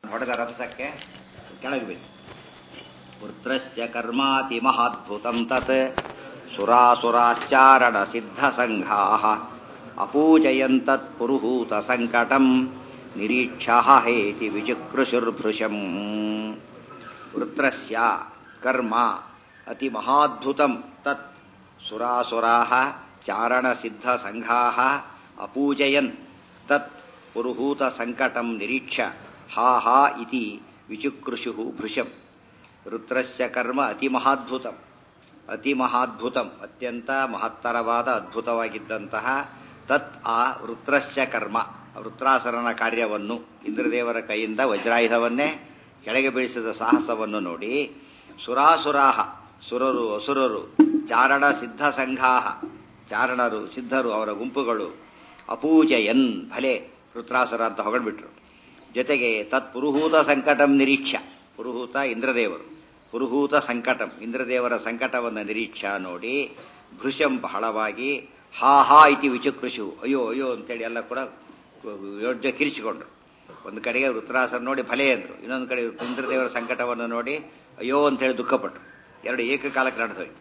ಹೊಡೆದ ರಭಸಕ್ಕೆ ಕೆಳಗೆ ಬಿತ್ತು. ವೃತ್ರಸ್ಯ ಕರ್ಮಾತಿ ಮಹಾದ್ಭುತಂ ತತ್ ಸುರಾಸುರಾಚಾರಣ ಸಿದ್ಧ ಸಂಘಾಃ ಅಪೂಜಯಂತತ್ ಪುರುಹೂತ ಸಂಕಟಂ ನಿರೀಕ್ಷಾಃ ಹೇತಿ ವಿಚಕ್ರುಷುರ್ಭೃಶಂ. ವೃತ್ರಸ್ಯ ಕರ್ಮ ಅತಿ ಮಹಾದ್ಭುತಂ ತತ್ ಸುರಾಸುರಾಃ ಚಾರಣ ಸಿದ್ಧ ಸಂಘಾಃ ಅಪೂಜಯನ್ ತತ್ ಪುರುಹೂತ ಸಂಕಟಂ ನಿರೀಕ್ಷ ಹಾ ಹಾ ಇತಿ ವಿಚುಕೃಷು ಭೃಶಂ. ವೃತ್ರಸ್ಯ ಕರ್ಮ ಅತಿ ಮಹಾದ್ಭುತಂ, ಅತಿ ಮಹಾದ್ಭುತಂ ಅತ್ಯಂತ ಮಹತ್ತರವಾದ ಅದ್ಭುತವಾಗಿದ್ದಂತಹ ತತ್ ಆ ವೃತ್ರಸ್ಯ ಕರ್ಮ, ವೃತ್ರಾಸುರನ ಕಾರ್ಯವನ್ನು, ಇಂದ್ರದೇವರ ಕೈಯಿಂದ ವಜ್ರಾಯುಧವನ್ನೇ ಕೆಳಗೆ ಬೀಳಿಸಿದ ಸಾಹಸವನ್ನು ನೋಡಿ ಸುರಾಸುರಾಹ ಸುರರು ಅಸುರರು ಚಾರಣ ಸಿದ್ಧ ಸಂಘಾಹ ಚಾರಣರು ಸಿದ್ಧರು ಅವರ ಗುಂಪುಗಳು ಅಪೂಜಯನ್ ಭಲೆ ವೃತ್ರಾಸುರ ಅಂತ ಹೊಗಳ್ಬಿಟ್ರು. ಜೊತೆಗೆ ತತ್ ಪುರುಹೂತ ಸಂಕಟಂ ನಿರೀಕ್ಷ, ಪುರುಹೂತ ಇಂದ್ರದೇವರು, ಪುರುಹೂತ ಸಂಕಟಂ ಇಂದ್ರದೇವರ ಸಂಕಟವನ್ನು ನಿರೀಕ್ಷಾ ನೋಡಿ ಭೃಶಂ ಬಹಳವಾಗಿ ಹಾ ಹಾ ಇತಿ ವಿಚಕೃಷು ಅಯ್ಯೋ ಅಯ್ಯೋ ಅಂತೇಳಿ ಎಲ್ಲ ಕೂಡ ಯೋಜ್ಯ ಕಿರಿಚಿಕೊಂಡ್ರು. ಒಂದು ಕಡೆಗೆ ವೃತ್ರಾಸುರ ನೋಡಿ ಭಲೆ ಅಂದ್ರು, ಇನ್ನೊಂದು ಕಡೆ ಇಂದ್ರದೇವರ ಸಂಕಟವನ್ನು ನೋಡಿ ಅಯ್ಯೋ ಅಂತೇಳಿ ದುಃಖಪಟ್ಟರು. ಎರಡು ಏಕಕಾಲಕ್ಕೆ ನಡೆದೋಯ್ತು.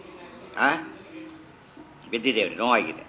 ಬಿದ್ದಿದ್ದೇವ್ರಿ, ನೋವಾಗಿದೆ.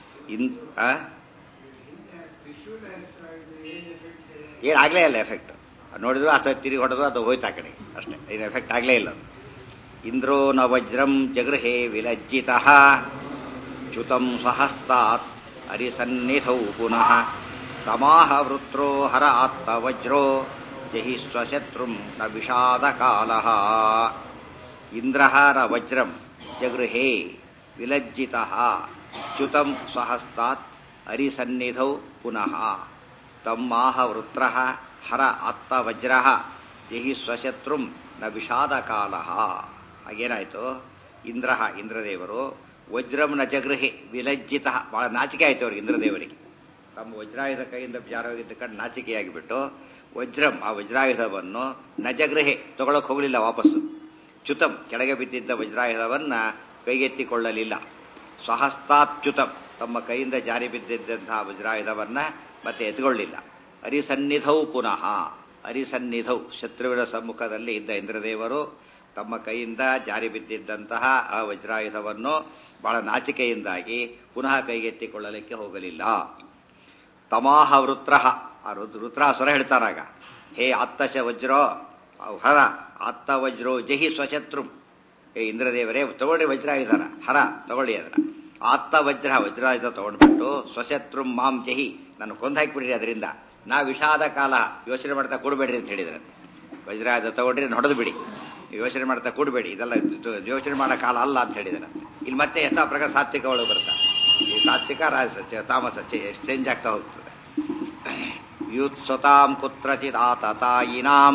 ಏನಾಗಲೇ ಇಲ್ಲ ಎಫೆಕ್ಟ್. ನೋಡಿದ್ರು ಅಥವಾ ತಿರುಗಿ ಹೊಡೆದ್ರು ಅದು ಹೋಯ್ತು ಆ ಕಡೆ ಅಷ್ಟೇ, ಏನು ಎಫೆಕ್ಟ್ ಆಗಲೇ ಇಲ್ಲ. ಇಂದ್ರೋ ನ ವಜ್ರಂ ಜಗೃಹೇ ವಿಲಜ್ಜಿತಃ ಚ್ಯುತಂ ಸ್ವಹಸ್ತಾತ್ ಹರಿಸನ್ನಿಧೌ ಪುನಃ ತಮಾಹ ವೃತ್ರೋ ಹರ ಆತ್ತ ವಜ್ರೋ ಜಹಿ ಸ್ವಶತ್ರುಂ ನ ವಿಷಾದ ಕಾಲಃ. ಇಂದ್ರಃ ನ ವಜ್ರಂ ಜಗೃಹೇ ವಿಲಜ್ಜಿತಃ ಚ್ಯುತಂ ಸ್ವಹಸ್ತಾತ್ ಹರಿಸನ್ನಿಧೌ ಪುನಃ ತಮ್ಮಾಹ ವೃತ್ರಃ ಹರ ಆತ್ತ ವಜ್ರಃ ಜಹಿ ಸ್ವಶತ್ರುಂ ನ ವಿಷಾದ ಕಾಲಃ. ಹಾಗೇನಾಯ್ತು, ಇಂದ್ರಃ ಇಂದ್ರದೇವರು ವಜ್ರಂ ನ ಜಗೃಹೆ ವಿಲಜ್ಜಿತ, ಬಹಳ ನಾಚಿಕೆ ಆಯ್ತು ಅವ್ರಿಗೆ ಇಂದ್ರದೇವರಿಗೆ. ತಮ್ಮ ವಜ್ರಾಯುಧ ಕೈಯಿಂದ ಜಾರವಾಗಿದ್ದ ಕಂಡು ನಾಚಿಕೆಯಾಗಿಬಿಟ್ಟು ವಜ್ರಂ ಆ ವಜ್ರಾಯುಧವನ್ನು ನಜಗೃಹೆ ತಗೊಳಕ್ ಹೋಗಲಿಲ್ಲ ವಾಪಸ್ಸು. ಚ್ಯುತಂ ಕೆಳಗೆ ಬಿದ್ದಿದ್ದ ವಜ್ರಾಯುಧವನ್ನ ಕೈಗೆತ್ತಿಕೊಳ್ಳಲಿಲ್ಲ. ಸ್ವಹಸ್ತಾತ್ ಚ್ಯುತಂ ತಮ್ಮ ಕೈಯಿಂದ ಜಾರಿ ಬಿದ್ದಿದ್ದಂತಹ ವಜ್ರಾಯುಧವನ್ನ ಮತ್ತೆ ಎತ್ಕೊಳ್ಳಿಲ್ಲ. ಹರಿಸನ್ನಿಧೌ ಪುನಃ, ಹರಿಸನ್ನಿಧೌ ಶತ್ರುವಿನ ಸಮ್ಮುಖದಲ್ಲಿ ಇದ್ದ ಇಂದ್ರದೇವರು ತಮ್ಮ ಕೈಯಿಂದ ಜಾರಿ ಬಿದ್ದಿದ್ದಂತಹ ಆ ವಜ್ರಾಯುಧವನ್ನು ಬಹಳ ನಾಚಿಕೆಯಿಂದಾಗಿ ಪುನಃ ಕೈಗೆತ್ತಿಕೊಳ್ಳಲಿಕ್ಕೆ ಹೋಗಲಿಲ್ಲ. ತಮಾಹ ವೃತ್ರಃ, ಆ ವೃತ್ರಾಸುರ ಹೇಳ್ತಾರಾಗ, ಹೇ ಆತ್ತಶ ವಜ್ರೋ ಹರ ಆತ್ತ ವಜ್ರೋ ಜಹಿ ಸ್ವಶತ್ರು, ಹೇ ಇಂದ್ರದೇವರೇ ತಗೊಳ್ಳಿ ವಜ್ರಾಯುಧನ, ಹರ ತಗೊಳ್ಳಿ ಅದನ್ನ, ಆತ್ತ ವಜ್ರ ವಜ್ರಾಯುಧ ತಗೊಂಡ್ಬಿಟ್ಟು ಸ್ವಶತ್ರು ಮಾಂ ಜಹಿ ನಾನು ಕೊಂದಾಕಿಬಿಡ್ರಿ, ಅದರಿಂದ ನಾ ವಿಷಾದ ಕಾಲ ಯೋಚನೆ ಮಾಡ್ತಾ ಕೂಡಬೇಡ್ರಿ ಅಂತ ಹೇಳಿದ್ರೆ. ವಜ್ರಾಯುಧ ತಗೊಂಡ್ರಿ ಹೊಡೆದು ಬಿಡಿ, ಯೋಚನೆ ಮಾಡ್ತಾ ಕೂಡಬೇಡಿ, ಇದೆಲ್ಲ ಯೋಚನೆ ಮಾಡೋ ಕಾಲ ಅಲ್ಲ ಅಂತ ಹೇಳಿದ್ರೆ. ಇಲ್ಲಿ ಮತ್ತೆ ಯಥಾ ಪ್ರಕಾರ ಸಾತ್ವಿಕ ಒಳಗೆ ಬರ್ತಾರೆ. ಈ ಸಾತ್ವಿಕ ರಾಜಸ ತಾಮಸ ಚೇಂಜ್ ಆಗ್ತಾ ಹೋಗ್ತದೆ. ಯುತ್ಸತಾಂ ಕುತ್ರಚಿದಾತತಾಯಿನಾಂ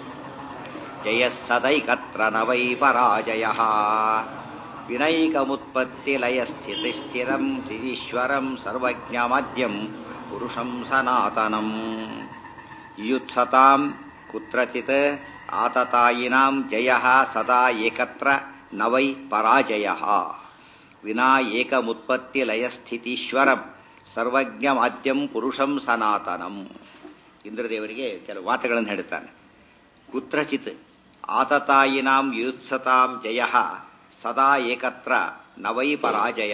ಜಯಸ್ಸದೈಕತ್ರ ನವೈ ಪರಾಜಯ ವಿನೈಕಮುತ್ಪತ್ತಿ ಲಯ ಸ್ಥಿತಿ ಸ್ಥಿರಂ ಈಶ್ವರಂ ಸರ್ವಜ್ಞಮಾದ್ಯಂ ಪುರುಷಂ ಸನಾತನಂ. ಯುತ್ಸತಾಂ ಕುತ್ರಚಿತ್ ಆತತಾಯಿನಾಂ ಜಯ ಸದಾ ಏಕತ್ರ ನವೈ ಪರಾಜಯ ವಿನಾ ಏಕಮುತ್ಪತ್ತಿ ಲಯ ಸ್ಥಿತೀಶ್ವರಂ ಸರ್ವಜ್ಞಮಾದ್ಯಂ ಪುರುಷಂ ಸನಾತನಂ. ಇಂದ್ರದೇವರಿಗೆ ಕೆಲವು ಮಾತುಗಳನ್ನು ಹೇಳ್ತಾನೆ. ಕುತ್ರಚಿತ್ ಆತತಾಯಿನಾಂ ಯುತ್ಸತಾಂ ಜಯ ಸದಾ ಏಕತ್ರ ನವೈ ಪರಾಜಯ.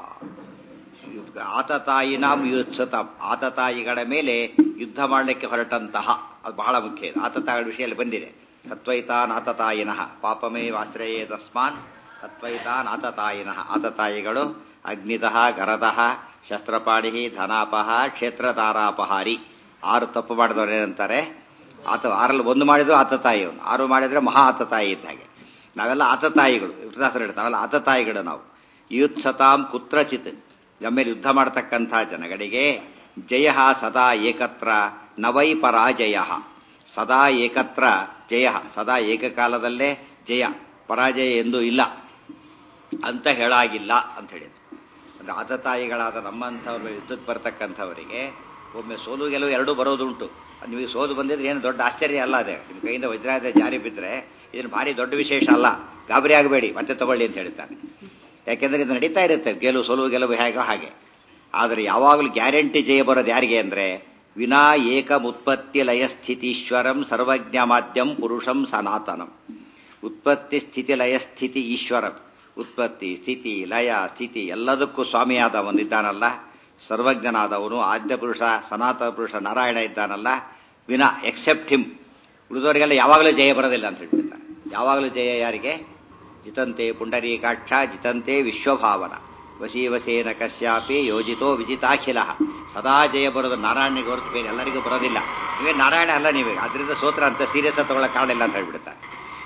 ಆತತಾಯಿನಾಂ ಯುತ್ಸತಾಂ, ಆತತಾಯಿಗಳ ಮೇಲೆ ಯುದ್ಧ ಮಾಡಲಿಕ್ಕೆ ಹೊರಟಂತಹ, ಅದು ಬಹಳ ಮುಖ್ಯ. ಆತತಾಯಿಗಳ ವಿಷಯದಲ್ಲಿ ಬಂದಿದೆ. ಹತ್ವೈತಾನ್ ಆತತಾಯಿನಃ ಪಾಪಮೇ ವಾಶ್ರಯೇ ತಸ್ಮಾನ್ ಹತ್ವೈತಾನ್ ಆತತಾಯಿನಃ. ಆತತಾಯಿಗಳು ಅಗ್ನಿದಃ ಗರದಃ ಶಸ್ತ್ರಪಾಣಿ ಧನಾಪಹ ಕ್ಷೇತ್ರತಾರಾಪಹಾರಿ. 6 ತಪ್ಪು ಮಾಡಿದವರೇನಂತಾರೆ, ಆರಲ್ಲಿ ಒಂದು ಮಾಡಿದ್ರು ಆತತಾಯಿಯವನು, 6 ಮಾಡಿದ್ರೆ ಮಹಾ ಆತತಾಯಿ ಇದ್ದ ಹಾಗೆ. ನಾವೆಲ್ಲ ಆತತಾಯಿಗಳು, ನಾವೆಲ್ಲ ಆತತಾಯಿಗಳು ನಾವು. ಯುತ್ಸತಾಂ ಕುತ್ರಚಿತ್, ನಮ್ಮೇಲೆ ಯುದ್ಧ ಮಾಡತಕ್ಕಂಥ ಜನಗಳಿಗೆ ಜಯ ಸದಾ ಏಕತ್ರ ನವೈ ಪರಾಜಯ, ಸದಾ ಏಕತ್ರ ಜಯ, ಸದಾ ಏಕಕಾಲದಲ್ಲೇ ಜಯ, ಪರಾಜಯ ಎಂದೂ ಇಲ್ಲ ಅಂತ ಹೇಳಾಗಿಲ್ಲ ಅಂತ ಹೇಳಿದ್ರು. ಅಂದ್ರೆ ಆತತಾಯಿಗಳಾದ ನಮ್ಮಂಥವ್ರ ಯುದ್ಧಕ್ಕೆ ಬರ್ತಕ್ಕಂಥವರಿಗೆ ಒಮ್ಮೆ ಸೋಲು ಗೆಲುವು ಎರಡೂ ಬರೋದುಂಟು. ನಿಮಗೆ ಸೋಲು ಬಂದಿದ್ರೆ ಏನು ದೊಡ್ಡ ಆಶ್ಚರ್ಯ ಅಲ್ಲ. ಅದೇ ನಿಮ್ಮ ಕೈಯಿಂದ ವಜ್ರಾಯುಧ ಜಾರಿ ಬಿದ್ದರೆ ಇದನ್ನು ಭಾರಿ ದೊಡ್ಡ ವಿಶೇಷ ಅಲ್ಲ, ಗಾಬರಿ ಆಗಬೇಡಿ, ಮತ್ತೆ ತಗೊಳ್ಳಿ ಅಂತ ಹೇಳ್ತಾನೆ. ಯಾಕೆಂದ್ರೆ ಇದು ನಡೀತಾ ಇರುತ್ತೆ, ಗೆಲುವು ಸೋಲು ಗೆಲುವು ಹೇಗೋ ಹಾಗೆ. ಆದರೆ ಯಾವಾಗಲೂ ಗ್ಯಾರಂಟಿ ಜಯ ಬರೋದು ಯಾರಿಗೆ ಅಂದರೆ ವಿನಾ ಏಕಮುತ್ಪತ್ತಿ ಲಯ ಸ್ಥಿತೀಶ್ವರಂ ಸರ್ವಜ್ಞಮಾದ್ಯಂ ಪುರುಷಂ ಸನಾತನಂ. ಉತ್ಪತ್ತಿ ಸ್ಥಿತಿ ಲಯ ಸ್ಥಿತಿ ಈಶ್ವರಂ. ಉತ್ಪತ್ತಿ ಸ್ಥಿತಿ ಲಯ ಸ್ಥಿತಿ ಎಲ್ಲದಕ್ಕೂ ಸ್ವಾಮಿಯಾದವನಿದ್ದಾನಲ್ಲ, ಸರ್ವಜ್ಞನಾದವನು ಆದ್ಯ ಪುರುಷ ಸನಾತನ ಪುರುಷ ನಾರಾಯಣ ಇದ್ದಾನಲ್ಲ. ವಿನಾ ಎಕ್ಸೆಪ್ಟ್ ಹಿಮ್, ಉಳಿದವರಿಗೆಲ್ಲ ಯಾವಾಗಲೂ ಜಯ ಬರೋದಿಲ್ಲ ಅಂತ ಹೇಳ್ತಿದ್ದಾರೆ. ಯಾವಾಗಲೂ ಜಯ ಯಾರಿಗೆ? ಜಿತಂತೆ ಪುಂಡರೀಕಾಕ್ಷ ಜಿತಂತೆ ವಿಶ್ವಭಾವನ ವಶೀವಶೇನ ಕಶ್ಯಾಪಿ ಯೋಜಿತೋ ವಿಜಿತಾಖಿಲ. ಸದಾ ಜಯ ಬರೋದು ನಾರಾಯಣಿಗೆ ಹೊರತು ಬೇರೆ ಎಲ್ಲರಿಗೂ ಬರೋದಿಲ್ಲ. ನೀವೇ ನಾರಾಯಣ ಅಲ್ಲ, ನೀವೇ ಅದರಿಂದ ಸೋತ್ರ ಅಂತ ಸೀರಿಯಸ್ ತಗೊಳ್ಳೋ ಕಾರಣ ಇಲ್ಲ ಅಂತ ಹೇಳ್ಬಿಡ್ತಾರೆ.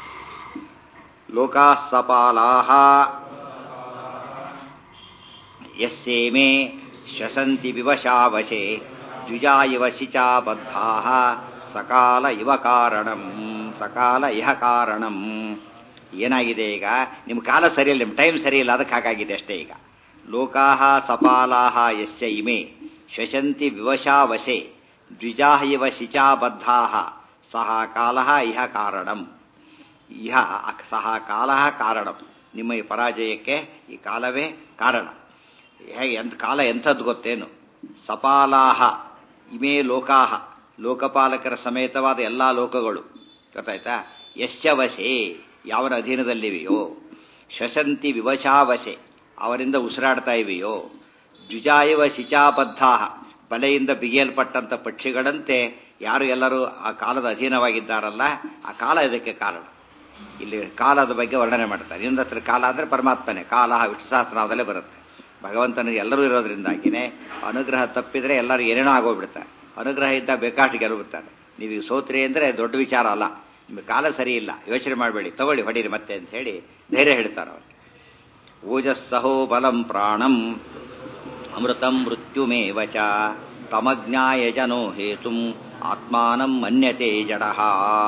ಲೋಕಾ ಸಪಾಲಾಹ ಯಸ್ಸೇಮೇ ಶ್ವಸಂತಿ ವಿವಶಾವಶೇ ದ್ವಿಜಾ ಇವ ಶಿಚಾ ಬದ್ಧಾಃ ಸಕಾಲ ಇವ ಕಾರಣಂ ಸಕಾಲ ಇಹ ಕಾರಣಂ. ಏನಾಗಿದೆ ಈಗ? ನಿಮ್ಮ ಕಾಲ ಸರಿಯಿಲ್ಲ, ನಿಮ್ಮ ಟೈಮ್ ಸರಿಯಿಲ್ಲ, ಅದಕ್ಕೆ ಹಾಗಾಗಿದೆ ಅಷ್ಟೇ. ಈಗ ಲೋಕಾಹ ಸಪಾಲಾಹ ಯಸ್ಯ ಇಮೇ ಶ್ವಸಂತಿ ವಿವಶಾವಶೇ ದ್ವಿಜಾ ಇವ ಶಿಚಾ ಬದ್ಧಾಃ ಸಹ ಕಾಲಃ ಇಹ ಕಾರಣಂ. ಇಹ ಸಹ ಕಾಲಃ ಕಾರಣಂ. ನಿಮ್ಮ ಈ ಪರಾಜಯಕ್ಕೆ ಈ ಕಾಲವೇ ಕಾರಣ. ಹೇಗೆ ಕಾಲ ಎಂಥದ್ದು ಗೊತ್ತೇನು? ಸಪಾಲಾಹ ಇಮೇ ಲೋಕಾಹ, ಲೋಕಪಾಲಕರ ಸಮೇತವಾದ ಎಲ್ಲಾ ಲೋಕಗಳು, ಗೊತ್ತಾಯ್ತಾ? ಯಶ್ಚವಶೇ, ಯಾವನ ಅಧೀನದಲ್ಲಿವೆಯೋ, ಶ್ವಸಂತಿ ವಿವಶಾವಶೆ, ಅವರಿಂದ ಉಸಿರಾಡ್ತಾ ಇವೆಯೋ, ದ್ವಿಜಾಯವ ಶಿಚಾಬದ್ಧಾಹ, ಬಲೆಯಿಂದ ಬಿಗಿಯಲ್ಪಟ್ಟಂತ ಪಕ್ಷಿಗಳಂತೆ ಯಾರು ಎಲ್ಲರೂ ಆ ಕಾಲದ ಅಧೀನವಾಗಿದ್ದಾರಲ್ಲ, ಆ ಕಾಲ ಇದಕ್ಕೆ ಕಾರಣ. ಇಲ್ಲಿ ಕಾಲದ ಬಗ್ಗೆ ವರ್ಣನೆ ಮಾಡ್ತಾರೆ. ಇನ್ನೊಂದು ಹತ್ರ ಕಾಲ ಅಂದ್ರೆ ಪರಮಾತ್ಮನೇ. ಕಾಲ ವಿಷ್ಣು ಸಹಸ್ರನಾಮದಲ್ಲೇ ಬರುತ್ತೆ. ಭಗವಂತನಿಗೆ ಎಲ್ಲರೂ ಇರೋದ್ರಿಂದಾಗಿನೇ ಅನುಗ್ರಹ ತಪ್ಪಿದ್ರೆ ಎಲ್ಲರೂ ಏನೇನೋ ಆಗೋಗ್ಬಿಡ್ತಾರೆ. ಅನುಗ್ರಹ ಇದ್ದ ಬೇಕಾಷ್ಟು ಗೆಲುಬಿಡ್ತಾರೆ. ನೀವು ಸೋತ್ರಿ ಅಂದ್ರೆ ದೊಡ್ಡ ವಿಚಾರ ಅಲ್ಲ. ನಿಮಗೆ ಕಾಲ ಸರಿ ಇಲ್ಲ, ಯೋಚನೆ ಮಾಡಬೇಡಿ, ತಗೊಳ್ಳಿ ಹೊಡೀರಿ ಮತ್ತೆ ಅಂತ ಹೇಳಿ ಧೈರ್ಯ ಹೇಳ್ತಾರೆ ಅವರು. ಓಜಸ್ಸಹೋ ಬಲಂ ಪ್ರಾಣಂ ಅಮೃತಂ ಮೃತ್ಯುಮೇವ ಚ ತಮಜ್ಞಾಯ ಜನೋ ಹೇತುಂ ಆತ್ಮಾನಂ ಮನ್ಯತೆ ಜಡಃ.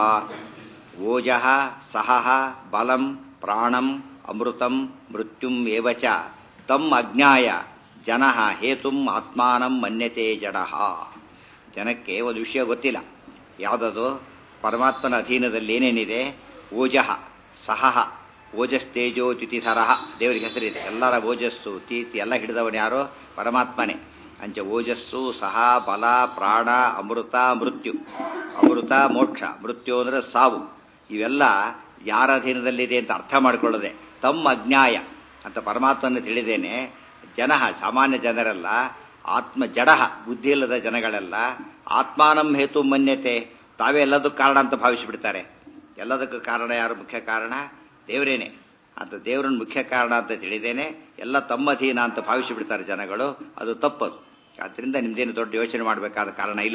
ಓಜಃ ಸಹಃ ಬಲಂ ಪ್ರಾಣಂ ಅಮೃತಂ ಮೃತ್ಯುಂ ಏವ ಚ ತಮ್ ಅಜ್ಞಾಯ ಜನಃ ಹೇತುಂ ಆತ್ಮಾನಂ ಮನ್ಯತೆ ಜಡಃ. ಜನಕ್ಕೆ ಒಂದು ವಿಷಯ ಗೊತ್ತಿಲ್ಲ. ಯಾವುದದು? ಪರಮಾತ್ಮನ ಅಧೀನದಲ್ಲಿ ಏನೇನಿದೆ? ಓಜಃ ಸಹಃ, ಓಜಸ್ತೇಜೋ ದ್ಯುತಿಧರಃ, ದೇವರಿಗೆ ಹೆಸರಿದೆ. ಎಲ್ಲರ ಓಜಸ್ಸು ತೀತಿ ಎಲ್ಲ ಹಿಡಿದವನು ಯಾರೋ? ಪರಮಾತ್ಮನೇ. ಅಂಚ ಓಜಸ್ಸು ಸಹ ಬಲ ಪ್ರಾಣ ಅಮೃತ ಮೃತ್ಯು. ಅಮೃತ ಮೋಕ್ಷ, ಮೃತ್ಯು ಅಂದ್ರೆ ಸಾವು. ಇವೆಲ್ಲ ಯಾರ ಅಧೀನದಲ್ಲಿದೆ ಅಂತ ಅರ್ಥ ಮಾಡಿಕೊಳ್ಳದೆ ತಮ್ಮ ಅಜ್ಞಾಯ ಅಂತ ಪರಮಾತ್ಮನ ತಿಳಿದೇನೆ ಜನ, ಸಾಮಾನ್ಯ ಜನರೆಲ್ಲ, ಆತ್ಮ ಜಡ ಬುದ್ಧಿ ಇಲ್ಲದ ಜನಗಳೆಲ್ಲ ಆತ್ಮಾನಂ ಹೇತು ಮನ್ಯತೆ, ತಾವೇ ಎಲ್ಲದಕ್ಕೂ ಕಾರಣ ಅಂತ ಭಾವಿಸಿಬಿಡ್ತಾರೆ. ಎಲ್ಲದಕ್ಕೂ ಕಾರಣ ಯಾರು? ಮುಖ್ಯ ಕಾರಣ ದೇವರೇನೆ. ಅಂತ ದೇವರನ್ನು ಮುಖ್ಯ ಕಾರಣ ಅಂತ ತಿಳಿದೇನೆ ಎಲ್ಲ ತಮ್ಮಧೀನ ಅಂತ ಭಾವಿಸಿಬಿಡ್ತಾರೆ ಜನಗಳು. ಅದು ತಪ್ಪದು. ಆದ್ರಿಂದ ನಿಮ್ದೇನು ದೊಡ್ಡ ಯೋಚನೆ ಮಾಡಬೇಕಾದ ಕಾರಣ ಇಲ್ಲ.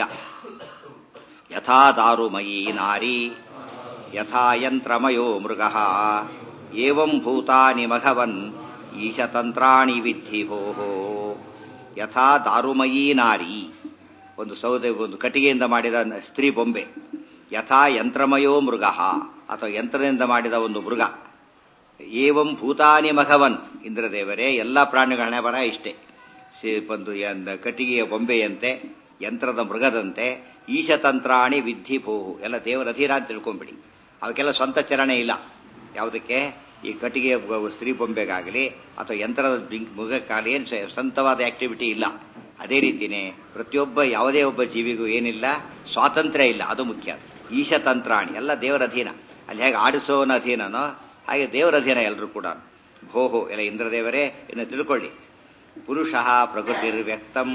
ಯಥಾ ದಾರುಮಯೀ ನಾರಿ ಯಥಾ ಯಂತ್ರಮಯೋ ಮೃಗಃ ಏವಂ ಭೂತಾನಿ ಮಘವನ್ ಈಶತಂತ್ರಾಣಿ ವಿದ್ಧಿ ಭೋಹೋ. ಯಥಾ ದಾರುಮಯೀ ನಾರಿ, ಒಂದು ಕಟ್ಟಿಗೆಯಿಂದ ಮಾಡಿದ ಸ್ತ್ರೀ ಬೊಂಬೆ. ಯಥಾ ಯಂತ್ರಮಯೋ ಮೃಗಃ, ಅಥವಾ ಯಂತ್ರದಿಂದ ಮಾಡಿದ ಒಂದು ಮೃಗ. ಏವಂ ಭೂತಾನಿ ಮಘವನ್, ಇಂದ್ರದೇವರೇ ಎಲ್ಲ ಪ್ರಾಣಿಗಳನ್ನೇ ಬರ ಇಷ್ಟೇ. ಒಂದು ಕಟ್ಟಿಗೆಯ ಬೊಂಬೆಯಂತೆ, ಯಂತ್ರದ ಮೃಗದಂತೆ, ಈಶತಂತ್ರಾಣಿ ವಿದ್ಧಿ ಭೋಹು, ಎಲ್ಲ ದೇವರ ಅಧೀನ ಅಂತ ತಿಳ್ಕೊಂಬಿಡಿ. ಅವಕ್ಕೆಲ್ಲ ಸ್ವಂತ ಚಲನೆ ಇಲ್ಲ. ಯಾವುದಕ್ಕೆ? ಈ ಕಟ್ಟಿಗೆಯ ಸ್ತ್ರೀ ಬೊಂಬೆಗಾಗಲಿ ಅಥವಾ ಯಂತ್ರದ ಮೃಗಕ್ಕಾಗಲಿ ಏನು ಸ್ವಂತವಾದ ಆಕ್ಟಿವಿಟಿ ಇಲ್ಲ. ಅದೇ ರೀತಿಯೇ ಪ್ರತಿಯೊಬ್ಬ ಯಾವುದೇ ಒಬ್ಬ ಜೀವಿಗೂ ಏನಿಲ್ಲ, ಸ್ವಾತಂತ್ರ್ಯ ಇಲ್ಲ. ಅದು ಮುಖ್ಯ. ಈಶತಂತ್ರಾಣಿ, ಎಲ್ಲ ದೇವರ ಅಧೀನ. ಅಲ್ಲಿ ಹೇಗೆ ಆಡಿಸೋನ ಅಧೀನನೋ ಹಾಗೆ ದೇವರ ಅಧೀನ ಎಲ್ಲರೂ ಕೂಡ. ಭೋಹೋ, ಎಲ್ಲ ಇಂದ್ರದೇವರೇ ಇನ್ನು ತಿಳ್ಕೊಳ್ಳಿ. ಪುರುಷಃ ಪ್ರಕೃತಿರ್ವ್ಯಕ್ತಂ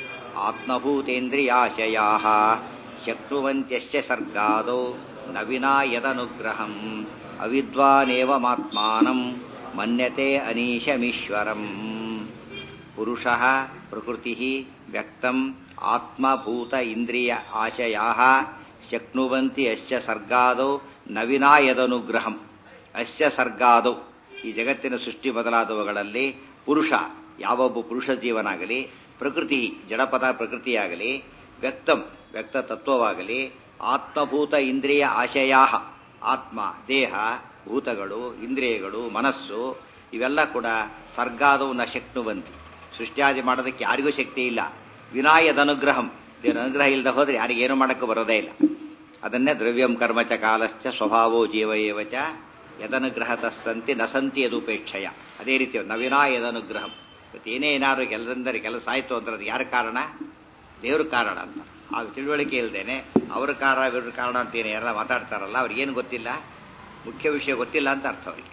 ಆತ್ಮಭೂತೇಂದ್ರಿಯಾಶಯಾ ಶಕ್ನುವಂತ್ಯಸ್ಯ ಸರ್ಗಾದೌ ನ ವಿನಾ ಯದನುಗ್ರಹಂ ಅವಿದ್ವಾನೇವಮಾತ್ಮಾನಂ ಮನ್ಯತೆ ಅನೀಶಮೀಶ್ವರಂ. ಪುರುಷಃ ಪ್ರಕೃತಿ ವ್ಯಕ್ತಂ ಆತ್ಮಭೂತ ಇಂದ್ರಿಯ ಆಶಯಾ ಶಕ್ನುವಂತಿ ಅಸ್ಯ ಸರ್ಗಾದೌ ನ ವಿನಾ ಯದನುಗ್ರಹಂ. ಅಸ್ಯ ಸರ್ಗಾದೌ, ಈ ಜಗತ್ತಿನ ಸೃಷ್ಟಿ ಮೊದಲಾದವುಗಳಲ್ಲಿ ಪುರುಷ, ಯಾವೊಬ್ಬ ಪುರುಷ ಜೀವನಾಗಲಿ, ಪ್ರಕೃತಿ ಜಡಪದ ಪ್ರಕೃತಿಯಾಗಲಿ, ವ್ಯಕ್ತಂ ವ್ಯಕ್ತ ತತ್ವವಾಗಲಿ, ಆತ್ಮಭೂತ ಇಂದ್ರಿಯ ಆಶಯಾ, ಆತ್ಮ ದೇಹ ಭೂತಗಳು ಇಂದ್ರಿಯಗಳು ಮನಸ್ಸು ಇವೆಲ್ಲ ಕೂಡ ಸರ್ಗಾದವು ನ ಶಕ್ನುವಂತಿ, ಸೃಷ್ಟಿಯಾದಿ ಮಾಡೋದಕ್ಕೆ ಯಾರಿಗೂ ಶಕ್ತಿ ಇಲ್ಲ. ವಿನಾಯದ ಅನುಗ್ರಹಂ, ದೇವರ ಅನುಗ್ರಹ ಇಲ್ಲದೆ ಹೋದ್ರೆ ಯಾರಿಗೇನು ಮಾಡೋಕ್ಕೆ ಬರೋದೇ ಇಲ್ಲ. ಅದನ್ನೇ ದ್ರವ್ಯಂ ಕರ್ಮಚ ಕಾಲಶ್ಚ ಸ್ವಭಾವೋ ಜೀವ ಏವಚ ಯದನುಗ್ರಹ ತಸ್ಸಂತಿ ನ ಸಂತಿ ಯದುಪೇಕ್ಷಯ. ಅದೇ ರೀತಿ ನವಿನಾ ಯದನುಗ್ರಹಂ. ಇವತ್ತು ಏನೇ ಏನಾದ್ರು ಕೆಲಸಂದರೆ ಕೆಲಸ ಆಯಿತು ಅಂದ್ರೆ ಅದು ಯಾರ ಕಾರಣ? ದೇವ್ರ ಕಾರಣ ಅಂತ. ಆ ತಿಳುವಳಿಕೆ ಇಲ್ದೇನೆ ಅವ್ರ ಕಾರಣ ಇವ್ರ ಕಾರಣ ಅಂತೇನೆ ಎಲ್ಲ ಮಾತಾಡ್ತಾರಲ್ಲ ಅವ್ರಿಗೇನು ಗೊತ್ತಿಲ್ಲ, ಮುಖ್ಯ ವಿಷಯ ಗೊತ್ತಿಲ್ಲ ಅಂತ ಅರ್ಥ ಅವರಿಗೆ.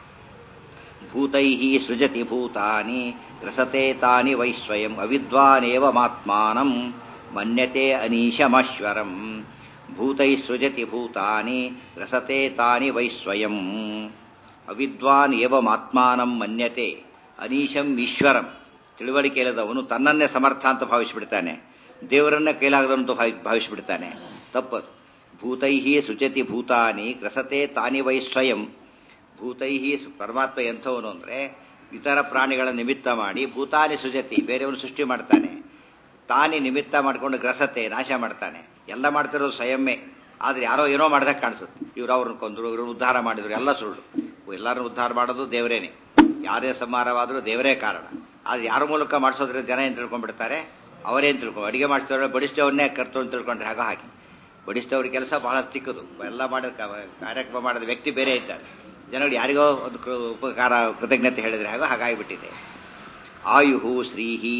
ಭೂತೈ ಸೃಜತಿ ಭೂತಾನಿ ರಸತೆ ತಾನಿ ವೈ ಸ್ವಯಂ ಅವಿದ್ವಾನೇವ ಮಾತ್ಮಾನಂ ಮನ್ಯತೆ ಅನೀಶಮಶ್ವರಂ. ಭೂತೈ ಸೃಜತಿ ಭೂತಾನಿ ರಸತೆ ತಾನಿ ವೈ ಸ್ವಯಂ ಅವಿದ್ವಾನ್ ಏವ ಮಾತ್ಮಾನಂ ಮನ್ಯತೆ ಅನೀಶಂ ಈಶ್ವರಂ. ತಿಳುವಳಿಕೆ ಇಲ್ಲದವನು ತನ್ನನ್ನೇ ಸಮರ್ಥ ಅಂತ ಭಾವಿಸಿಬಿಡ್ತಾನೆ, ದೇವರನ್ನ ಕೈಲಾಗದಂತೂ ಭಾವಿಸಿಬಿಡ್ತಾನೆ. ತಪ್ಪದು. ಭೂತೈ ಸೃಜತಿ ಭೂತಾನಿ ಗ್ರಸತೆ ತಾನಿ ವೈ ಸ್ವಯಂ. ಭೂತೈ ಪರಮಾತ್ಮ ಎಂಥವನು ಅಂದ್ರೆ ಇತರ ಪ್ರಾಣಿಗಳ ನಿಮಿತ್ತ ಮಾಡಿ ಭೂತಾನಿ ಸೃಜತಿ ಬೇರೆಯವನು ಸೃಷ್ಟಿ ಮಾಡ್ತಾನೆ, ತಾನಿ ನಿಮಿತ್ತ ಮಾಡ್ಕೊಂಡು ಗ್ರಸತೆ ನಾಶ ಮಾಡ್ತಾನೆ. ಎಲ್ಲ ಮಾಡ್ತಿರೋದು ಸ್ವಯಮ್ಮೇ, ಆದ್ರೆ ಯಾರೋ ಏನೋ ಮಾಡ್ದಾಗ ಕಾಣಿಸುತ್ತೆ. ಇವ್ರು ಅವ್ರನ್ನ ಕೊಂದ್ರು, ಇವ್ರನ್ನ ಉದ್ಧಾರ ಮಾಡಿದ್ರು, ಎಲ್ಲ ಸುಳ್ಳು. ಎಲ್ಲರನ್ನು ಉದ್ಧಾರ ಮಾಡೋದು ದೇವರೇನೆ, ಯಾರೇ ಸಂಹಾರವಾದರೂ ದೇವರೇ ಕಾರಣ. ಆದ್ರೆ ಯಾರ ಮೂಲಕ ಮಾಡಿಸೋದ್ರಿಂದ ಜನ ಏನ್ ತಿಳ್ಕೊಂಡ್ಬಿಡ್ತಾರೆ, ಅವರೇನ್ ತಿಳ್ಕೊಂಡು ಅಡಿಗೆ ಮಾಡಿಸ್ತವ್ರೆ ಬಡಿಸ್ತವನ್ನೇ ಕರ್ತು ಅಂತ ತಿಳ್ಕೊಂಡ್ರೆ ಆಗ ಹಾಗೆ. ಬಡಿಸ್ತವ್ರ ಕೆಲಸ ಬಹಳ ಚಿಕ್ಕದು, ಎಲ್ಲ ಮಾಡಿದ ಕಾರ್ಯಕ್ರಮ ಮಾಡಿದ ವ್ಯಕ್ತಿ ಬೇರೆ ಇದ್ದಾರೆ. ಜನಗಳು ಯಾರಿಗೋ ಒಂದು ಉಪಕಾರ ಕೃತಜ್ಞತೆ ಹೇಳಿದ್ರೆ ಆಗ ಹಾಗಾಗಿಬಿಟ್ಟಿದೆ. ಆಯುಹು ಶ್ರೀಹಿ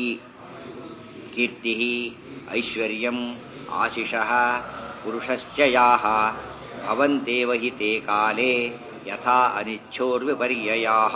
ಕೀರ್ತಿ ಐಶ್ವರ್ಯಂ ಆಶಿಷಃ ಪುರುಷಶ್ಚ ಯಾಹ ಭವಂತೇವ ಹಿ ತೇ ಕಾಲೇ ಯಥಾ ಅನಿಚ್ಛೋರ್ವಿಪರ್ಯಯಾಃ.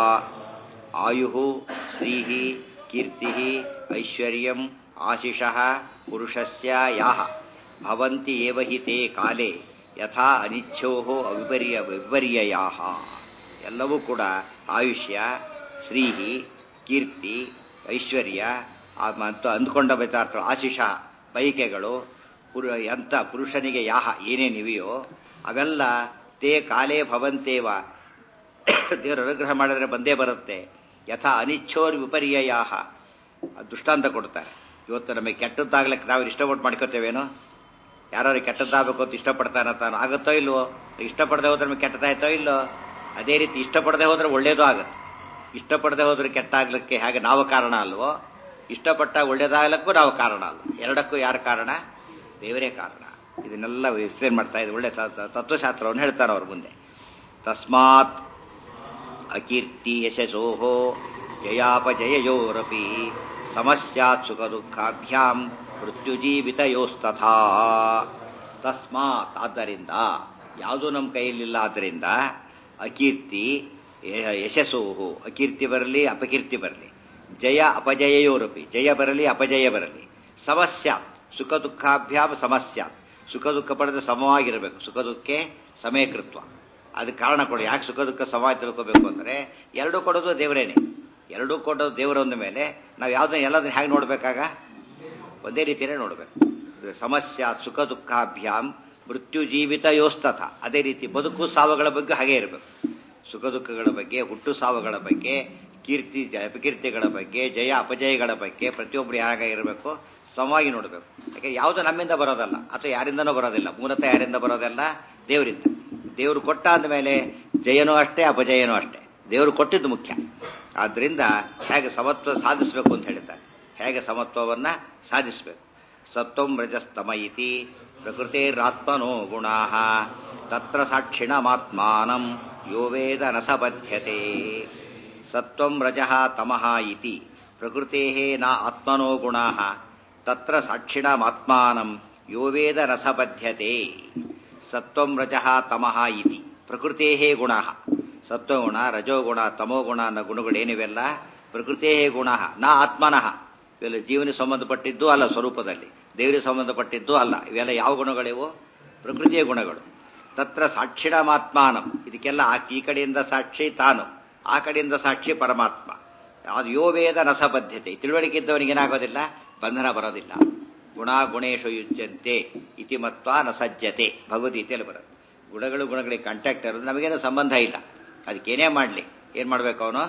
ಆಯುಹು ಶ್ರೀಹಿ ಕೀರ್ತಿ ಐಶ್ವರ್ಯಂ ಆಶಿಷಃ ಪುರುಷಸ್ಯ ಯಾಹ ಭವಂತಿ ಏವ ಹಿ ತೇ ಕಾಲೇ ಯಥಾ ಅನಿಚ್ಛೋಹೋ ವಿಪರ್ಯಯಾಃ. ಎಲ್ಲವೂ ಕೂಡ ಆಯುಷ್ಯ, ಶ್ರೀಹಿ, ಕೀರ್ತಿ, ಐಶ್ವರ್ಯ ಮತ್ತು ಅಂದುಕೊಂಡ ಬೈತಾರ್ಥ ಆಶಿಷ ಬೈಕೆಗಳು ಎಂಥ ಪುರುಷನಿಗೆ ಯಾಹ ಏನೇನಿವೆಯೋ ಅವೆಲ್ಲ ತೇ ಕಾಲೇ ಭವಂತೇವ ದೇವರು ಅನುಗ್ರಹ ಮಾಡಿದ್ರೆ ಬಂದೇ ಬರುತ್ತೆ. ಯಥಾ ಅನಿಚ್ಛೋರ್ ವಿಪರ್ಯಯಾಹ. ದೃಷ್ಟಾಂತ ಕೊಡ್ತಾರೆ. ಇವತ್ತು ನಮಗೆ ಕೆಟ್ಟದ್ದಾಗ್ಲಿಕ್ಕೆ ನಾವು ಇಷ್ಟಪಟ್ಟು ಮಾಡ್ಕೋತೇವೇನೋ, ಯಾರು ಕೆಟ್ಟದ್ದಾಗಬೇಕು ಅಂತ ಇಷ್ಟಪಡ್ತಾನ ತಾನು ಆಗುತ್ತೋ ಇಲ್ವೋ? ಇಷ್ಟಪಡದೆ ಹೋದ್ರೆ ನಮಗೆ ಕೆಟ್ಟದಾಯ್ತೋ ಇಲ್ಲೋ? ಅದೇ ರೀತಿ ಇಷ್ಟಪಡದೆ ಹೋದ್ರೆ ಒಳ್ಳೇದು ಆಗುತ್ತೆ. ಇಷ್ಟಪಡದೆ ಹೋದ್ರೆ ಕೆಟ್ಟಾಗ್ಲಿಕ್ಕೆ ಹಾಗೆ ನಾವು ಕಾರಣ ಅಲ್ವೋ, ಇಷ್ಟಪಟ್ಟ ಒಳ್ಳೇದಾಗ್ಲಿಕ್ಕೂ ನಾವು ಕಾರಣ ಅಲ್ವ. ಎರಡಕ್ಕೂ ಯಾರು ಕಾರಣ? ದೇವರೇ ಕಾರಣ. ಇದನ್ನೆಲ್ಲ ಎಕ್ಸ್ಪ್ಲೇನ್ ಮಾಡ್ತಾ ಇದೆ. ಒಳ್ಳೆ ತತ್ವಶಾಸ್ತ್ರವನ್ನು ಹೇಳ್ತಾರೆ ಅವ್ರ ಮುಂದೆ. ತಸ್ಮಾತ್ ಅಕೀರ್ತಿ ಯಶಸೋಹೋ ಜಯಾಪಜಯಯೋರಪಿ ಸಮಸ್ಯಾತ್ ಸುಖ ದುಃಖಾಭ್ಯಾಂ ಮೃತ್ಯುಜೀವಿತಯೋಸ್ತಥಾ. ತಸ್ಮಾತ್ ಆದ್ದರಿಂದ, ಯಾವುದೂ ನಮ್ಮ ಕೈಯಲ್ಲಿಲ್ಲ, ಆದ್ದರಿಂದ ಅಕೀರ್ತಿ ಯಶಸ್ಸೋಹು, ಅಕೀರ್ತಿ ಬರಲಿ ಅಪಕೀರ್ತಿ ಬರಲಿ, ಜಯ ಅಪಜಯಯೋರಪಿ, ಜಯ ಬರಲಿ ಅಪಜಯ ಬರಲಿ, ಸಮಸ್ಯಾತ್ ಸುಖ ದುಃಖಾಭ್ಯಾಂ ಸಮಸ್ಯಾತ್, ಸುಖ ದುಃಖ ಪಡೆದ ಸಮವಾಗಿರಬೇಕು. ಸುಖ ದುಃಖೆ ಸಮಯಕೃತ್ವ. ಅದಕ್ಕೆ ಕಾರಣ ಕೊಡಿ. ಯಾಕೆ ಸುಖ ದುಃಖ ಸಮವಾಗಿ ತಿಳ್ಕೋಬೇಕು ಅಂದ್ರೆ ಎರಡೂ ಕೊಡೋದು ದೇವರೇನೆ. ಎರಡೂ ಕೊಡೋದು ದೇವರೊಂದ ಮೇಲೆ ನಾವು ಯಾವುದನ್ನ ಎಲ್ಲದನ್ನ ಹೇಗೆ ನೋಡ್ಬೇಕಾಗ ಒಂದೇ ರೀತಿಯೇ ನೋಡ್ಬೇಕು. ಸಮಸ್ಯಾತ್ ಸುಖ ದುಃಖಾಭ್ಯಾಂ ಮೃತ್ಯು ಜೀವಿತ ಯೋಸ್ತಥ. ಅದೇ ರೀತಿ ಬದುಕು ಸಾವುಗಳ ಬಗ್ಗೆ ಹಾಗೆ ಇರಬೇಕು. ಸುಖ ದುಃಖಗಳ ಬಗ್ಗೆ, ಹುಟ್ಟು ಸಾವುಗಳ ಬಗ್ಗೆ, ಕೀರ್ತಿ ಅಪಕೀರ್ತಿಗಳ ಬಗ್ಗೆ, ಜಯ ಅಪಜಯಗಳ ಬಗ್ಗೆ ಪ್ರತಿಯೊಬ್ಬರು ಹೇಗಿರಬೇಕು, ಸಮವಾಗಿ ನೋಡಬೇಕು. ಯಾಕೆ ಯಾವುದು ನಮ್ಮಿಂದ ಬರೋದಲ್ಲ ಅಥವಾ ಯಾರಿಂದನೂ ಬರೋದಿಲ್ಲ. ಮೂಲತಃ ಯಾರಿಂದ ಬರೋದಲ್ಲ? ದೇವರಿಂದ. ದೇವರು ಕೊಟ್ಟ ಅಂದಮೇಲೆ ಜಯನೂ ಅಷ್ಟೇ ಅಪಜಯನೂ ಅಷ್ಟೇ. ದೇವರು ಕೊಟ್ಟಿದ್ದು ಮುಖ್ಯ. ಆದ್ರಿಂದ ಹೇಗೆ ಸಮತ್ವ ಸಾಧಿಸಬೇಕು ಅಂತ ಹೇಳ್ತಾರೆ. ಹೇಗೆ ಸಮತ್ವವನ್ನ ಸಾಧಿಸಬೇಕು. ಸತ್ವಂ ರಜಸ್ತಮ ಇತಿ ಪ್ರಕೃತಿರಾತ್ಮನೋ ಗುಣಾಃ ತತ್ರ ಸಾಕ್ಷಿಣಮಾತ್ಮಾನಂ ಯೋ ವೇದ ನ ಸ ಬಧ್ಯತೆ. ಸತ್ವಂ ರಜಃ ತಮಃ ಇತಿ ಪ್ರಕೃತೇಃ ನ ಆತ್ಮನೋ ಗುಣಾಃ ತತ್ರ ಸಾಕ್ಷಿಣಮಾತ್ಮಾನಂ ಯೋ ವೇದ ನ ಸ ಬಧ್ಯತೆ. ಸತ್ವಂ ರಜಃ ತಮಃ ಇತಿ ಪ್ರಕೃತೇಃ ಗುಣಾಃ. ಸತ್ವಗುಣ, ರಜೋಗುಣ, ತಮೋಗುಣ ಅನ್ನೋ ಗುಣಗಳೇನಿವೆಲ್ಲ ಪ್ರಕೃತೇ ಗುಣ ನ ಆತ್ಮನಃ. ಇವೆಲ್ಲ ಜೀವನಿಗೆ ಸಂಬಂಧಪಟ್ಟಿದ್ದು ಅಲ್ಲ, ಸ್ವರೂಪದಲ್ಲಿ ದೇವರಿಗೆ ಸಂಬಂಧಪಟ್ಟಿದ್ದು ಅಲ್ಲ. ಇವೆಲ್ಲ ಯಾವ ಗುಣಗಳಿವು? ಪ್ರಕೃತಿಯ ಗುಣಗಳು. ತತ್ರ ಸಾಕ್ಷಿಣಮಾತ್ಮಾನಂ, ಇದಕ್ಕೆಲ್ಲ ಈ ಕಡೆಯಿಂದ ಸಾಕ್ಷಿ ತಾನು, ಆ ಕಡೆಯಿಂದ ಸಾಕ್ಷಿ ಪರಮಾತ್ಮ. ಅದು ಯೋ ವೇದ ನಸ ಬದ್ಧತೆ. ತಿಳುವಳಿಕೆ ಇದ್ದವನಿಗೆ ಏನಾಗೋದಿಲ್ಲ, ಬಂಧನ ಬರೋದಿಲ್ಲ. ಗುಣ ಗುಣೇಶು ಯುಜ್ಯಂತೆ ಇತಿ ಮತ್ವ ನ ಸಜ್ಜತೆ ಭಗವದ್ಗೀತೆಯಲ್ಲಿ ಬರುತ್ತೆ. ಗುಣಗಳಿಗೆ ಕಾಂಟ್ಯಾಕ್ಟ್ ಇರೋದು, ನಮಗೇನು ಸಂಬಂಧ ಇಲ್ಲ. ಅದಕ್ಕೇನೇ ಮಾಡಲಿ, ಏನ್ ಮಾಡ್ಬೇಕು ಅವನು?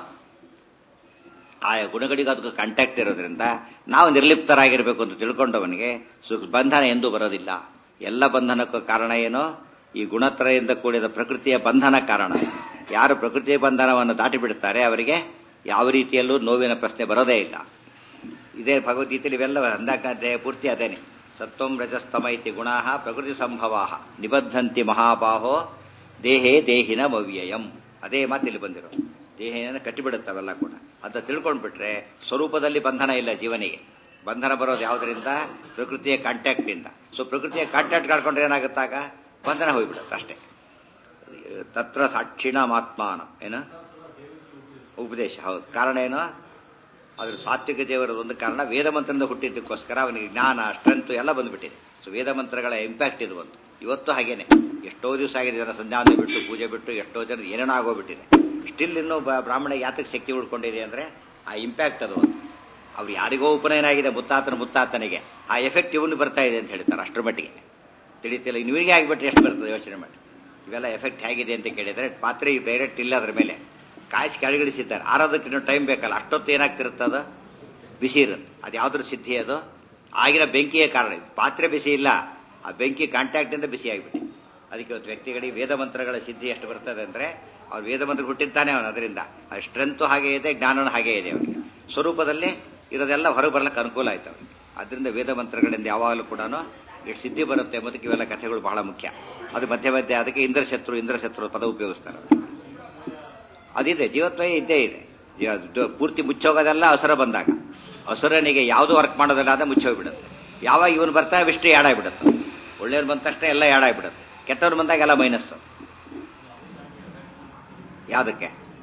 ಆ ಗುಣಗಳಿಗೆ ಅದಕ್ಕೆ ಕಾಂಟ್ಯಾಕ್ಟ್ ಇರೋದ್ರಿಂದ ನಾವು ನಿರ್ಲಿಪ್ತರಾಗಿರ್ಬೇಕು ಅಂತ ತಿಳ್ಕೊಂಡವನಿಗೆ ಬಂಧನ ಎಂದೂ ಬರೋದಿಲ್ಲ. ಎಲ್ಲ ಬಂಧನಕ್ಕೂ ಕಾರಣ ಏನು? ಈ ಗುಣತ್ರಯದಿಂದ ಕೂಡಿದ ಪ್ರಕೃತಿಯ ಬಂಧನ ಕಾರಣ. ಯಾರು ಪ್ರಕೃತಿಯ ಬಂಧನವನ್ನು ದಾಟಿ ಬಿಡ್ತಾರೆ ಅವರಿಗೆ ಯಾವ ರೀತಿಯಲ್ಲೂ ನೋವಿನ ಪ್ರಶ್ನೆ ಬರೋದೇ ಇಲ್ಲ. ಇದೇ ಭಗವದ್ಗೀತೆಯಲ್ಲಿ ಇವೆಲ್ಲ 14ನೇ ಅಧ್ಯಾಯ ಪೂರ್ತಿ ಅದೇನೆ. ಸತ್ವಂ ರಜಸ್ತಮ ಇತಿ ಗುಣಾಃ ಪ್ರಕೃತಿ ಸಂಭವಾಃ ನಿಬದ್ಧಂತಿ ಮಹಾಬಾಹೋ ದೇಹೇ ದೇಹಿನ ಅವ್ಯಯಂ. ಅದೇ ಮಾತಿಲ್ಲಿ ಬಂದಿರೋ. ದೇಹನ ಕಟ್ಟಿಬಿಡುತ್ತವೆಲ್ಲ ಕೂಡ ಅಂತ ತಿಳ್ಕೊಂಡ್ಬಿಟ್ರೆ ಸ್ವರೂಪದಲ್ಲಿ ಬಂಧನ ಇಲ್ಲ ಜೀವನಿಗೆ. ಬಂಧನ ಬರೋದು ಯಾವುದರಿಂದ? ಪ್ರಕೃತಿಯ ಕಾಂಟ್ಯಾಕ್ಟಿಂದ. ಸೊ ಪ್ರಕೃತಿಯ ಕಾಂಟ್ಯಾಕ್ಟ್ ಕಳ್ಕೊಂಡ್ರೆ ಏನಾಗುತ್ತಾಗ ಬಂಧನ ಹೋಗ್ಬಿಡುತ್ತೆ ಅಷ್ಟೇ. ತತ್ರ ಸಾಕ್ಷಿಣಮಾತ್ಮಾನ ಏನು ಉಪದೇಶ. ಹೌದು, ಕಾರಣ ಏನು? ಅದ್ರ ಸಾತ್ವಿಕ ದೇವರದ ಒಂದು ಕಾರಣ ವೇದ ಮಂತ್ರದಿಂದ ಹುಟ್ಟಿದ್ದಕ್ಕೋಸ್ಕರ ಅವನಿಗೆ ಜ್ಞಾನ ಸ್ಟ್ರೆಂತ್ ಎಲ್ಲ ಬಂದುಬಿಟ್ಟಿದೆ. ಸೊ ವೇದ ಮಂತ್ರಗಳ ಇಂಪ್ಯಾಕ್ಟ್ ಇದು ಒಂದು. ಇವತ್ತು ಹಾಗೇನೆ ಎಷ್ಟೋ ದಿವಸ ಆಗಿದೆ ಜನ ಸಂಧ್ಯಾವಂದನೆ ಬಿಟ್ಟು ಪೂಜೆ ಬಿಟ್ಟು ಎಷ್ಟೋ ಜನ ಏನೇನೋ ಆಗೋಗ್ಬಿಟ್ಟಿದೆ. ಸ್ಟಿಲ್ ಇನ್ನೂ ಬ್ರಾಹ್ಮಣ ಯಾತಕ್ಕೆ ಶಕ್ತಿ ಉಳ್ಕೊಂಡಿದೆ ಅಂದರೆ ಆ ಇಂಪ್ಯಾಕ್ಟ್ ಅದು ಒಂದು. ಅವ್ರು ಯಾರಿಗೋ ಉಪನಯನ ಆಗಿದೆ ಮುತ್ತಾತನಿಗೆ, ಆ ಎಫೆಕ್ಟ್ ಇವನು ಬರ್ತಾ ಇದೆ ಅಂತ ಹೇಳ್ತಾರೆ. ಅಷ್ಟರ ಮಟ್ಟಿಗೆ ತಿಳಿತಿಲ್ಲ. ಇನ್ನು ಇವರಿಗೆ ಆಗಿಬಿಟ್ರೆ ಎಷ್ಟು ಬರ್ತದೆ ಯೋಚನೆ ಮಾಡಿ. ಇವೆಲ್ಲ ಎಫೆಕ್ಟ್ ಹೇಗಿದೆ ಅಂತ ಕೇಳಿದರೆ ಪಾತ್ರೆ ಡೈರೆಕ್ಟ್ ಇಲ್ಲ ಅದ್ರ ಮೇಲೆ ಕಾಯಿಸಿ ಕೆಳಗಿಳಿಸಿದ್ದಾರೆ. ಆರೋದಕ್ಕೆ ಇನ್ನೂ ಟೈಮ್ ಬೇಕಲ್ಲ. ಅಷ್ಟೊತ್ತು ಏನಾಗ್ತಿರುತ್ತದ ಬಿಸಿ ಇರುತ್ತೆ. ಅದು ಯಾವ್ದ್ರ ಸಿದ್ಧಿ? ಅದು ಆಗಿನ ಬೆಂಕಿಯ ಕಾರಣ. ಪಾತ್ರೆ ಬಿಸಿ ಇಲ್ಲ, ಆ ಬೆಂಕಿ ಕಾಂಟ್ಯಾಕ್ಟಿಂದ ಬಿಸಿ ಆಗಿಬಿಟ್ಟು. ಅದಕ್ಕೆ ಇವತ್ತು ವ್ಯಕ್ತಿಗಳಿಗೆ ವೇದ ಮಂತ್ರಗಳ ಸಿದ್ಧಿ ಎಷ್ಟು ಬರ್ತದೆ ಅಂದರೆ ಅವ್ರು ವೇದ ಮಂತ್ರ ಹುಟ್ಟಿದ್ದಾನೆ ಅವನು. ಅದರಿಂದ ಆ ಸ್ಟ್ರೆಂತು ಹಾಗೇ ಇದೆ, ಜ್ಞಾನನೂ ಹಾಗೇ ಇದೆ ಅವನಿಗೆ. ಸ್ವರೂಪದಲ್ಲಿ ಇರೋದೆಲ್ಲ ಹೊರಗೆ ಬರ್ಲಿಕ್ಕೆ ಅನುಕೂಲ ಆಯ್ತು ಅವನಿಗೆ. ಅದರಿಂದ ವೇದ ಮಂತ್ರಗಳಿಂದ ಯಾವಾಗಲೂ ಕೂಡ ಎಷ್ಟು ಸಿದ್ಧಿ ಬರುತ್ತೆ ಎಂಬುದಕ್ಕೆ ಇವೆಲ್ಲ ಕಥೆಗಳು ಬಹಳ ಮುಖ್ಯ. ಅದು ಮಧ್ಯೆ ಅದಕ್ಕೆ ಇಂದ್ರಶತ್ರು ಪದ ಉಪಯೋಗಿಸ್ತಾರೆ. ಅದಿದೆ, ಜೀವತ್ವಯ ಇದ್ದೇ ಇದೆ. ಪೂರ್ತಿ ಮುಚ್ಚೋಗೋದೆಲ್ಲ ಅಸುರ ಬಂದಾಗ. ಅಸುರನಿಗೆ ಯಾವುದು ವರ್ಕ್ ಮಾಡೋದಿಲ್ಲ ಅಂದರೆ ಮುಚ್ಚೋಗ್ಬಿಡುತ್ತೆ. ಯಾವಾಗ ಇವನು ಬರ್ತಾ ವಿಷ್ಣು ಯಾಡಾಗ್ಬಿಡುತ್ತೆ. ಒಳ್ಳೆಯವ್ರು ಬಂದ ತಕ್ಷಣ ಎಲ್ಲ ಯಾಡಾಗ್ಬಿಡುತ್ತೆ. ಕೆಟ್ಟವ್ರು ಬಂದಾಗ ಎಲ್ಲ ಮೈನಸ್. ಯಾವುದಕ್ಕೆ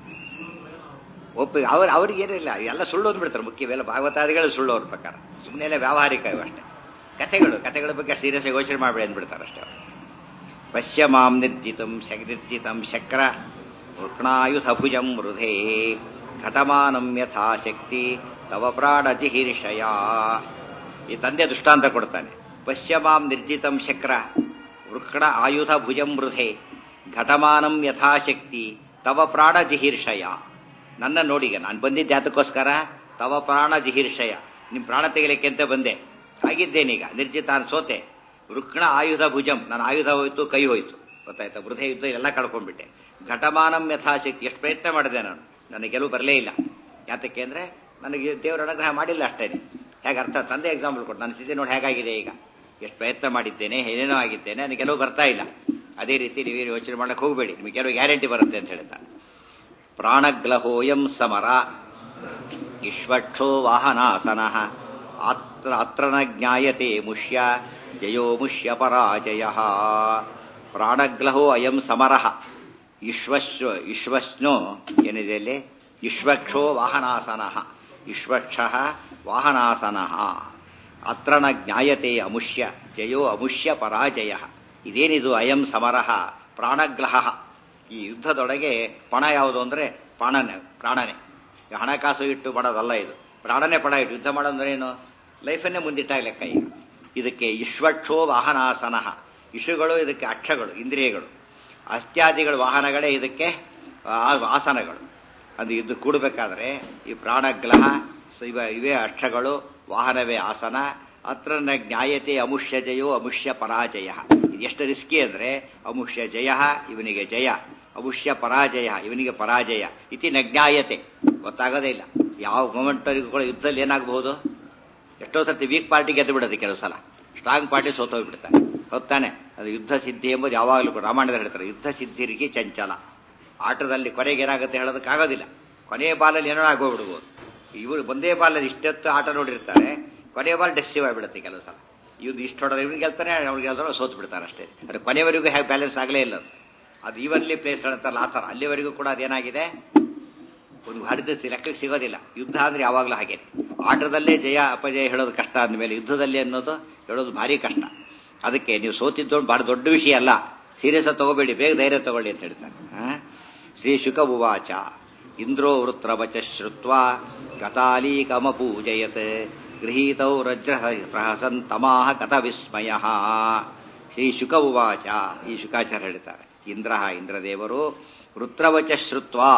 ಅವ್ರಿಗೆ ಏನಿಲ್ಲ, ಎಲ್ಲ ಸುಳ್ಳು ಅಂದ್ಬಿಡ್ತಾರೆ. ಮುಖ್ಯವೆಲ್ಲ ಭಾಗವತಾದಿಗಳು ಸುಳ್ಳು ಅವ್ರ ಪ್ರಕಾರ. ಸುಮ್ಮನೆ ಎಲ್ಲ ವ್ಯಾವಹಾರಿಕ ಇವು ಅಷ್ಟೇ. ಕಥೆಗಳ ಬಗ್ಗೆ ಸೀರಿಯಸ್ ಯೋಚನೆ ಮಾಡಬೇಡಿ ಅಂದ್ಬಿಡ್ತಾರೆ ಅಷ್ಟೇ. ಪಶ್ಯ ಮಾಂ ನಿರ್ಜಿತಂ ಶಕ್ರ ವೃಕ್ಣಾಯುಧ ಭುಜಂ ಮೃಧೇ ಘಟಮಾನಂ ಯಥಾಶಕ್ತಿ ತವ ಪ್ರಾಣ ಜಿಹೀರ್ಷಯ. ಈ ತಂದೆ ದೃಷ್ಟಾಂತ ಕೊಡ್ತಾನೆ. ಪಶ್ಯ ಮಾಂ ನಿರ್ಜಿತಂ ಶಕ್ರ ವೃಕ್ಣ ಆಯುಧ ಭುಜಂ ಮೃಧೇ ಘಟಮಾನಂ ಯಥಾಶಕ್ತಿ ತವ ಪ್ರಾಣ ಜಿಹೀರ್ಷಯ. ನನ್ನ ನೋಡಿಗ ನಾನು ಬಂದಿದ್ದೆ ಅದಕ್ಕೋಸ್ಕರ. ತವ ಪ್ರಾಣ ಜಿಹೀರ್ಷಯ, ನಿಮ್ಮ ಪ್ರಾಣ ತೆಗಿಲಿಕ್ಕೆ ಅಂತ ಬಂದೆ. ಆಗಿದ್ದೇನೀಗ ನಿರ್ಜಿತ ಸೋತೆ. ವೃಕ್ಣ ಆಯುಧ ಭುಜಂ, ನನ್ನ ಆಯುಧ ಹೋಯ್ತು, ಕೈ ಹೋಯ್ತು, ಗೊತ್ತಾಯ್ತಾ? ವೃದ್ಧೆ ಯುದ್ಧ ಎಲ್ಲ ಕಳ್ಕೊಂಡ್ಬಿಟ್ಟೆ. ಘಟಮಾನಂ ಯಥಾಶಕ್ತಿ, ಎಷ್ಟು ಪ್ರಯತ್ನ ಮಾಡಿದೆ ನಾನು, ನನಗೆ ಗೆಲುವು ಬರಲೇ ಇಲ್ಲ. ಯಾತಕ್ಕೆ ಅಂದರೆ ನನಗೆ ದೇವರ ಅನುಗ್ರಹ ಮಾಡಿಲ್ಲ ಅಷ್ಟೇ. ಹೇಗೆ ಅರ್ಥ? ತಂದೆ ಎಕ್ಸಾಂಪಲ್ ಕೊಟ್ಟು ನನ್ನ ಸ್ಥಿತಿ ನೋಡಿ ಹೇಗಾಗಿದೆ ಈಗ. ಎಷ್ಟು ಪ್ರಯತ್ನ ಮಾಡಿದ್ದೇನೆ, ಏನೇನೋ ಆಗಿದ್ದೇನೆ, ನನಗೆ ಗೆಲುವು ಬರ್ತಾ ಇಲ್ಲ. ಅದೇ ರೀತಿ ನೀವೇನು ಯೋಚನೆ ಮಾಡಕ್ಕೆ ಹೋಗಬೇಡಿ, ನಿಮಗೆ ಗೆಲುವು ಗ್ಯಾರಂಟಿ ಬರುತ್ತೆ ಅಂತ ಹೇಳಿದ. ಪ್ರಾಣಗ್ಲಹೋಯಂ ಸಮರ ಇಶ್ವಕ್ಷೋ ವಾಹನಾಸನ ಅತ್ರ ನ ಜ್ಞಾಯತೆ ಮುಷ್ಯ ಜಯೋ ಮುಷ್ಯ ಪರಾಜಯ. ಪ್ರಾಣಗ್ಲಹೋ ಅಯಂ ಸಮರಃ ಇಶ್ವಶ್ನೋ ಏನಿದೆ ಅಲ್ಲಿ? ಇಶ್ವಕ್ಷೋ ವಾಹನಾಸನ ಇಶ್ವಕ್ಷ ವಾಹನಾಸನ ಅತ್ರ ನ ಜ್ಞಾಯತೆ ಅಮುಷ್ಯ ಜಯೋ ಅಮುಷ್ಯ ಪರಾಜಯ. ಇದೇನಿದು? ಅಯಂ ಸಮರಃ ಪ್ರಾಣಗ್ಲಹ. ಈ ಯುದ್ಧದೊಳಗೆ ಪಣ ಯಾವುದು ಅಂದರೆ ಪ್ರಾಣನೇ. ಹಣಕಾಸು ಇಟ್ಟು ಮಾಡೋದಲ್ಲ ಇದು. ಪ್ರಾಣನೇ ಪಣ ಇಟ್ಟು ಯುದ್ಧ ಮಾಡೋದಂದ್ರೆ ಏನು? ಲೈಫನ್ನೇ ಮುಂದಿಟ್ಟಾಗ ಲೆಕ್ಕ. ಈಗ ಇದಕ್ಕೆ ಇಶ್ವಕ್ಷೋ ವಾಹನಾಸನ. ಇಶುಗಳು ಇದಕ್ಕೆ ಅಕ್ಷಗಳು, ಇಂದ್ರಿಯಗಳು. ಅಸ್ತ್ಯಾದಿಗಳು ವಾಹನಗಳೇ ಇದಕ್ಕೆ ಆಸನಗಳು. ಅದು ಇದು ಕೂಡಬೇಕಾದ್ರೆ ಈ ಪ್ರಾಣಗ್ಲಹ ಇವೇ ಅಕ್ಷಗಳು, ವಾಹನವೇ ಆಸನ. ಅತ್ರ ನ ಜ್ಞಾಯತೆ ಅಮುಷ್ಯ ಜಯೋ ಅಮುಷ್ಯ ಪರಾಜಯ. ಎಷ್ಟು ರಿಸ್ಕಿ ಅಂದರೆ ಅಮುಷ್ಯ ಜಯ ಇವನಿಗೆ ಜಯ, ಅಮುಷ್ಯ ಪರಾಜಯ ಇವನಿಗೆ ಪರಾಜಯ. ಇತಿ ನ ಜ್ಞಾಯತೆ, ಗೊತ್ತಾಗೋದೇ ಇಲ್ಲ. ಯಾವ ಮೊಮೆಂಟರಿಗೂ ಕೂಡ ಯುದ್ಧದಲ್ಲಿ ಏನಾಗಬಹುದು? ಎಷ್ಟೋ ಸರ್ತಿ ವೀಕ್ ಪಾರ್ಟಿ ಗೆದ್ದು ಬಿಡೋದು, ಕೆಲವು ಸಲ ಸ್ಟ್ರಾಂಗ್ ಪಾರ್ಟಿ ಸೋತೋಗ್ಬಿಡ್ತಾನೆ. ಹೊತ್ತಾನೆ. ಅದು ಯುದ್ಧ ಸಿದ್ಧಿ ಎಂಬುದು ಯಾವಾಗಲೂ ಕೂಡ ರಾಮಾಯಣದಲ್ಲಿ ಹೇಳ್ತಾರೆ. ಯುದ್ಧ ಸಿದ್ಧಿರಿಗೆ ಚಂಚಲ. ಆಟದಲ್ಲಿ ಕೊನೆಗೆ ಏನಾಗುತ್ತೆ ಹೇಳೋದಕ್ಕಾಗೋದಿಲ್ಲ. ಕೊನೆಯ ಬಾಲಲ್ಲಿ ಏನೋ ಆಗೋಗ್ಬಿಡ್ಬೋದು. ಇವರು ಒಂದೇ ಬಾಲಲ್ಲಿ ಇಷ್ಟೊತ್ತು ಆಟ ನೋಡಿರ್ತಾರೆ, ಕೊನೆಯ ಬಾಲ್ ಡೆಸಿವ್ ಆಗಿಬಿಡುತ್ತೆ ಕೆಲವು ಸಲ. ಇವ್ರು ಇಷ್ಟು ಹೊಡೆದ್ರೆ ಇವ್ರಿಗೆ ಗೆಲ್ತಾನೆ, ಅವ್ರಿಗೆ ಗೆಲ್ತಾರೋ ಸೋತು ಬಿಡ್ತಾರೆ ಅಷ್ಟೇ. ಆದರೆ ಕೊನೆಯವರೆಗೂ ಹೇಗೆ ಬ್ಯಾಲೆನ್ಸ್ ಆಗಲೇ ಇಲ್ಲ. ಅದು ಈವನ್ಲಿ ಪ್ಲೇಸ್ ಅಂತಾರಲ್ಲ ಆ ಥರ. ಅಲ್ಲಿವರೆಗೂ ಕೂಡ ಅದೇನಾಗಿದೆ, ಒಂದು ಹರಿದ ಲೆಕ್ಕಕ್ಕೆ ಸಿಗೋದಿಲ್ಲ. ಯುದ್ಧ ಅಂದ್ರೆ ಯಾವಾಗಲೂ ಹಾಗೆ. ಆಟದಲ್ಲೇ ಜಯ ಅಪಜಯ ಹೇಳೋದು ಕಷ್ಟ ಅಂದಮೇಲೆ ಯುದ್ಧದಲ್ಲಿ ಅನ್ನೋದು ಹೇಳೋದು ಭಾರಿ ಕಷ್ಟ. ಅದಕ್ಕೆ ನೀವು ಸೋತಿದ್ದು ಬಹಳ ದೊಡ್ಡ ವಿಷಯ ಅಲ್ಲ, ಸೀರಿಯಸ್ ತಗೋಬೇಡಿ, ಬೇಗ ಧೈರ್ಯ ತಗೊಳ್ಳಿ ಅಂತ ಹೇಳ್ತಾರೆ. ಶ್ರೀ ಶುಕ ಉವಾಚ ಇಂದ್ರೋ ವೃತ್ರವಚ ಶ್ರುತ್ವಾ ಗತಾಲೀಕಮಪೂಜಯತ್ ಗೃಹೀತೌ ರಜ್ರ ಪ್ರಹಸನ್ ತಮಾಹ ಕಥ ವಿಸ್ಮಯ. ಶ್ರೀ ಶುಕ ಉವಾಚ, ಈ ಶುಕಾಚಾರ್ಯ ಹೇಳ್ತಾರೆ, ಇಂದ್ರದೇವರು ವೃತ್ರವಚ ಶ್ರುತ್ವಾ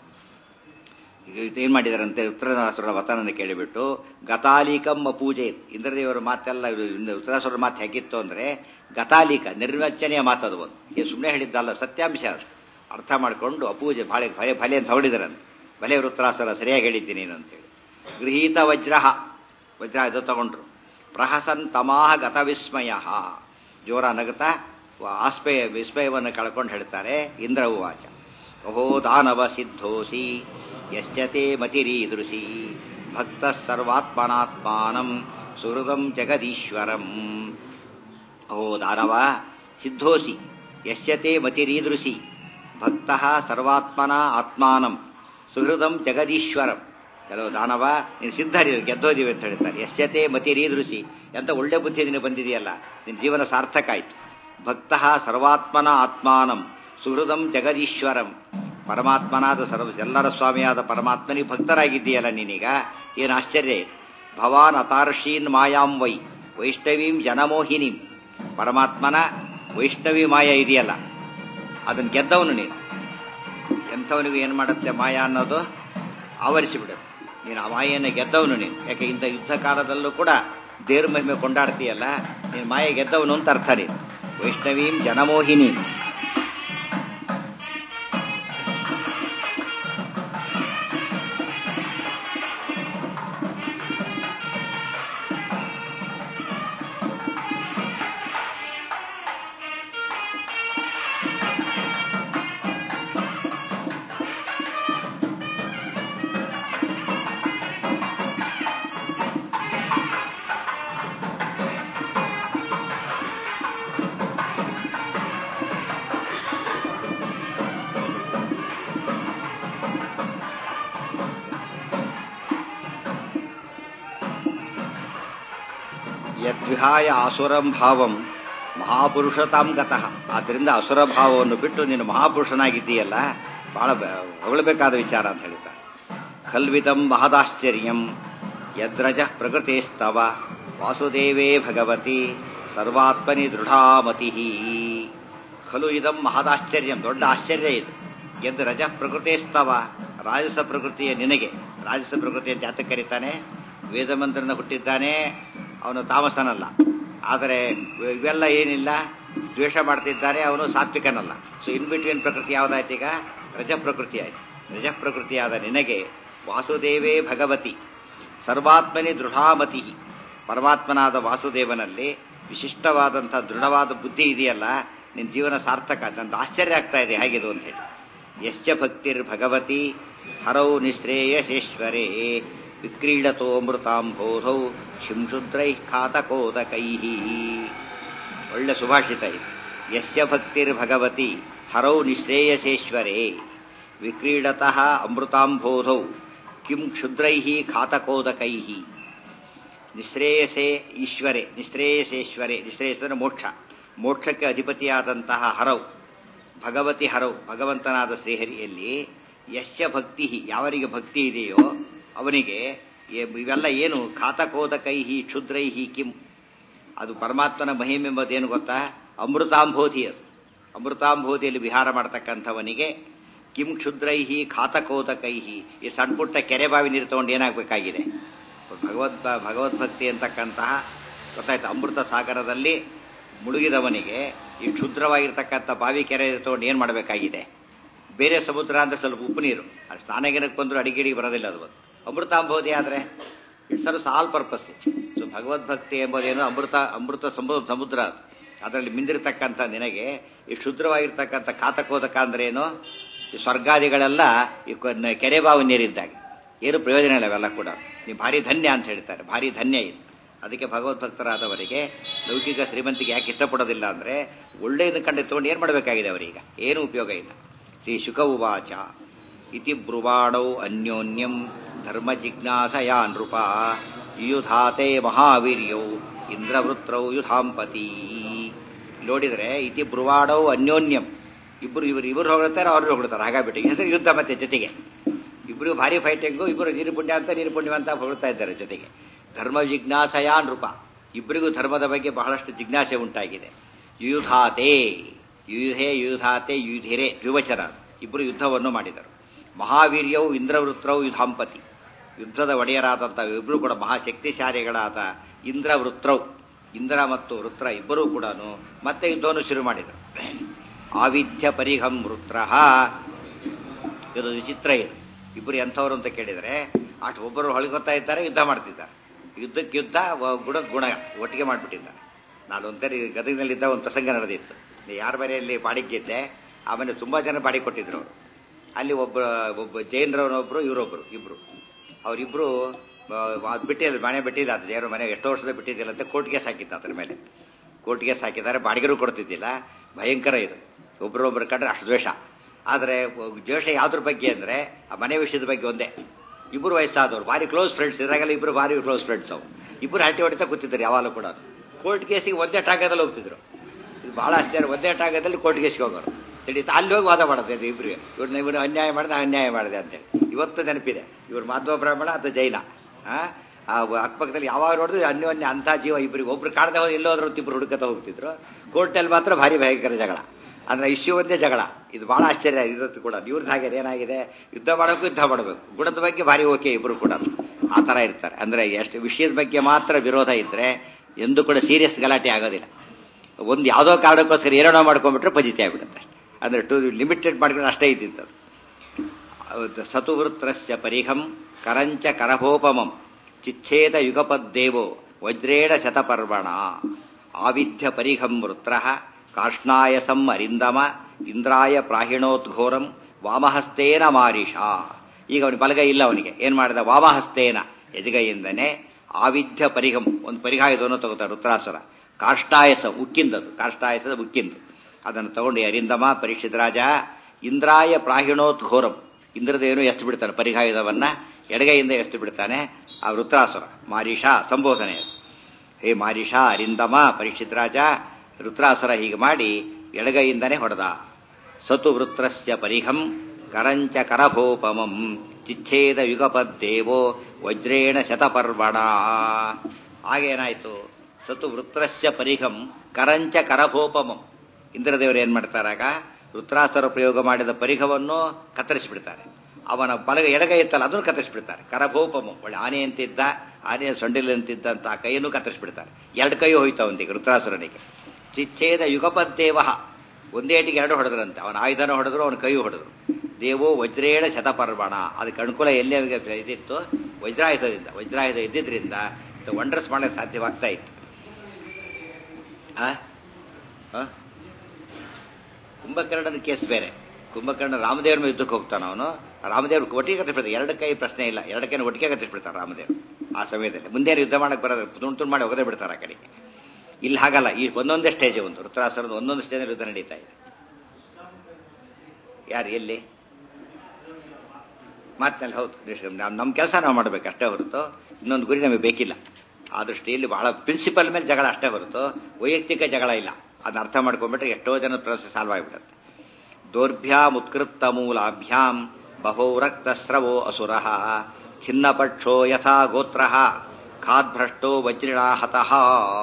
ಏನ್ ಮಾಡಿದಾರಂತೆ? ವೃತ್ರಾಸುರನ ವತನನ್ನು ಕೇಳಿಬಿಟ್ಟು ಗತಾಲೀಕಂ ಅಪೂಜೆ. ಇಂದ್ರದೇವರ ಮಾತೆಲ್ಲ ವೃತ್ರಾಸುರನ ಮಾತು ಹೇಗಿತ್ತು ಅಂದ್ರೆ ಗತಾಲೀಕ, ನಿರ್ವಚನೆಯ ಮಾತದು. ಒಂದು ಸುಮ್ಮನೆ ಹೇಳಿದ್ದಲ್ಲ, ಸತ್ಯಾಂಶ. ಅರ್ಥ ಮಾಡಿಕೊಂಡು ಅಪೂಜೆ ಭಲೆ ಅಂತ ಹೊಡಿದಾರಂತೆ. ಭಲೆ ವೃತ್ರಾಸುರ, ಸರಿಯಾಗಿ ಹೇಳಿದ್ದೀನಿ ಅಂತೇಳಿ. ಗೃಹೀತ ವಜ್ರ ಇದು ತಗೊಂಡ್ರು. ಪ್ರಹಸನ್ ತಮಾಹ ಗತ ವಿಸ್ಮಯ, ಜೋರ ನಗತಾ ವಿಸ್ಮಯವನ್ನು ಕಳ್ಕೊಂಡು ಹೇಳ್ತಾರೆ. ಇಂದ್ರ ಉವಾಚ ಓಹೋ ದಾನವ ಸಿದ್ಧೋಸಿ ಯಶ್ಚತೆ ಮತಿರೀದೃಶಿ ಭಕ್ತ ಸರ್ವಾತ್ಮನಾತ್ಮಾನಂ ಸುಹೃದಂ ಜಗದೀಶ್ವರಂ. ಓ ದಾನವ, ಸಿದ್ಧೋಸಿ ಯಸ್ಯತೆ ಮತಿರೀದೃಶಿ ಭಕ್ತಃ ಸರ್ವಾತ್ಮನ ಆತ್ಮಾನಂ ಸುಹೃದಂ ಜಗದೀಶ್ವರಂ. ಕೆಲವು ದಾನವ ನೀನು ಸಿದ್ಧರಿ, ಗೆದ್ದೋದಿವೆ ಅಂತ ಹೇಳ್ತಾರೆ. ಯಸ್ಯತೆ ಮತಿರೀದೃಶಿ, ಎಂತ ಒಳ್ಳೆ ಬುದ್ಧಿ ನಿನಗೆ ಬಂದಿದೆಯಲ್ಲ, ನಿನ್ನ ಜೀವನ ಸಾರ್ಥಕ ಆಯ್ತು. ಭಕ್ತಃ ಸರ್ವಾತ್ಮನ ಆತ್ಮಾನಂ ಸುಹೃದಂ ಜಗದೀಶ್ವರಂ. ಪರಮಾತ್ಮನಾದ ಎಲ್ಲರ ಸ್ವಾಮಿಯಾದ ಪರಮಾತ್ಮನಿಗೆ ಭಕ್ತರಾಗಿದ್ದೀಯಲ್ಲ ನೀನೀಗ, ಏನು ಆಶ್ಚರ್ಯ ಇದೆ. ಭವಾನ್ ಅತಾರ್ಷೀನ್ ಮಾಯಾಂ ವೈ ವೈಷ್ಣವೀಂ ಜನಮೋಹಿನೀಂ. ಪರಮಾತ್ಮನ ವೈಷ್ಣವಿ ಮಾಯ ಇದೆಯಲ್ಲ, ಅದನ್ನು ಗೆದ್ದವನು ನೀನು. ಎಂಥವನಿಗೂ ಏನು ಮಾಡುತ್ತೆ ಮಾಯಾ ಅನ್ನೋದು, ಆವರಿಸಿಬಿಡುತ್ತೆ. ನೀನು ಆ ಮಾಯೆಯನ್ನು ಗೆದ್ದವನು ನೀನು. ಯಾಕೆ ಇಂಥ ಯುದ್ಧ ಕಾಲದಲ್ಲೂ ಕೂಡ ದೇವ್ರ ಮಹಿಮೆ ಕೊಂಡಾಡ್ತೀಯಲ್ಲ, ನೀನು ಮಾಯೆ ಗೆದ್ದವನು ಅಂತ ಅರ್ಥ. ನೀನು ವೈಷ್ಣವೀಂ ಜನಮೋಹಿನಿ. ಯದ್ವಿಹಾಯ ಅಸುರಂ ಭಾವಂ ಮಹಾಪುರುಷತಾಂ ಗತಃ. ಆದ್ದರಿಂದ ಅಸುರ ಭಾವವನ್ನು ಬಿಟ್ಟು ನೀನು ಮಹಾಪುರುಷನಾಗಿದ್ದೀಯಲ್ಲ, ಬಹಳ ಹೊಗಳಬೇಕಾದ ವಿಚಾರ ಅಂತ ಹೇಳ್ತಾರೆ. ಖಲ್ವಿದಂ ಮಹದಾಶ್ಚರ್ಯಂ ಯದ್ರಜ ಪ್ರಕೃತಿಸ್ತವ ವಾಸುದೇವೇ ಭಗವತಿ ಸರ್ವಾತ್ಮನಿ ದೃಢಾಮತಿ. ಖಲು ಇದಂ ಮಹದಾಶ್ಚರ್ಯಂ, ದೊಡ್ಡ ಆಶ್ಚರ್ಯ ಇದು. ಯದ್ ರಜ ಪ್ರಕೃತಿಸ್ತವ, ರಾಜಸ ಪ್ರಕೃತಿಯ ನಿನಗೆ. ರಾಜಸ ಪ್ರಕೃತಿಯ ಜಾತಕ ಕರೀತಾನೆ, ವೇದಮಂತ್ರನ ಹುಟ್ಟಿದ್ದಾನೆ, ಅವನು ತಾಮಸನಲ್ಲ. ಆದರೆ ಇವೆಲ್ಲ ಏನಿಲ್ಲ, ದ್ವೇಷ ಮಾಡ್ತಿದ್ದಾನೆ, ಅವನು ಸಾತ್ವಿಕನಲ್ಲ. ಸೊ ಇನ್ ಬಿಟ್ವೀನ್ ಪ್ರಕೃತಿ ಯಾವುದಾಯ್ತು ಈಗ? ರಜ ಪ್ರಕೃತಿ ಆಯ್ತು. ರಜ ಪ್ರಕೃತಿಯಾದ ನಿನಗೆ ವಾಸುದೇವೇ ಭಗವತಿ ಸರ್ವಾತ್ಮನಿ ದೃಢಾಮತಿ. ಪರಮಾತ್ಮನಾದ ವಾಸುದೇವನಲ್ಲಿ ವಿಶಿಷ್ಟವಾದಂಥ ದೃಢವಾದ ಬುದ್ಧಿ ಇದೆಯಲ್ಲ, ನಿನ್ನ ಜೀವನ ಸಾರ್ಥಕ. ನಂದು ಆಶ್ಚರ್ಯ ಆಗ್ತಾ ಇದೆ ಹೇಗಿದು ಅಂತ ಹೇಳಿ. ಯಶ್ಚ ಭಕ್ತಿರ್ ಭಗವತಿ ಹರೌ ನಿಶ್ರೇಯಸೇಶ್ವರೇ ವಿಕ್ರೀಡತೋ ಅಮೃತಾಂಬೋಧೌ ಶಿಂಶುದ್ರೈ ಖಾತಕೋದಕೈ. ಒಳ್ಳೆ ಸುಭಾಷಿತ ಇದು. ಯಸ್ಯ ಭಕ್ತಿರ್ ಭಗವತಿ ಹರೌ ನಿಶ್ರೇಯಸೇಶ್ವರೇ ವಿಕ್ರೀಡತಃ ಅಮೃತಾಂಬೋಧೌ ಕಿಂ ಕ್ಷುದ್ರೈ ಖಾತಕೋದಕೈ. ನಿಶ್ರೇಯಸೇ ಈಶ್ವರೇ, ನಿಶ್ರೇಯಸೇಶ್ವರೇ, ನಿಶ್ರೇಯಸ ಮೋಕ್ಷ, ಮೋಕ್ಷಕ್ಕೆ ಅಧಿಪತಿಯಾದಂತಹ ಹರೌ ಭಗವತಿ ಹರೌ, ಭಗವಂತನಾದ ಶ್ರೀಹರಿಯಲ್ಲಿ ಯಶ್ಯ ಭಕ್ತಿ, ಯಾವನಿಗೆ ಭಕ್ತಿ ಇದೆಯೋ ಅವನಿಗೆ ಇವೆಲ್ಲ ಏನು? ಖಾತಕೋದಕೈಹಿ ಕ್ಷುದ್ರೈಹಿ ಕಿಂ. ಅದು ಪರಮಾತ್ಮನ ಮಹಿಮೆ ಎಂಬುದೇನು ಗೊತ್ತಾ? ಅಮೃತಾಂಬೋಧಿ. ಅದು ಅಮೃತಾಂಬೋಧಿಯಲ್ಲಿ ವಿಹಾರ ಮಾಡ್ತಕ್ಕಂಥವನಿಗೆ ಕಿಂ ಕ್ಷುದ್ರೈಹಿ ಖಾತಕೋದಕೈಹಿ. ಈ ಸಣ್ಣ ಪುಟ್ಟ ಕೆರೆ ಬಾವಿ ನೀರು ತಗೊಂಡು ಏನಾಗಬೇಕಾಗಿದೆ? ಭಗವದ್ಭಕ್ತಿ ಅಂತಕ್ಕಂತಹ ಗೊತ್ತಾಯ್ತು. ಅಮೃತ ಸಾಗರದಲ್ಲಿ ಮುಳುಗಿದವನಿಗೆ ಈ ಕ್ಷುದ್ರವಾಗಿರ್ತಕ್ಕಂಥ ಬಾವಿ ಕೆರೆ ತಗೊಂಡು ಏನು ಮಾಡಬೇಕಾಗಿದೆ? ಬೇರೆ ಸಮುದ್ರ ಅಂದ್ರೆ ಸ್ವಲ್ಪ ಉಪ್ಪು ನೀರು, ಅದು ಸ್ನಾನಗಿನಕ್ಕೆ ಬಂದರೂ ಅಡಿಗೆಡಿಗೆ ಬರೋದಿಲ್ಲ. ಅದು ಅಮೃತಾಂಬೋಧಿ ಆದರೆ it's serves all purpose. So ಭಗವದ್ಭಕ್ತಿ ಎಂಬುದೇನು? ಅಮೃತ ಸಮುದ್ರ. ಅದರಲ್ಲಿ ಮಿಂದಿರ್ತಕ್ಕಂಥ ನಿನಗೆ ಈ ಕ್ಷುದ್ರವಾಗಿರ್ತಕ್ಕಂಥ ಖಾತಕೋದಕ ಅಂದ್ರೆ ಏನು? ಈ ಸ್ವರ್ಗಾದಿಗಳೆಲ್ಲ ಈ ಕೆರೆ ಬಾವಿ ನೀರಿದ್ದಾಗ ಏನು ಪ್ರಯೋಜನ ಇಲ್ಲ. ಅವೆಲ್ಲ ಕೂಡ ನೀವು ಭಾರಿ ಧನ್ಯ ಅಂತ ಹೇಳ್ತಾರೆ. ಭಾರಿ ಧನ್ಯ ಇದು. ಅದಕ್ಕೆ ಭಗವದ್ಭಕ್ತರಾದವರಿಗೆ ಲೌಕಿಕ ಶ್ರೀಮಂತಿಗೆ ಯಾಕೆ ಇಷ್ಟಪಡೋದಿಲ್ಲ ಅಂದರೆ, ಒಳ್ಳೆಯದನ್ನು ಕಂಡು ತಗೊಂಡು ಏನು ಮಾಡಬೇಕಾಗಿದೆ ಅವರೀಗ? ಏನು ಉಪಯೋಗ ಇಲ್ಲ. ಶ್ರೀ ಶುಕ ಉವಾಚ ಇತಿ ಬ್ರುವಾಣೌ ಅನ್ಯೋನ್ಯಂ ಧರ್ಮ ಜಿಜ್ಞಾಸಯಾ ನೃಪ ಯುಧಾತೆ ಮಹಾವೀರ್ಯೌ ಇಂದ್ರವೃತ್ರೌ ಯುಧಾಂಪತಿ. ನೋಡಿದರೆ ಇತಿ ಬ್ರುವಾಣೌ ಅನ್ಯೋನ್ಯಂ, ಇವರು ಹೊಗಳ್ತಾರೆ, ಅವ್ರು ಹೊಗಳ್ತಾರೆ. ಹಾಗಾಗ್ಬಿಟ್ಟು ಹೆಸರು ಯುದ್ಧ. ಮತ್ತೆ ಜೊತೆಗೆ ಇಬ್ಬರು ಭಾರಿ ಫೈಟಿಂಗು, ಇಬ್ಬರು ನೀರು ಪುಣ್ಯ ಅಂತ ನೀರು ಪುಣ್ಯವಂತ ಹೊಗಳ್ತಾ ಇದ್ದಾರೆ. ಜೊತೆಗೆ ಧರ್ಮ ಜಿಜ್ಞಾಸಯಾ ನೃಪ, ಇಬ್ಬರಿಗೂ ಧರ್ಮದ ಬಗ್ಗೆ ಬಹಳಷ್ಟು ಜಿಜ್ಞಾಸೆ ಉಂಟಾಗಿದೆ. ಯುಧಾತೆ, ಯುಧೆ ಯುಧಾತೆ ಯುಧಿರೆ ದ್ವಿವಚನ, ಇಬ್ಬರು ಯುದ್ಧವನ್ನು ಮಾಡಿದರು. ಮಹಾವೀರ್ಯವು ಇಂದ್ರವೃತ್ರವು ಯುಧಾಂಪತಿ, ಯುದ್ಧದ ಒಡೆಯರಾದಂಥ ಇಬ್ಬರು ಕೂಡ ಮಹಾಶಕ್ತಿಶಾಲಿಗಳಾದ ಇಂದ್ರವೃತ್ರವು, ಇಂದ್ರ ಮತ್ತು ವೃತ್ರ ಇಬ್ಬರೂ ಕೂಡ ಮತ್ತೆ ಯುದ್ಧವನ್ನು ಶುರು ಮಾಡಿದರು. ಆವಿಧ್ಯ ಪರಿಹಂ ವೃತ್ರ. ಇದು ವಿಚಿತ್ರ. ಇದು ಇಬ್ಬರು ಎಂಥವ್ರು ಅಂತ ಕೇಳಿದರೆ, ಅಷ್ಟು ಒಬ್ಬರು ಹೊಳಗೊತ್ತಾ ಇದ್ದಾರೆ, ಯುದ್ಧ ಮಾಡ್ತಿದ್ದಾರೆ. ಯುದ್ಧಕ್ಕೆ ಯುದ್ಧ, ಗುಣಕ್ಕೆ ಗುಣ ಒಟ್ಟಿಗೆ ಮಾಡಿಬಿಟ್ಟಿದ್ದಾರೆ. ನಾನು ಒಂದ್ಸರಿ ಗದಗಿನಲ್ಲಿದ್ದ ಒಂದು ಪ್ರಸಂಗ ನಡೆದಿತ್ತು. ಯಾರ ಮನೆಯಲ್ಲಿ ಬಾಡಿಗೆ ಗೆದ್ದೆ, ಆಮೇಲೆ ತುಂಬ ಜನ ಬಾಡಿಗೆ ಕೊಟ್ಟಿದ್ರು ಅವರು. ಅಲ್ಲಿ ಒಬ್ಬ ಜೈನರವನೊಬ್ಬರು, ಇವರೊಬ್ಬರು, ಇಬ್ಬರು ಅವರಿಬ್ಬರು ಅದು ಬಿಟ್ಟಿಲ್ಲ, ಮನೆ ಬಿಟ್ಟಿಲ್ಲ, ಅದು ಯಾರು ಮನೆ ಎಷ್ಟೋ ವರ್ಷದ ಬಿಟ್ಟಿದ್ದಿಲ್ಲ ಅಂತ ಕೋರ್ಟ್ ಕೇಸ್ ಹಾಕಿತ್ತು ಅದ್ರ ಮೇಲೆ. ಕೋರ್ಟ್ ಕೇಸ್ ಹಾಕಿದ್ದಾರೆ, ಬಾಡಿಗೆರೂ ಕೊಡ್ತಿದ್ದಿಲ್ಲ. ಭಯಂಕರ ಇದು, ಒಬ್ರೊಬ್ರು ಕಂಡ್ರೆ ಅಷ್ಟು ದ್ವೇಷ. ಆದರೆ ದ್ವೇಷ ಯಾವ್ದ್ರ ಬಗ್ಗೆ ಅಂದರೆ ಆ ಮನೆ ವಿಷಯದ ಬಗ್ಗೆ ಒಂದೇ. ಇಬ್ಬರು ವಯಸ್ಸಾದವ್ರು, ಭಾರಿ ಕ್ಲೋಸ್ ಫ್ರೆಂಡ್ಸ್, ಇದ್ರಾಗೆಲ್ಲ ಇಬ್ಬರು ಭಾರಿ ಕ್ಲೋಸ್ ಫ್ರೆಂಡ್ಸ್. ಅವು ಇಬ್ಬರು ಹರಟೆ ಹೊಡಿತಾ ಕೂತಿದ್ರು ಯಾವಾಗಲೂ ಕೂಡ. ಕೋರ್ಟ್ ಕೇಸಿಗೆ ಒಂದೇ ಟಾಗದಲ್ಲಿ ಹೋಗ್ತಿದ್ರು. ಇದು ಬಹಳ ಆಶ್ಚರ್ಯ, ಒಂದೇ ಟಾಗದಲ್ಲಿ ಕೋರ್ಟ್ ಕೇಸ್ಗೆ ಹೋಗೋರು. ತಿಳಿತಾ ಅಲ್ಲಿ ಹೋಗಿ ವಾದ ಮಾಡೋದು ಇಬ್ರಿಗೆ, ಇವ್ರು ಅನ್ಯಾಯ ಮಾಡಿದೆ ಅನ್ಯಾಯ ಮಾಡಿದೆ ಅಂತೇಳಿ. ಇವತ್ತು ನೆನಪಿದೆ, ಇವ್ರು ಮಾಧ್ವ ಬ್ರಾಹ್ಮಣ ಅಥವಾ ಜೈನ. ಅಕ್ಕಪಕ್ಕದಲ್ಲಿ ಯಾವಾಗ ನೋಡಿದ್ರು ಅನ್ಯೋನ್ಯ ಅಂಥ ಜೀವ ಇಬ್ಬರಿಗೆ. ಒಬ್ರು ಕಾಣದೆ ಹೋಗಿ ಎಲ್ಲೋದ್ರು ಇಬ್ಬರು ಹುಡುಕತ ಹೋಗ್ತಿದ್ರು. ಕೋರ್ಟಲ್ಲಿ ಮಾತ್ರ ಭಾರಿ ಭಯಂಕರ ಜಗಳ, ಅಂದ್ರೆ ಇಶ್ಯೂ ಒಂದೇ ಜಗಳ. ಇದು ಬಹಳ ಆಶ್ಚರ್ಯ ಇರುತ್ತೆ ಕೂಡ. ಇವ್ರದ್ದು ಹಾಗೆ ಏನಾಗಿದೆ, ಯುದ್ಧ ಮಾಡೋಕ್ಕೂ ಯುದ್ಧ ಮಾಡಬೇಕು, ಗುಣದ ಬಗ್ಗೆ ಭಾರಿ ಓಕೆ ಇಬ್ಬರು ಕೂಡ ಆ ಥರ ಇರ್ತಾರೆ. ಅಂದ್ರೆ ಎಷ್ಟು ವಿಷಯದ ಬಗ್ಗೆ ಮಾತ್ರ ವಿರೋಧ ಇದ್ರೆ ಎಂದೂ ಕೂಡ ಸೀರಿಯಸ್ ಗಲಾಟೆ ಆಗೋದಿಲ್ಲ. ಒಂದು ಯಾವುದೋ ಕಾರಣಕ್ಕೋಸ್ಕರ ಏನೇನೋ ಮಾಡ್ಕೊಂಡ್ಬಿಟ್ರೆ ಫಜಿತಿ ಆಗ್ಬಿಡುತ್ತೆ. ಅಂದ್ರೆ ಲಿಮಿಟೆಡ್ ಮಾಡ್ಕೊಂಡು ಅಷ್ಟೇ ಇದ್ದಿದ್ದು. ಸತುವೃತ್ರಸ್ಯ ಪರಿಹಂ ಕರಂಚ ಕರಭೋಪಮಂ ಚಿಚ್ಛೇದ ಯುಗಪದ್ದೇವೋ ವಜ್ರೇಣ ಶತಪರ್ವಣ ಆವಿಧ್ಯ ಪರಿಹಂ ವೃತ್ರ ಕಾರ್ಷ್ಣಾಯಸಂ ಅರಿಂದಮ ಇಂದ್ರಾಯ ಪ್ರಾಹಿಣೋದ್ಘೋರಂ ವಾಮಹಸ್ತೇನ ಮಾರಿಷ. ಈಗ ಅವನಿಗೆ ಬಲಗೈ ಇಲ್ಲ, ಅವನಿಗೆ ಏನ್ ಮಾಡಿದ, ವಾಮಹಸ್ತೇನ ಎದುಗೈಯಿಂದನೇ ಆವಿಧ್ಯ ಪರಿಹಂ, ಒಂದು ಪರಿಹ ಇದನ್ನು ತಗೋತಾರೆ ವೃತ್ರಾಸುರ. ಕಾರ್ಷ್ಟಾಯಸ ಉಕ್ಕಿಂದದು, ಕಾರ್ಷ್ಟಾಯಸದ ಉಕ್ಕಿಂದು, ಅದನ್ನು ತಗೊಂಡು ಅರಿಂದಮ ಪರೀಕ್ಷಿತ ರಾಜ ಇಂದ್ರಾಯ ಪ್ರಾಹಿಣೋದ್ಘೋರಂ, ಇಂದ್ರದೇವನು ಎಷ್ಟು ಬಿಡ್ತಾನೆ ಪರಿಹಾಯುಧವನ್ನ, ಎಡಗೈಯಿಂದ ಎಷ್ಟು ಬಿಡ್ತಾನೆ ಆ ವೃತ್ರಾಸುರ. ಮಾರಿಷ ಸಂಬೋಧನೆ. ಹೇ ಮಾರಿಷ ಅರಿಂದಮ ಪರೀಕ್ಷಿತ ರಾಜ, ವೃತ್ರಾಸುರ ಹೀಗೆ ಮಾಡಿ ಎಡಗೈಯಿಂದನೇ ಹೊಡೆದ. ಸತು ವೃತ್ರಸ್ಯ ಪರಿಹಂ ಕರಂಚ ಕರಭೋಪಮಂ ಚಿಚ್ಛೇದ ಯುಗಪದ್ದೇವೋ ವಜ್ರೇಣ ಶತಪರ್ವಣ. ಆಗೇನಾಯ್ತು, ಸತು ವೃತ್ರಸ್ಯ ಪರಿಹಂ ಕರಂಚ ಕರಭೋಪಮಂ. ಇಂದ್ರದೇವರು ಏನ್ ಮಾಡ್ತಾರಾಗ, ವೃತ್ರಾಸುರ ಪ್ರಯೋಗ ಮಾಡಿದ ಪರಿಹವನ್ನು ಕತ್ತರಿಸಿಬಿಡ್ತಾರೆ. ಅವನ ಎಡಗೈ ಇತ್ತಲ್ಲ ಅದನ್ನು ಕತ್ತರಿಸಿಬಿಡ್ತಾರೆ. ಕರಭೋಪಮಂ, ಒಳ್ಳೆ ಆನೆ ಅಂತಿದ್ದ, ಆನೆಯ ಸೊಂಡಿಲಂತಿದ್ದಂತ ಆ ಕೈಯನ್ನು ಕತ್ತರಿಸಿಬಿಡ್ತಾರೆ. ಎರಡು ಕೈ ಹೋಯ್ತು ಅವನಿಗೆ ವೃತ್ರಾಸುರನಿಗೆ. ಚಿಚ್ಛೇದ ಯುಗಪದ್ದೇವ, ಒಂದೇಟಿಗೆ ಎರಡು ಹೊಡೆದ್ರಂತೆ. ಅವನ ಆಯುಧನ ಹೊಡೆದ್ರು, ಅವನ ಕೈ ಹೊಡೆದ್ರು. ದೇವೋ ವಜ್ರೇಣ ಶತಪರ್ವಣ, ಅದಕ್ಕೆ ಅನುಕೂಲ ಎಲ್ಲಿ ಅವನಿಗೆ ಇದಿತ್ತು, ವಜ್ರಾಯುಧದಿಂದ. ವಜ್ರಾಯುಧ ಇದ್ದಿದ್ರಿಂದ ವಂಡರ್ಸ್ ಮಾಡಕ್ಕೆ ಸಾಧ್ಯವಾಗ್ತಾ ಇತ್ತು. ಕುಂಭಕರ್ಣನ ಕೇಸ್ ಬೇರೆ. ಕುಂಭಕರ್ಣ ರಾಮದೇವ್ರ ಮೇಲೆ ಯುದ್ಧಕ್ಕೆ ಹೋಗ್ತಾನ ಅವನು. ರಾಮದೇವ್ರು ಒಟ್ಟಿಗೆ ಕತ್ತಿಸ್ಬಿಡ್ತಾರೆ, ಎರಡು ಕೈ ಪ್ರಶ್ನೆ ಇಲ್ಲ, ಎರಡು ಕೈನ ಒಟ್ಟಿಗೆ ಕತ್ತಿಸ್ಬಿಡ್ತಾರೆ ರಾಮದೇವ್ರು ಆ ಸಮಯದಲ್ಲಿ. ಮುಂದೇನು ಯುದ್ಧ ಮಾಡಕ್ಕೆ ಬರೋದ್ರೆ ತುಂಡು ಮಾಡಿ ಒಗದೇ ಬಿಡ್ತಾರೆ ಆ ಕಡೆಗೆ. ಇಲ್ಲಿ ಹಾಗಲ್ಲ, ಈ ಒಂದೊಂದೇ ಸ್ಟೇಜ್, ಒಂದು ವೃತ್ರಾಸುರದ ಒಂದೊಂದು ಸ್ಟೇಜಲ್ಲಿ ಯುದ್ಧ ನಡೀತಾ ಇದೆ. ಯಾರು ಎಲ್ಲಿ ಮಾತಿನಲ್ಲಿ ಹೌದು, ನಮ್ಮ ಕೆಲಸ ನಾವು ಮಾಡಬೇಕು ಅಷ್ಟೇ ಹೊರತು ಇನ್ನೊಂದು ಗುರಿ ನಮಗೆ ಬೇಕಿಲ್ಲ. ಆ ದೃಷ್ಟಿಯಲ್ಲಿ ಬಹಳ ಪ್ರಿನ್ಸಿಪಲ್ ಮೇಲೆ ಜಗಳ ಅಷ್ಟೇ ಹೊರತು ವೈಯಕ್ತಿಕ ಜಗಳ ಇಲ್ಲ. ಅದನ್ನ ಅರ್ಥ ಮಾಡ್ಕೊಂಡ್ಬಿಟ್ರೆ ಎಷ್ಟೋ ಜನ ಪ್ರಶ್ನೆ ಸಾಲ್ವ್ ಆಗಿಬಿಡುತ್ತೆ. ದೌರ್ಭ್ಯಾಂ ಉತ್ಕೃಷ್ಟ ಮೂಲಾಭ್ಯಾಂ ಬಹೋ ರಕ್ತಸ್ರವೋ ಅಸುರಃ ಛಿನ್ನಪಕ್ಷೋ ಯಥಾ ಗೋತ್ರಃ ಖಾದ್ಭ್ರಷ್ಟೋ ವಜ್ರಿಣಾ ಹತಃ.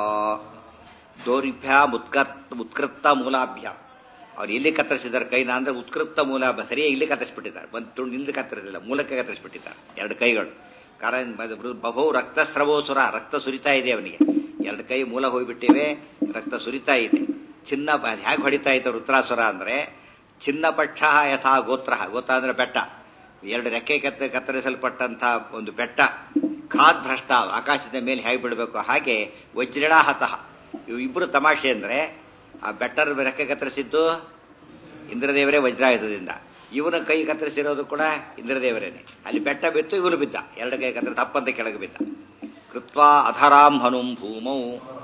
ದೌರ್ಭ್ಯಾಂ ಉತ್ಕೃಷ್ಟ ಮೂಲಾಭ್ಯಾಂ, ಅವ್ರು ಇಲ್ಲಿ ಕತ್ತರಿಸಿದ್ದಾರೆ ಕೈನ ಅಂದ್ರೆ ಉತ್ಕೃಷ್ಟ ಮೂಲಾಭ್ಯ, ಸರಿಯಾಗಿ ಇಲ್ಲಿ ಕತ್ತರಿಸ್ಬಿಟ್ಟಿದ್ದಾರೆ. ಒಂದು ತುಂಡು ಇಲ್ಲಿ ಕತ್ತರಿಸಿಲ್ಲ, ಮೂಲಕ್ಕೆ ಕತ್ತರಿಸ್ಬಿಟ್ಟಿದ್ದಾರೆ ಎರಡು ಕೈಗಳು. ಕಾರಣ ಬಹು ರಕ್ತಸ್ರವೋಸುರ, ರಕ್ತ ಸುರಿತಾ ಇದೆ ಅವನಿಗೆ. ಎರಡು ಕೈ ಮೂಲ ಹೋಗ್ಬಿಟ್ಟಿವೆ, ರಕ್ತ ಸುರಿತಾ ಇದೆ. ಚಿನ್ನ ಹೇಗೆ ಹೊಡಿತಾ ಇತ್ತು ವೃತ್ರಾಸುರ ಅಂದ್ರೆ, ಚಿನ್ನ ಪಕ್ಷ ಯಥಾ ಗೋತ್ರ, ಗೋತ್ರ ಅಂದ್ರೆ ಬೆಟ್ಟ, ಎರಡು ರೆಕ್ಕೆ ಕತ್ತರಿಸಲ್ಪಟ್ಟಂತ ಒಂದು ಬೆಟ್ಟ. ಖಾದ್ ಭ್ರಷ್ಟ, ಆಕಾಶದ ಮೇಲೆ ಹೇಗೆ ಬಿಡಬೇಕು ಹಾಗೆ ವಜ್ರಿಣಾಹತಃ. ಇವು ಇಬ್ರು ತಮಾಷೆ ಅಂದ್ರೆ, ಆ ಬೆಟ್ಟರ ರೆಕ್ಕೆ ಕತ್ತರಿಸಿದ್ದು ಇಂದ್ರದೇವರೇ ವಜ್ರಾಯುಧದಿಂದ, ಇವನ ಕೈ ಕತ್ತರಿಸಿರೋದು ಕೂಡ ಇಂದ್ರದೇವರೇನೆ. ಅಲ್ಲಿ ಬೆಟ್ಟ ಬಿತ್ತು, ಇವನು ಬಿದ್ದ, ಎರಡು ಕೈ ಕತ್ತರಿಸಿ ತಪ್ಪಂತ ಕೆಳಗೆ ಬಿದ್ದ. ಕೃತ್ವಾ ಅಧರಾಂ ಹನುಂ ಭೂಮೌ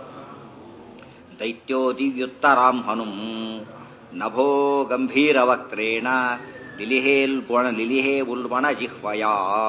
ದೈತ್ಯೋ ದಿವ್ಯುತ್ತರಾಂ ಹನುಂ ನಭೋ ಗಂಭೀರ ವಕ್ತ್ರೇಣ ಲಿಲಿಹೇ ಉಲ್ಬಣ ಜಿಹ್ವಯಾ.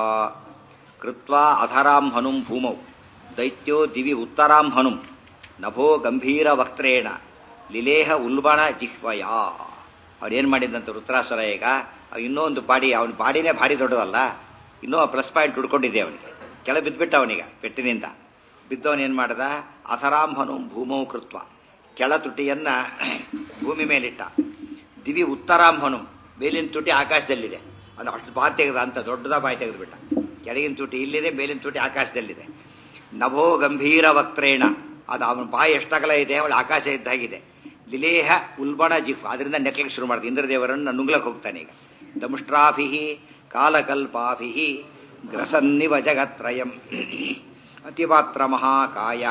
ಕೃತ್ವಾ ಅಧರಾಂ ಹನುಂ ಭೂಮೌ ದೈತ್ಯೋ ದಿವಿ ಉತ್ತರಾಂ ಹನುಂ ನಭೋ ಗಂಭೀರ ವಕ್ತ್ರೇಣ ಲಿಲೇಹ ಉಲ್ಬಣ ಜಿಹ್ವಯಾ. ಅವನೇನ್ ಮಾಡಿದಂತ ವೃತ್ರಾಸುರ ಈಗ, ಇನ್ನೊಂದು ಬಾಡಿ, ಅವನ ಬಾಡಿನೇ ಭಾರಿ ದೊಡ್ಡದಲ್ಲ, ಇನ್ನೂ ಪ್ಲಸ್ ಪಾಯಿಂಟ್ ಹುಡ್ಕೊಂಡಿದ್ದೆ ಅವನಿಗೆ. ಕೆಳ ಬಿದ್ಬಿಟ್ಟ ಅವನಿಗ ಪೆಟ್ಟಿನಿಂದ ಬಿದ್ದವನೇನ್ ಮಾಡ್ದ, ಅಧರಾಂಹನು ಭೂಮೌ ಕೃತ್ವ, ಕೆಳ ತುಟಿಯನ್ನ ಭೂಮಿ ಮೇಲಿಟ್ಟ. ದಿವಿ ಉತ್ತರಾಂಹನು, ಮೇಲಿನ ತುಟಿ ಆಕಾಶದಲ್ಲಿದೆ. ಅದು ಅಷ್ಟು ಬಾಯಿ ತೆಗೆದ ಅಂತ ದೊಡ್ಡದ ಬಾಯಿ ತೆಗೆದುಬಿಟ್ಟ. ಕೆಳಗಿನ ತುಟಿ ಇಲ್ಲಿದೆ, ಮೇಲಿನ ತುಟಿ ಆಕಾಶದಲ್ಲಿದೆ. ನಭೋ ಗಂಭೀರ ವಕ್ತ್ರೇಣ, ಅದು ಅವನ ಬಾಯಿ ಎಷ್ಟಗಲ ಇದೆ, ಅವಳ ಆಕಾಶ ಇದ್ದಾಗಿದೆ. ಲಿಲೇಹ ಉಲ್ಬಣ ಜಿಫ್, ಅದರಿಂದ ನೆಕ್ಲಿಕ್ಕೆ ಶುರು ಮಾಡಿದೆ. ಇಂದ್ರದೇವರನ್ನು ನುಂಗ್ಲಕ್ಕೆ ಹೋಗ್ತಾನೆ ಈಗ. ದಮುಷ್ಟ್ರಾಭಿ ಕಾಲಕಲ್ಪಾಭಿ ಗ್ರಸನ್ನಿವ ಜಗತ್ರಯಂ ಅತಿಮಾತ್ರ ಮಹಾಕಾಯ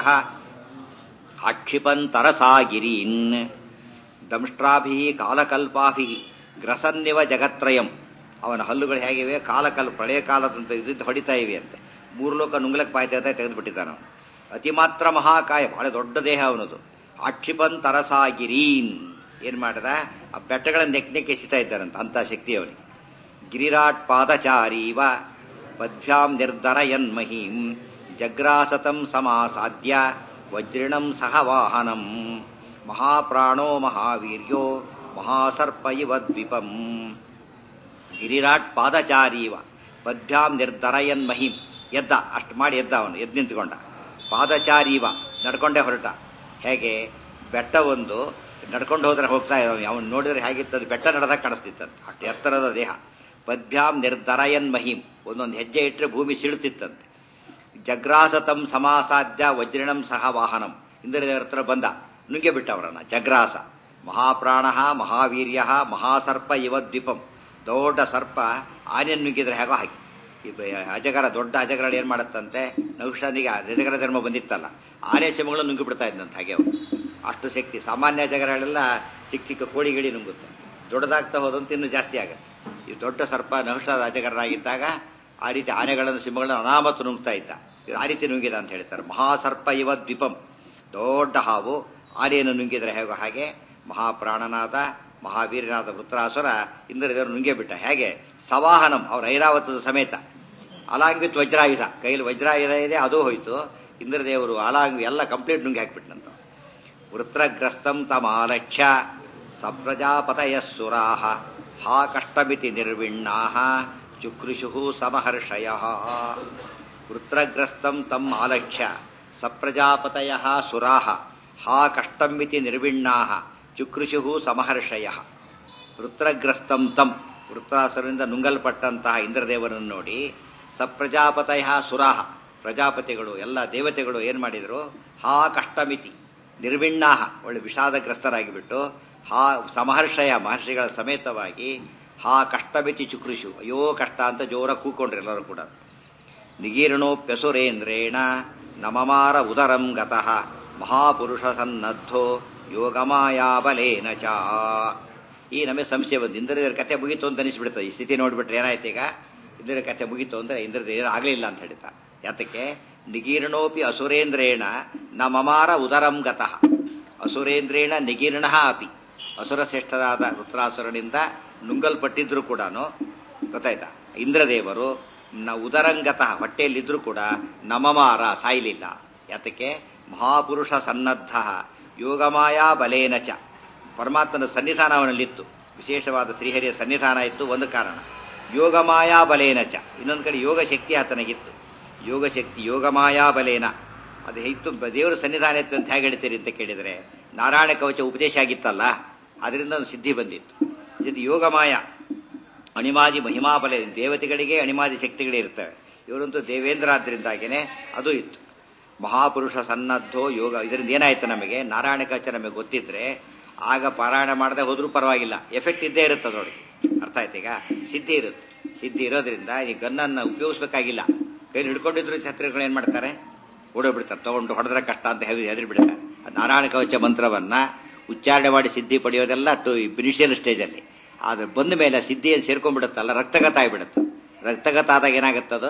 ಆಕ್ಷಿಪನ್ ತರಸಾಗಿರೀನ್. ದಂಷ್ಟ್ರಾಭಿ ಕಾಲಕಲ್ಪಾಭಿ ಗ್ರಸನ್ನಿವ ಜಗತ್ರಯಂ, ಅವನ ಹಲ್ಲುಗಳು ಹೇಗಿವೆ, ಕಾಲಕಲ್ಪ ಪ್ರಳಯ ಕಾಲದಂತ ಇದ್ದು ಹೊಡಿತಾ ಇವೆ ಅಂತೆ. ಮೂರು ಲೋಕ ನುಂಗ್ಲಕ್ಕೆ ಬಾಯ್ತಾ ಇದ್ದ ತೆಗೆದುಬಿಟ್ಟಿದ್ದಾನ ಅವನು. ಅತಿ ಮಾತ್ರ ಮಹಾಕಾಯ, ಬಹಳ ದೊಡ್ಡ ದೇಹ ಅವನದು. ಆಕ್ಷಿಪನ್ ತರಸಾಗಿರೀನ್ ಏನ್ ಮಾಡದ, ಆ ಬೆಟ್ಟಗಳನ್ನು ನೆಕ್ ಎಸಿತಾ ಇದ್ದಾರಂತ, ಅಂತ ಶಕ್ತಿ ಅವನಿಗೆ. ಗಿರಿರಾಟ್ ಪಾದಚಾರೀವ ಪದ್ಭ್ಯಾಂ ನಿರ್ಧರಯನ್ ಮಹೀಂ ಜಗ್ರಾಸತಂ ಸಮಾಸಾದ್ಯ ವಜ್ರಿಣಂ ಸಹ ವಾಹನಂ ಮಹಾಪ್ರಾಣೋ ಮಹಾವೀರ್ಯೋ ಮಹಾಸರ್ಪ ಇವ ದ್ವಿಪಂ. ಗಿರಿರಾಟ್ ಪಾದಚಾರೀವ ಪದ್ಭ್ಯಾಂ ನಿರ್ಧರಯನ್ ಮಹೀಂ, ಎದ್ದ, ಅಷ್ಟು ಮಾಡಿ ಎದ್ದ ಅವನು, ಎದ್ದು ನಿಂತ್ಕೊಂಡ. ಪಾದಚಾರೀವ ನಡ್ಕೊಂಡೇ ಹೊರಟ. ಹೇಗೆ ಬೆಟ್ಟ ಒಂದು ನಡ್ಕೊಂಡು ಹೋದ್ರೆ ಹೋಗ್ತಾ ಇದ್ದಾವೆ, ಅವನು ನೋಡಿದ್ರೆ ಹೇಗಿತ್ತದು, ಬೆಟ್ಟ ನಡೆದಾಗ ಕಾಣಿಸ್ತಿತ್ತಂತೆ, ಅಷ್ಟು ಎತ್ತರದ ದೇಹ. ಪದ್ಭ್ಯಾಂ ನಿರ್ಧರಯನ್ ಮಹೀಂ, ಒಂದೊಂದು ಹೆಜ್ಜೆ ಇಟ್ಟರೆ ಭೂಮಿ ಸಿಳುತ್ತಿತ್ತಂತೆ. ಜಗ್ರಾಸತಂ ಸಮಾಸಾಧ್ಯ ವಜ್ರಿಣಂ ಸಹ ವಾಹನಂ, ಇಂದ್ರದೇವರ ಹತ್ರ ಬಂದ, ನುಂಗೆ ಬಿಟ್ಟ ಅವರನ್ನ. ಜಗ್ರಾಸ ಮಹಾಪ್ರಾಣ ಮಹಾವೀರ್ಯ ಮಹಾಸರ್ಪ ಇವ ದ್ವೀಪಂ, ದೊಡ್ಡ ಸರ್ಪ ಆನೆಯನ್ನು ನುಗ್ಗಿದ್ರೆ ಹೇಗೋ ಹಾಗೆ. ಈ ಅಜಗರ, ದೊಡ್ಡ ಅಜಗರ ಏನ್ ಮಾಡತ್ತಂತೆ, ನೌಷಾನಿಗೆ ಅಜಗರ ಧರ್ಮ ಬಂದಿತ್ತಲ್ಲ, ಆನೆ ಸಿಂಹಗಳು ನುಂಗಿ ಬಿಡ್ತಾ ಇದ್ದಂತೆ ಹಾಗೆ ಅವರು. ಅಷ್ಟು ಶಕ್ತಿ. ಸಾಮಾನ್ಯ ಅಜಗರಗಳೆಲ್ಲ ಚಿಕ್ಕ ಚಿಕ್ಕ ಕೋಳಿಗಿಳಿ ನುಂಗುತ್ತೆ, ದೊಡ್ಡದಾಗ್ತಾ ಹೋದಂತ ಇನ್ನೂ ಜಾಸ್ತಿ ಆಗುತ್ತೆ. ಈ ದೊಡ್ಡ ಸರ್ಪ ನಹುಷದ ಅಜಗರನಾಗಿದ್ದಾಗ ಆ ರೀತಿ ಆನೆಗಳನ್ನು ಸಿಂಹಗಳನ್ನು ಅನಾಮತ್ತು ನುಂಗ್ತಾ ಇದ್ದ, ಆ ರೀತಿ ನುಂಗಿದ ಅಂತ ಹೇಳ್ತಾರೆ. ಮಹಾಸರ್ಪ ಇವ ದ್ವೀಪಂ, ದೊಡ್ಡ ಹಾವು ಆನೆಯನ್ನು ನುಂಗಿದ್ರೆ ಹೇಗೋ ಹಾಗೆ ಮಹಾಪ್ರಾಣನಾದ ಮಹಾವೀರನಾದ ವೃತ್ರಾಸುರ ಇಂದ್ರದೇವರು ನುಂಗೇ ಬಿಟ್ಟ. ಹೇಗೆ ಸವಾಹನಂ, ಅವ್ರ ಐರಾವತದ ಸಮೇತ, ಅಲಾಂಗಿತ್ ವಜ್ರಾಯುಧ, ಕೈಲಿ ವಜ್ರಾಯುಧ ಇದೆ, ಅದು ಹೋಯ್ತು. ಇಂದ್ರದೇವರು ಅಲಾಂಗಿ ಎಲ್ಲ ಕಂಪ್ಲೀಟ್ ನುಂಗಿ ಹಾಕ್ಬಿಟ್ನಂತ. ವೃತ್ರಗ್ರಸ್ತಂ ತಮಾಲಕ್ಷ್ಯ ಸಪ್ರಜಾಪತಯ ಸುರಾಹ ಹಾ ಕಷ್ಟಮಿತಿ ನಿರ್ವಿಣ್ಣಾಹ ಚುಕೃಷು ಸಮಹರ್ಷಯ. ವೃತ್ರಗ್ರಸ್ತಂ ತಮ್ ಆಲಕ್ಷ್ಯ ಸಪ್ರಜಾಪತಯ ಸುರಾಹ ಹಾ ಕಷ್ಟಮಿತಿ ನಿರ್ವಿಣ್ಣಾಹ ಚುಕೃಷು ಸಮಹರ್ಷಯ. ವೃತ್ರಗ್ರಸ್ತಂ ತಂ, ವೃತ್ರಾಸುರನಿಂದ ನುಂಗಲ್ಪಟ್ಟಂತಹ ಇಂದ್ರದೇವರನ್ನು ನೋಡಿ, ಸಪ್ರಜಾಪತಯ ಸುರಾಹ, ಪ್ರಜಾಪತಿಗಳು ಎಲ್ಲ ದೇವತೆಗಳು ಏನ್ ಮಾಡಿದ್ರು, ಹಾ ಕಷ್ಟಮಿತಿ ನಿರ್ವಿಣ್ಣಾಹ, ಒಳ್ಳೆ ವಿಷಾದಗ್ರಸ್ತರಾಗಿಬಿಟ್ಟು, ಹಾ ಸಮಹರ್ಷಯ, ಮಹರ್ಷಿಗಳ ಸಮೇತವಾಗಿ, ಹಾ ಕಷ್ಟಮಿತಿ ಚುಕೃಷು, ಅಯ್ಯೋ ಕಷ್ಟ ಅಂತ ಜೋರ ಕೂಕೊಂಡ್ರು ಎಲ್ಲರೂ ಕೂಡ. ನಿಗೀರ್ಣೋಪ್ಯಸುರೇಂದ್ರೇಣ ನಮಮಾರ ಉದರಂ ಗತಃ ಮಹಾಪುರುಷ ಸನ್ನದ್ಧೋ ಯೋಗಮಾಯಾಬಲೇನ ಚ. ಈ ನಮಗೆ ಸಂಶಯ ಬಂದು ಇಂದ್ರದೇವರ ಕಥೆ ಮುಗೀತು ಅಂತ ಅನಿಸ್ಬಿಡ್ತದೆ. ಈ ಸ್ಥಿತಿ ನೋಡ್ಬಿಟ್ರೆ ಏನಾಯ್ತು, ಈಗ ಇಂದ್ರ ಕಥೆ ಮುಗೀತು ಅಂದ್ರೆ ಇಂದ್ರದೇವರು ಆಗಲಿಲ್ಲ ಅಂತ ಹೇಳ್ತಾರೆ. ಯಾತಕ್ಕೆ, ನಿಗೀರ್ಣೋಪಿ ಅಸುರೇಂದ್ರೇಣ ನ ಮಮಾರ ಉದರಂ ಗತಃ. ಅಸುರೇಂದ್ರೇಣ ನಿಗೀರ್ಣ ಅಪಿ, ಅಸುರಶ್ರೇಷ್ಠರಾದ ವೃತ್ರಾಸುರನಿಂದ ನುಂಗಲ್ಪಟ್ಟಿದ್ರು ಕೂಡ, ಗೊತ್ತಾಯ್ತಾ, ಇಂದ್ರದೇವರು ಉದರಂಗತಃ, ಹೊಟ್ಟೆಯಲ್ಲಿದ್ರು ಕೂಡ ನಮಮಾರ, ಸಾಯಲಿಲ್ಲ. ಯಾತಕ್ಕೆ, ಮಹಾಪುರುಷ ಸನ್ನದ್ಧ ಯೋಗಮಾಯಾ ಬಲೇನ ಚ, ಪರಮಾತ್ಮನ ಸನ್ನಿಧಾನ ಅವನಲ್ಲಿತ್ತು, ವಿಶೇಷವಾದ ಶ್ರೀಹರಿಯ ಸನ್ನಿಧಾನ ಇತ್ತು ಒಂದು ಕಾರಣ. ಯೋಗಮಾಯಾ ಬಲೇನ ಚ, ಇನ್ನೊಂದು ಕಡೆ ಯೋಗ ಶಕ್ತಿ ಆತನಿಗಿತ್ತು. ಯೋಗ ಶಕ್ತಿ ಯೋಗಮಾಯಾ ಬಲೇನ, ಅದು ಇತ್ತು. ದೇವರ ಸನ್ನಿಧಾನ ಇತ್ತು ಅಂತ ಹೇಗೆ ಹೇಳ್ತೀರಿ ಅಂತ ಕೇಳಿದರೆ, ನಾರಾಯಣ ಕವಚ ಉಪದೇಶ ಆಗಿತ್ತಲ್ಲ, ಅದರಿಂದ ಒಂದು ಸಿದ್ಧಿ ಬಂದಿತ್ತು. ಇದು ಯೋಗಮಾಯ ಅಣಿಮಾದಿ ಮಹಿಮಾಬಲ, ದೇವತೆಗಳಿಗೆ ಅಣಿಮಾದಿ ಶಕ್ತಿಗಳೇ ಇರ್ತವೆ. ಇವರಂತೂ ದೇವೇಂದ್ರ ಆದ್ರಿಂದಾಗೇನೆ ಅದು ಇತ್ತು. ಮಹಾಪುರುಷ ಸನ್ನದ್ಧೋ ಯೋಗ, ಇದರಿಂದ ಏನಾಯ್ತು, ನಮಗೆ ನಾರಾಯಣ ಕವಚ ನಮಗೆ ಗೊತ್ತಿದ್ರೆ ಆಗ ಪಾರಾಯಣ ಮಾಡದೆ ಹೋದ್ರೂ ಪರವಾಗಿಲ್ಲ, ಎಫೆಕ್ಟ್ ಇದ್ದೇ ಇರುತ್ತೆ ನೋಡಿ. ಅರ್ಥ ಆಯ್ತು, ಈಗ ಸಿದ್ಧಿ ಇರುತ್ತೆ. ಸಿದ್ಧಿ ಇರೋದ್ರಿಂದ ಈ ಗನ್ನನ್ನು ಉಪಯೋಗಿಸ್ಬೇಕಾಗಿಲ್ಲ. ಕೈಲಿ ಹಿಡ್ಕೊಂಡಿದ್ರು ಛತ್ರಿಗಳು ಏನ್ ಮಾಡ್ತಾರೆ, ಓಡೋಗ್ಬಿಡ್ತಾರೆ, ತಗೊಂಡು ಹೊಡೆದ್ರೆ ಕಷ್ಟ ಅಂತ ಹೆದರಿ ಬಿಡ್ತಾರೆ. ನಾರಾಯಣ ಕವಚ ಮಂತ್ರವನ್ನ ಉಚ್ಚಾರಣೆ ಮಾಡಿ ಸಿದ್ಧಿ ಪಡೆಯೋದೆಲ್ಲ ಇನಿಷಿಯಲ್ ಸ್ಟೇಜಲ್ಲಿ. ಆದ್ರೆ ಬಂದ ಮೇಲೆ ಸಿದ್ಧಿಯನ್ನು ಸೇರ್ಕೊಂಡ್ಬಿಡುತ್ತಲ್ಲ, ರಕ್ತಗತ ಆಗಿಬಿಡುತ್ತೆ. ರಕ್ತಗತ ಆದಾಗ ಏನಾಗುತ್ತದು,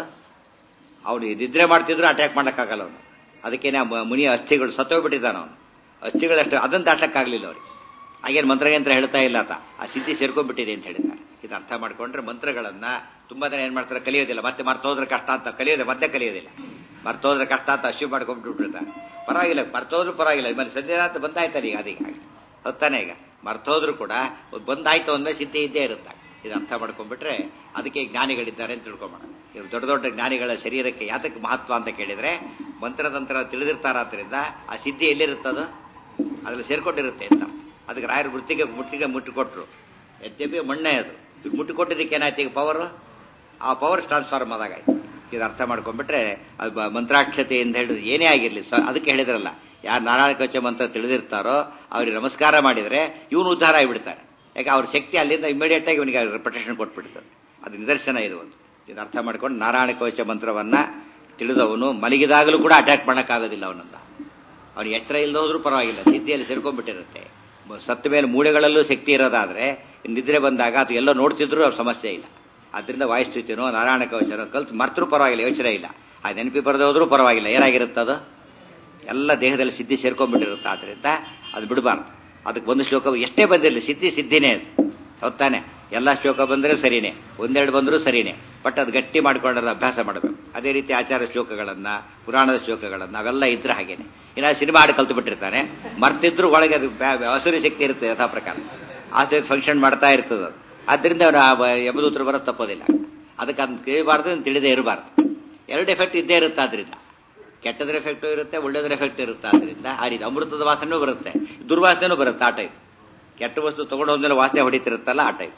ಅವನು ನಿದ್ರೆ ಮಾಡ್ತಿದ್ರು ಅಟ್ಯಾಕ್ ಮಾಡಕ್ಕಾಗಲ್ಲ ಅವನು. ಅದಕ್ಕೇನೆ ಮುನಿಯ ಅಸ್ಥಿಗಳು ಸತ್ತೋಗ್ಬಿಟ್ಟಿದ್ದಾನ ಅವನು, ಅಸ್ಥಿಗಳಷ್ಟು ಅದನ್ನು ದಾಟಕ್ಕಾಗಲಿಲ್ಲ ಅವ್ರಿಗೆ. ಹಾಗೇನು ಮಂತ್ರಯಂತ್ರ ಹೇಳ್ತಾ ಇಲ್ಲ ಆತ, ಆ ಸಿದ್ಧಿ ಸೇರ್ಕೊಂಡ್ಬಿಟ್ಟಿದೆ ಅಂತ ಹೇಳ್ತಾರೆ. ಇದು ಅರ್ಥ ಮಾಡ್ಕೊಂಡ್ರೆ ಮಂತ್ರಗಳನ್ನ ತುಂಬಾ ಜನ ಏನ್ ಮಾಡ್ತಾರೆ, ಕಲಿಯೋದಿಲ್ಲ. ಮತ್ತೆ ಮರ್ತೋದ್ರೆ ಕಷ್ಟ ಅಂತ ಕಲಿಯೋದೆ, ಮತ್ತೆ ಕಲಿಯೋದಿಲ್ಲ. ಮರ್ತೋದ್ರೆ ಕಷ್ಟ ಅಂತ ಅಶ್ಯೂ ಮಾಡ್ಕೊಂಡ್ಬಿಟ್ಬಿಡ್ತಾರೆ. ಪರವಾಗಿಲ್ಲ, ಮರ್ತೋದ್ರು ಪರವಾಗಿಲ್ಲ, ಇವಾಗ ಸದ್ಯನಾಥ ಬಂದಾಯ್ತಲ್ಲ ಈಗ, ಅದೀಗ ಹೊತ್ತಾನೆ. ಈಗ ಮರ್ತೋದ್ರು ಕೂಡ ಬಂದಾಯ್ತು ಅಂದ್ಮೇಲೆ ಸಿದ್ಧಿ ಇದ್ದೇ ಇರುತ್ತೆ. ಇದು ಅರ್ಥ ಮಾಡ್ಕೊಂಡ್ಬಿಟ್ರೆ ಅದಕ್ಕೆ ಜ್ಞಾನಿಗಳಿದ್ದಾರೆ ಅಂತ ತಿಳ್ಕೊಂಬೋಣ. ದೊಡ್ಡ ದೊಡ್ಡ ಜ್ಞಾನಿಗಳ ಶರೀರಕ್ಕೆ ಯಾತಕ್ಕೆ ಮಹತ್ವ ಅಂತ ಕೇಳಿದ್ರೆ, ಮಂತ್ರತಂತ್ರ ತಿಳಿದಿರ್ತಾರಾದ್ರಿಂದ ಆ ಸಿದ್ಧಿ ಎಲ್ಲಿರುತ್ತದು, ಅದ್ರಲ್ಲಿ ಸೇರ್ಕೊಂಡಿರುತ್ತೆ ಅಂತ. ಅದಕ್ಕೆ ರಾಯರು ಮುಟ್ಟಿಗೆ ಮುಟ್ಟಿಕೊಟ್ರು. ಯದ್ಯಪಿ ಮಣ್ಣೆ ಅದು, ಮುಟ್ಟಿಕೊಟ್ಟಿದ್ದಕ್ಕೆ ಏನಾಯ್ತು, ಈಗ ಪವರ್, ಆ ಪವರ್ ಟ್ರಾನ್ಸ್ಫಾರ್ಮ್ ಆದಾಗಾಯ್ತು. ಇದು ಅರ್ಥ ಮಾಡ್ಕೊಂಡ್ಬಿಟ್ರೆ ಅದು ಮಂತ್ರಾಕ್ಷತೆ ಅಂತ ಹೇಳಿದ್ರೆ ಏನೇ ಆಗಿರ್ಲಿ, ಅದಕ್ಕೆ ಹೇಳಿದ್ರಲ್ಲ, ಯಾರು ನಾರಾಯಣ ಕವಚ ಮಂತ್ರ ತಿಳಿದಿರ್ತಾರೋ ಅವ್ರಿಗೆ ನಮಸ್ಕಾರ ಮಾಡಿದ್ರೆ ಇವನು ಉದ್ಧಾರ ಆಗಿಬಿಡ್ತಾರೆ. ಯಾಕೆ ಅವ್ರ ಶಕ್ತಿ ಅಲ್ಲಿಂದ ಇಮಿಡಿಯೇಟ್ ಆಗಿ ಇವನಿಗೆ ಪ್ರೊಟೆಕ್ಷನ್ ಕೊಟ್ಬಿಡ್ತದೆ. ಅದು ನಿದರ್ಶನ ಇದು ಒಂದು. ಇದು ಅರ್ಥ ಮಾಡ್ಕೊಂಡು ನಾರಾಯಣ ಕವಚ ಮಂತ್ರವನ್ನ ತಿಳಿದವನು ಮಲಗಿದಾಗಲೂ ಕೂಡ ಅಟ್ಯಾಕ್ ಮಾಡೋಕ್ಕಾಗೋದಿಲ್ಲ ಅವನನ್ನ. ಅವ್ನಿಗೆ ಎಚ್ಚರ ಇಲ್ಲದೆ ಹೋದ್ರೂ ಪರವಾಗಿಲ್ಲ, ಸಿದ್ಧಿಯಲ್ಲಿ ಸೇರ್ಕೊಂಡ್ಬಿಟ್ಟಿರುತ್ತೆ. ಸತ್ತ ಮೇಲೆ ಮೂಳೆಗಳಲ್ಲೂ ಶಕ್ತಿ ಇರೋದಾದ್ರೆ ನಿದ್ರೆ ಬಂದಾಗ ಅದು ಎಲ್ಲ ನೋಡ್ತಿದ್ರು ಅವ್ರ ಸಮಸ್ಯೆ ಇಲ್ಲ. ಅದರಿಂದ ವಾಯುಸ್ಥಿತಿನೋ ನಾರಾಯಣ ಕವಚನೋ ಕಲ್ತು ಮರ್ತರೂ ಪರವಾಗಿಲ್ಲ, ಯೋಚನೆ ಇಲ್ಲ. ಆ ನೆನಪಿ ಬರದೇ ಹೋದ್ರೂ ಪರವಾಗಿಲ್ಲ, ಏನಾಗಿರುತ್ತದು ಎಲ್ಲ ದೇಹದಲ್ಲಿ ಸಿದ್ಧಿ ಸೇರ್ಕೊಂಡ್ಬಿಟ್ಟಿರುತ್ತೆ. ಆದ್ರಿಂದ ಅದು ಬಿಡಬಾರ್ದು. ಅದಕ್ಕೆ ಒಂದು ಶ್ಲೋಕ ಎಷ್ಟೇ ಬಂದಿರಲಿ ಸಿದ್ಧಿನೇ ಅದು, ಹೊತ್ತಾನೆ. ಎಲ್ಲ ಶ್ಲೋಕ ಬಂದರೆ ಸರಿನೇ, ಒಂದೆರಡು ಬಂದರೂ ಸರಿನೇ, ಬಟ್ ಅದು ಗಟ್ಟಿ ಮಾಡ್ಕೊಂಡ್ರೆ ಅಭ್ಯಾಸ ಮಾಡಬೇಕು. ಅದೇ ರೀತಿ ಆಚಾರ ಶ್ಲೋಕಗಳನ್ನ, ಪುರಾಣದ ಶ್ಲೋಕಗಳನ್ನ ಅವೆಲ್ಲ ಇದ್ರೆ ಹಾಗೇನೆ. ಇನ್ನು ಸಿನಿಮಾ ಹಾಡು ಕಲ್ತು ಬಿಟ್ಟಿರ್ತಾನೆ, ಮರ್ತಿದ್ರು ಒಳಗೆ ಅದು ಹಸುರಿ ಶಕ್ತಿ ಇರುತ್ತೆ ಯಥಾ ಪ್ರಕಾರ, ಆಸೆ ಫಂಕ್ಷನ್ ಮಾಡ್ತಾ ಇರ್ತದೆ ಅದು. ಆದ್ದರಿಂದ ಅವನು ಯಮದೂತರು ಬರೋದು ತಪ್ಪೋದಿಲ್ಲ. ಅದಕ್ಕೆ ಅದನ್ನ ತಿಳಿಬಾರ್ದು, ಅದನ್ನು ತಿಳಿದೇ ಇರಬಾರ್ದು. ಎರಡು ಎಫೆಕ್ಟ್ ಇದ್ದೇ ಇರುತ್ತೆ. ಆದ್ರಿಂದ ಕೆಟ್ಟದ್ರ ಎಫೆಕ್ಟು ಇರುತ್ತೆ, ಒಳ್ಳೆಯದ್ರ ಎಫೆಕ್ಟ್ ಇರುತ್ತೆ. ಆದ್ರಿಂದ ಆ ರೀತಿ ಅಮೃತದ ವಾಸನೆಯೂ ಬರುತ್ತೆ, ದುರ್ವಾಸನೆಯೂ ಬರುತ್ತೆ. ಆ ಟೈಪ್ ಕೆಟ್ಟ ವಸ್ತು ತಗೊಂಡು ಹೋದ್ಮೇಲೆ ವಾಸನೆ ಹೊಡಿತಿರುತ್ತಲ್ಲ, ಆ ಟೈಪ್.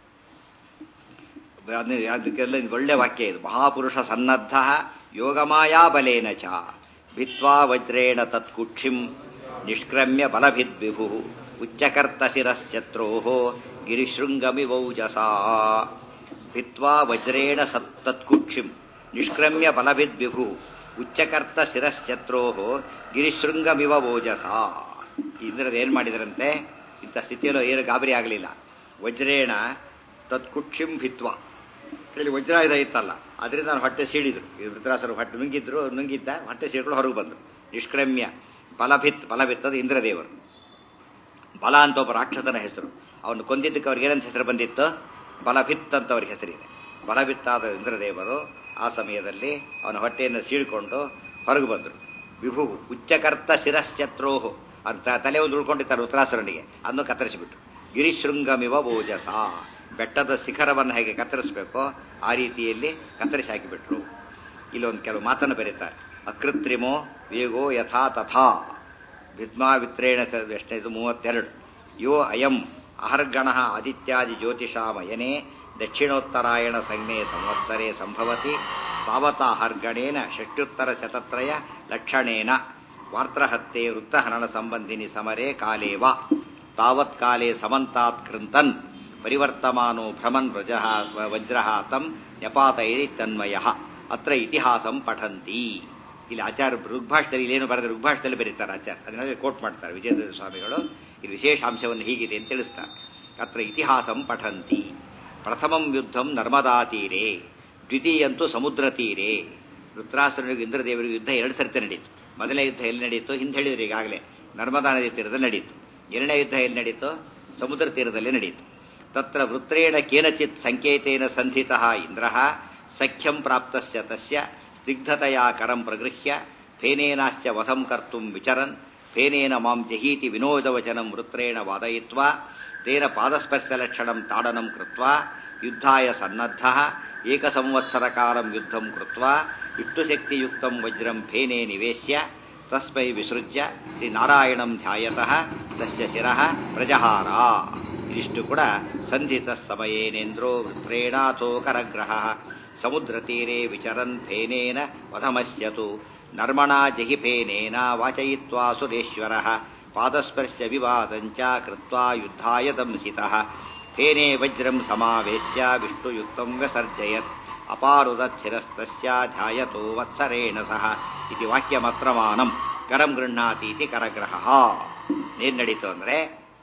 ಅದಕ್ಕೆಲ್ಲ ಒಳ್ಳೆ ವಾಕ್ಯ ಇದು. ಮಹಾಪುರುಷ ಸನ್ನದ್ಧ ಯೋಗಮಾಯಾ ಬಲೇನ ಚ ಭಿತ್ವಾ ವಜ್ರೇಣ ತತ್ಕುಕ್ಷಿಂ ನಿಷ್ಕ್ರಮ್ಯ ಬಲಭಿದ್ವಿಭು ಉಚ್ಚಕರ್ತ ಶಿರಶತ್ರೋ ಗಿರಿಶೃಂಗಮಿವೌಜಸಾ. ಭಿತ್ವಾ ವಜ್ರೇಣ ತತ್ಕುಕ್ಷಿಂ ನಿಷ್ಕ್ರಮ್ಯ ಬಲಭಿದ್ವಿಭು ಉಚ್ಚಕರ್ತ ಶಿರಶತ್ರೋ ಗಿರಿಶೃಂಗಮಿವ ಓಜಸಾ. ಇಂದ್ರದ ಏನ್ ಮಾಡಿದ್ರಂತೆ, ಇಂಥ ಸ್ಥಿತಿಯಲ್ಲೂ ಏನು ಗಾಬರಿ ಆಗಲಿಲ್ಲ. ವಜ್ರೇಣ ತತ್ಕುಕ್ಷಿಂ ಭಿತ್ವಾ, ಇಲ್ಲಿ ವಜ್ರಾಯುಧ ಇತ್ತಲ್ಲ, ಅದರಿಂದ ನಾನು ಹೊಟ್ಟೆ ಸೀಳಿದ್ರು. ವೃತ್ರಾಸರು ಹೊಟ್ಟೆ ನುಂಗಿದ್ದ ಹೊಟ್ಟೆ ಸೀಳ್ಕೊಂಡು ಹೊರಗೆ ಬಂದರು. ನಿಷ್ಕ್ರಮ್ಯ ಬಲಭಿತ್ ಅದು ಇಂದ್ರದೇವರು. ಬಲ ಅಂತ ಒಬ್ಬ ರಾಕ್ಷಸನ ಹೆಸರು. ಅವನು ಕೊಂದಿದ್ದಕ್ಕೆ ಅವ್ರಿಗೆ ಏನಂತ ಹೆಸರು ಬಂದಿತ್ತು, ಬಲಭಿತ್ ಅಂತ ಅವ್ರಿಗೆ ಹೆಸರಿದೆ. ಬಲಭಿತ್ತಾದ ಇಂದ್ರದೇವರು ಆ ಸಮಯದಲ್ಲಿ ಅವನ ಹೊಟ್ಟೆಯನ್ನು ಸೀಳ್ಕೊಂಡು ಹೊರಗೆ ಬಂದರು. ವಿಭು ಉಚ್ಚಕರ್ತ ಶಿರಶತ್ರೋಹು ಅಂತ ತಲೆ ಒಂದು ಉಳ್ಕೊಂಡಿರ್ತಾರೆ ವೃತ್ರಾಸುರನಿಗೆ, ಅದನ್ನು ಕತ್ತರಿಸಿಬಿಟ್ರು. ಗಿರಿಶೃಂಗಮಿವ ಓಜಸ, ಬೆಟ್ಟದ ಶಿಖರವನ್ನು ಹೇಗೆ ಕತ್ತರಿಸಬೇಕೋ ಆ ರೀತಿಯಲ್ಲಿ ಕತ್ತರಿಸಿ ಹಾಕಿಬಿಟ್ರು. ಇಲ್ಲೊಂದು ಕೆಲವು ಮಾತನ್ನು ಬರೀತಾರೆ. ಅಕೃತ್ರಿಮೋ ವೇಗೋ ಯಥಾ ತಥಾ ವಿದ್ಮಾವಿತ್ರೇಣ ಎಷ್ಟನೇದು 32. ಯೋ ಅಯಂ ಅಹರ್ಗಣ ಆದಿತ್ಯಾದಿ ಜ್ಯೋತಿಷಾಮಯನೇ ದಕ್ಷಿಣೋತ್ತರಾಯಣ ಸಂಜ್ಞೆ ಸಂವತ್ಸರೇ ಸಂಭವತಿ ತಾವತಾ ಅಹರ್ಗಣೇನ ಷಷ್ಟ್ಯುತ್ತರ ಶತತ್ರಯ ಲಕ್ಷಣೇನ ವಾರ್ತ್ರಹತ್ಯೆ ವೃತ್ತಹರಣ ಸಂಬಂಧಿನಿ ಸಮರೇ ಕಾಲೇವ ತಾವತ್ ಕಾಲೇ ಸಮಂತಾತ್ ಕೃಂತನ್ ಪರಿವರ್ತಮಾನೋ ಭ್ರಮನ್ ವಜ್ರಃ ತಂ ನ್ಯಪಾತೈರಿ ತನ್ಮಯಃ ಅತ್ರ ಇತಿಹಾಸಂ ಪಠಂತಿ. ಇಲ್ಲಿ ಆಚಾರ್ಯ ಋಗ್ಭಾಷದಲ್ಲಿ ಇಲ್ಲೇನು ಬರೆದ ಋಗ್ಭಾಷದಲ್ಲಿ ಬರೀತಾರೆ ಆಚಾರ್ಯ, ಅದನ್ನೆಲ್ಲ ಕೋಟ್ ಮಾಡ್ತಾರೆ ವಿಜಯೇಂದ್ರ ಸ್ವಾಮಿಗಳು. ಇಲ್ಲಿ ವಿಶೇಷಾಂಶವನ್ನು ಹೀಗಿದೆ ಅಂತ ತಿಳಿಸ್ತಾರೆ. ಅತ್ರ ಇತಿಹಾಸಂ ಪಠಂತಿ. ಪ್ರಥಮಂ ಯುದ್ಧಂ ನರ್ಮದಾ ತೀರೆ, ದ್ವಿತೀಯಂತೂ ಸಮುದ್ರ ತೀರೆ. ವೃತ್ರಾಸುರನಿಗೂ ಇಂದ್ರದೇವರಿಗೂ ಯುದ್ಧ 2 ಸರ್ತಿ ನಡೀತು. ಮೊದಲನೇ ಯುದ್ಧ ಎಲ್ಲಿ ನಡೀತು ಹಿಂದೆ ಹೇಳಿದ್ರು ಈಗಾಗಲೇ, ನರ್ಮದಾ ನದಿ ತೀರದಲ್ಲಿ ನಡೀತು. 2ನೇ ಯುದ್ಧ ಎಲ್ಲಿ ನಡೀತು, ಸಮುದ್ರ ತೀರದಲ್ಲಿ ನಡೀತು. ತತ್ರ ವೃತ್ರೇಣ ಕೇನಚಿತ್ ಸಂಕೇತೇನ ಸಂಧಿತಃ ಇಂದ್ರಃ ಸಖ್ಯಂ ಪ್ರಾಪ್ತಸ್ಯ ತಸ್ಯ ಸ್ನಿಗ್ಧತಯಾ ಕರಂ ಪ್ರಗೃಹ್ಯ ಫೇನೇನಾಶ್ಚ ವಧಂ ಕರ್ತುಂ ವಿಚರನ್ ಫೇನೇನ ಮಾಂ ಜಹೀತಿ ವಿನೋದವಚನಂ ವೃತ್ರೇಣ ವಾದಯಿತ್ವಾ ತೇನ ಪಾದಸ್ಪರ್ಶಲಕ್ಷಣಂ ತಾಡನಂ ಕೃತ್ವಾ ಯುದ್ಧಾಯ ಸನ್ನದ್ಧಃ ಏಕಸಂವತ್ಸರಕಾಲಂ ಯುದ್ಧಂ ಕೃತ್ವಾ ಇಷ್ಟುಶಕ್ತಿಯುಕ್ತಂ ವಜ್ರಂ ಫೇನೆ ನಿವೇಶ್ಯ ತಸ್ಮೈ ವಿಸೃಜ್ಯ ಶ್ರೀನಾರಾಯಣಂ ಧ್ಯಾಯತಃ ತಸ್ಯ ಶಿರಃ ಪ್ರಜಹಾರ. ಇದಿಷ್ಟು ಕೂಡ ಸಂಧಿತ ಸಮಯೇನೇಂದ್ರೋ ವೃತ್ರೇಣಾಥೋ ಕರಗ್ರಹ ಸಮುದ್ರ ತೀರೆ ವಿಚರನ್ ಫೇನೇನ ವಧಮಸ್ಯತು ನರ್ಮಣಾ ಜಹಿ ಫೇನೇನ ವಾಚಯಿತ್ವಾ ಸುರೇಶ್ವರಃ ಪಾದಸ್ಪರ್ಶ ವಿವಾದಂಚ ಕೃತ್ವಾ ಯುದ್ಧಾಯ ದಂಸಿತಃ ಫೇನೆ ವಜ್ರಂ ಸಮಾವೇಶ್ಯ ವಿಷ್ಣುಯುಕ್ತಂ ವ್ಯಸರ್ಜಯತ್ ಅಪಾರುದಚ್ಛಿರಸ್ತಸ್ಯ ಧ್ಯಾಯತೋ ವತ್ಸರೇಣ ಸಹ ಇತಿ ವಾಕ್ಯಮತ್ರಮಾನಂ ಕರಂ ಗೃಹ್ಣಾತೀತಿ ಕರಗ್ರಹ. ಏನ್ ನಡೀತು ಅಂದ್ರೆ,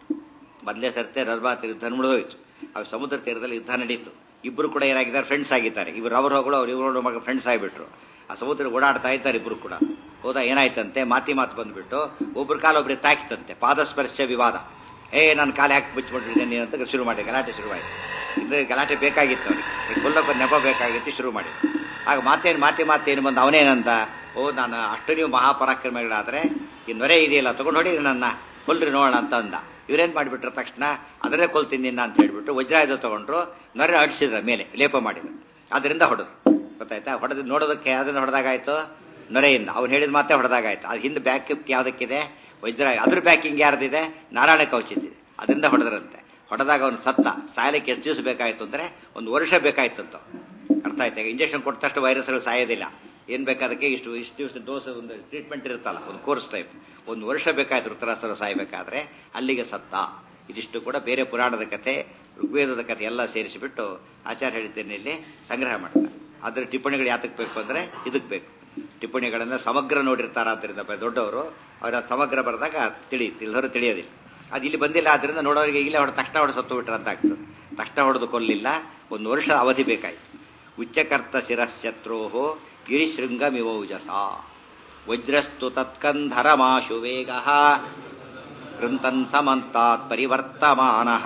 ಮೊದಲೇ ಸರ್ತೆ ನರ್ಮದಾ ಯುದ್ಧ ಮುಗಿದೋಯ್ತು. ಅವ್ರು ಸಮುದ್ರ ತೀರದಲ್ಲಿ ಯುದ್ಧ ನಡೀತು. ಇಬ್ರು ಕೂಡ ಏನಾಗಿದ್ದಾರೆ, ಫ್ರೆಂಡ್ಸ್ ಆಗಿದ್ದಾರೆ. ಇವರು ಅವರುಗಳು ಅವ್ರು ಇವರು ಮಗ ಫ್ರೆಂಡ್ಸ್ ಆಗಿಬಿಟ್ರು. ಆ ಸಮುದ್ರ ಓಡಾಡ್ತಾ ಇದ್ದಾರೆ ಇಬ್ರು ಕೂಡ. ಹೋದ ಏನಾಯ್ತಂತೆ, ಮಾತು ಬಂದ್ಬಿಟ್ಟು ಒಬ್ರು ಕಾಲ ಒಬ್ರಿಗೆ ತಾಕಿತಂತೆ. ಪಾದಸ್ಪರ್ಶ ವಿವಾದ, ನನ್ನ ಕಾಲ ಯಾಕೆ ಮುಚ್ಚಿಬಿಟ್ಟಿದ್ದೇನೆ ಅಂತ ಶುರು ಮಾಡಿ ಗಲಾಟೆ ಶುರುವಾಯಿತು. ಇದ್ರೆ ಗಲಾಟೆ ಬೇಕಾಗಿತ್ತು ಅವ್ರಿಗೆ, ಕೊಲ್ಲಕ್ಕೆ ನೆಪ ಬೇಕಾಗಿತ್ತು, ಶುರು ಮಾಡಿದ್ರು. ಆಗ ಮಾತೇನು ಬಂದು ಅವನೇನಂತ, ನಾನು ಅಷ್ಟು ನೀವು ಮಹಾಪರಾಕ್ರಮಿಗಳಾದ್ರೆ ಈ ನೊರೆ ಇದೆಯಲ್ಲ ತಗೊಂಡು ಹೊಡಿ ನನ್ನ ಕೊಲ್ರಿ ನೋಡೋಣ ಅಂತ ಅಂದ. ಇವರೇನ್ ಮಾಡಿಬಿಟ್ರು, ತಕ್ಷಣ ಅದನ್ನೇ ಕೊಲ್ತೀನಿ ನಿನ್ನ ಅಂತ ಹೇಳ್ಬಿಟ್ಟು ವಜ್ರಾಯುಧ ತಗೊಂಡ್ರು, ನೊರೆ ಅಡಿಸಿದ್ರ ಮೇಲೆ ಲೇಪ ಮಾಡಿದ್ರು. ಅದರಿಂದ ಹೊಡೆದ್ರು. ಗೊತ್ತಾಯ್ತಾ, ಹೊಡೆದು ನೋಡೋದಕ್ಕೆ ಅದನ್ನ ಹೊಡೆದಾಗಾಯ್ತು ನೊರೆಯಿಂದ. ಅವ್ನು ಹೇಳಿದ ಮಾತೇ ಹೊಡೆದಾಗಾಯ್ತು. ಅದು ಹಿಂದೆ ಬ್ಯಾಕ್ ಯಾವುದಕ್ಕಿದೆ, ವಜ್ರ. ಅದ್ರ ಬ್ಯಾಕಿಂಗ್ ಯಾರ್ದಿದೆ, ನಾರಾಯಣ ಕವಚಿದ್ದಿದೆ. ಅದರಿಂದ ಹೊಡೆದ್ರಂತೆ. ಹೊಡೆದಾಗ ಅವನು ಸತ್ತ. ಸಾಯಲಿಕ್ಕೆ ಎಷ್ಟು ದಿವಸ ಬೇಕಾಯ್ತು ಅಂದ್ರೆ 1 ವರ್ಷ ಬೇಕಾಯ್ತಂತ. ಅರ್ಥ ಆಯ್ತಾ. ಇಂಜೆಕ್ಷನ್ ಕೊಟ್ಟ ತಕ್ಷಣ ವೈರಸ್ಗಳು ಸಾಯೋದಿಲ್ಲ. ಏನ್ ಬೇಕಾದಕ್ಕೆ ಇಷ್ಟು ದಿವಸ ಡೋಸ್, ಒಂದು ಟ್ರೀಟ್ಮೆಂಟ್ ಇರುತ್ತಲ್ಲ, ಒಂದು ಕೋರ್ಸ್ ಟೈಪ್. 1 ವರ್ಷ ಬೇಕಾಯ್ತು ವೃತ್ರಾಸುರ ಸಾಯಬೇಕಾದ್ರೆ, ಅಲ್ಲಿಗೆ ಸತ್ತ. ಇದಿಷ್ಟು ಕೂಡ ಬೇರೆ ಪುರಾಣದ ಕಥೆ, ಋಗ್ವೇದದ ಕಥೆ ಎಲ್ಲ ಸೇರಿಸಿಬಿಟ್ಟು ಆಚಾರ್ಯ ಹೇಳಿದ್ದೇನೆ ಇಲ್ಲಿ ಸಂಗ್ರಹ ಮಾಡ್ತಾರೆ. ಅದ್ರ ಟಿಪ್ಪಣಿಗಳು ಯಾತಕ್ಕೆ ಬೇಕು ಅಂದ್ರೆ ಇದಕ್ಕೆ ಬೇಕು. ಟಿಪ್ಪಣಿಗಳನ್ನ ಸಮಗ್ರ ನೋಡಿರ್ತಾರಾದ್ರಿಂದ ದೊಡ್ಡವರು, ಅವರ ಸಮಗ್ರ ಬರೆದಾಗ ತಿಳಿಯುತ್ತೆ, ಇಲ್ಲವರು ತಿಳಿಯೋದಿಲ್ಲ. ಅದು ಇಲ್ಲಿ ಬಂದಿಲ್ಲ. ಆದ್ರಿಂದ ನೋಡೋರಿಗೆ ಇಲ್ಲೇ ತಕ್ಷಣ ಹೊಡೆ ಸತ್ತು ಬಿಟ್ರ ಅಂತ ಆಗ್ತದೆ. ತಕ್ಷಣ ಹೊಡೆದು ಕೊಲ್ಲಿಲ್ಲ, 1 ವರ್ಷ ಅವಧಿ ಬೇಕಾಯ್ತು. ಉಚ್ಚಕರ್ತ ಶಿರಶತ್ರೋಹೋ ಗಿರಿಶೃಂಗಮಿವೌಜಸ ವಜ್ರಸ್ತು ತತ್ಕಂಧರಮಾಶು ವೇಗ ಕೃಂತನ್ ಸಮಂತಾತ್ ಪರಿವರ್ತಮಾನಃ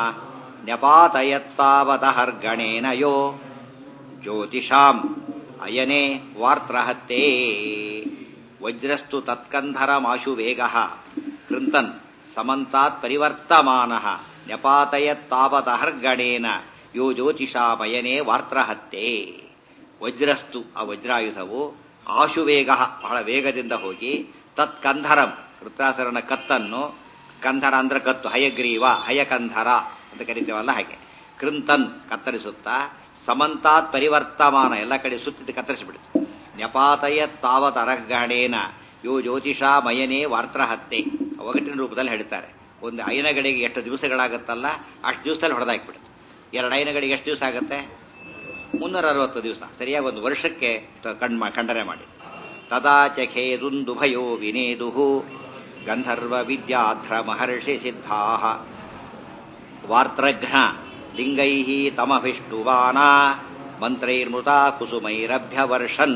ನ್ಯಪಾತಯತ್ತಾವತಹರ್ಗಣೇನ ಯೋ ಜ್ಯೋತಿಷಾಂ ಅಯನೆ ವಾರ್ತ್ರಹತ್ತೇ ವಜ್ರಸ್ತು ತತ್ಕಂಧರಮಾಶು ವೇಗ ಕೃಂತನ್ ಸಮಂತಾತ್ ಪರಿವರ್ತಮಾನಃ ನ್ಯಪಾತಯತ್ತಾವತಹರ್ಗಣೇನ ಯೋ ಜ್ಯೋತಿಷಾಮಯನೇ ವಾರ್ತ್ರಹತ್ತೇ ವಜ್ರಸ್ತು ಆ ವಜ್ರಾಯುಧವು ಆಶುವೇಗ ಬಹಳ ವೇಗದಿಂದ ಹೋಗಿ ತತ್ಕಂಧರಂ ವೃತ್ತಾಸುರನ ಕತ್ತನ್ನು ಕಂಧರ ಅಂದ್ರೆ ಕತ್ತು ಹಯಗ್ರೀವ ಹಯಕಂಧರ ಅಂತ ಕರಿತೇವಲ್ಲ ಹಾಗೆ ಕೃಂತನ್ ಕತ್ತರಿಸುತ್ತಾ ಸಮಂತಾತ್ ಪರಿವರ್ತಮಾನ ಎಲ್ಲ ಕಡೆ ಸುತ್ತಿದ್ದು ಕತ್ತರಿಸಿಬಿಡುತ್ತೆ ನ್ಯಪಾತಯ ತಾವತ್ ಅರಗಣೇನ ಯೋ ಜ್ಯೋತಿಷಾಮಯನೇ ವಾರ್ತ್ರಹತ್ತೆ ಒಗಟಿನ ರೂಪದಲ್ಲಿ ಹೇಳ್ತಾರೆ ಒಂದು ಅಯನಗಳಿಗೆ ಎಷ್ಟು ದಿವಸಗಳಾಗುತ್ತಲ್ಲ ಅಷ್ಟು ದಿವಸದಲ್ಲಿ ಹೊಡೆದಾಕ್ಬಿಡುತ್ತೆ 2 ಅಯನಗಳಿಗೆ ಎಷ್ಟು ದಿವಸ ಆಗುತ್ತೆ 360 ದಿವಸ ಸರಿಯಾಗಿ ಒಂದು ವರ್ಷಕ್ಕೆ ಖಂಡನೆ ಮಾಡಿ ತದಾ ಚಖೇದುಂದುಭಯೋ ವಿನೇದು ಗಂಧರ್ವ ವಿದ್ಯಾಧ್ರ ಮಹರ್ಷಿ ಸಿದ್ಧಾ ವಾರ್ತ್ರಘ್ನ ಲಿಂಗೈ ತಮಭಿಷ್ಟುವಾನ ಮಂತ್ರೈರ್ಮೃತ ಕುಸುಮೈರಭ್ಯವರ್ಷನ್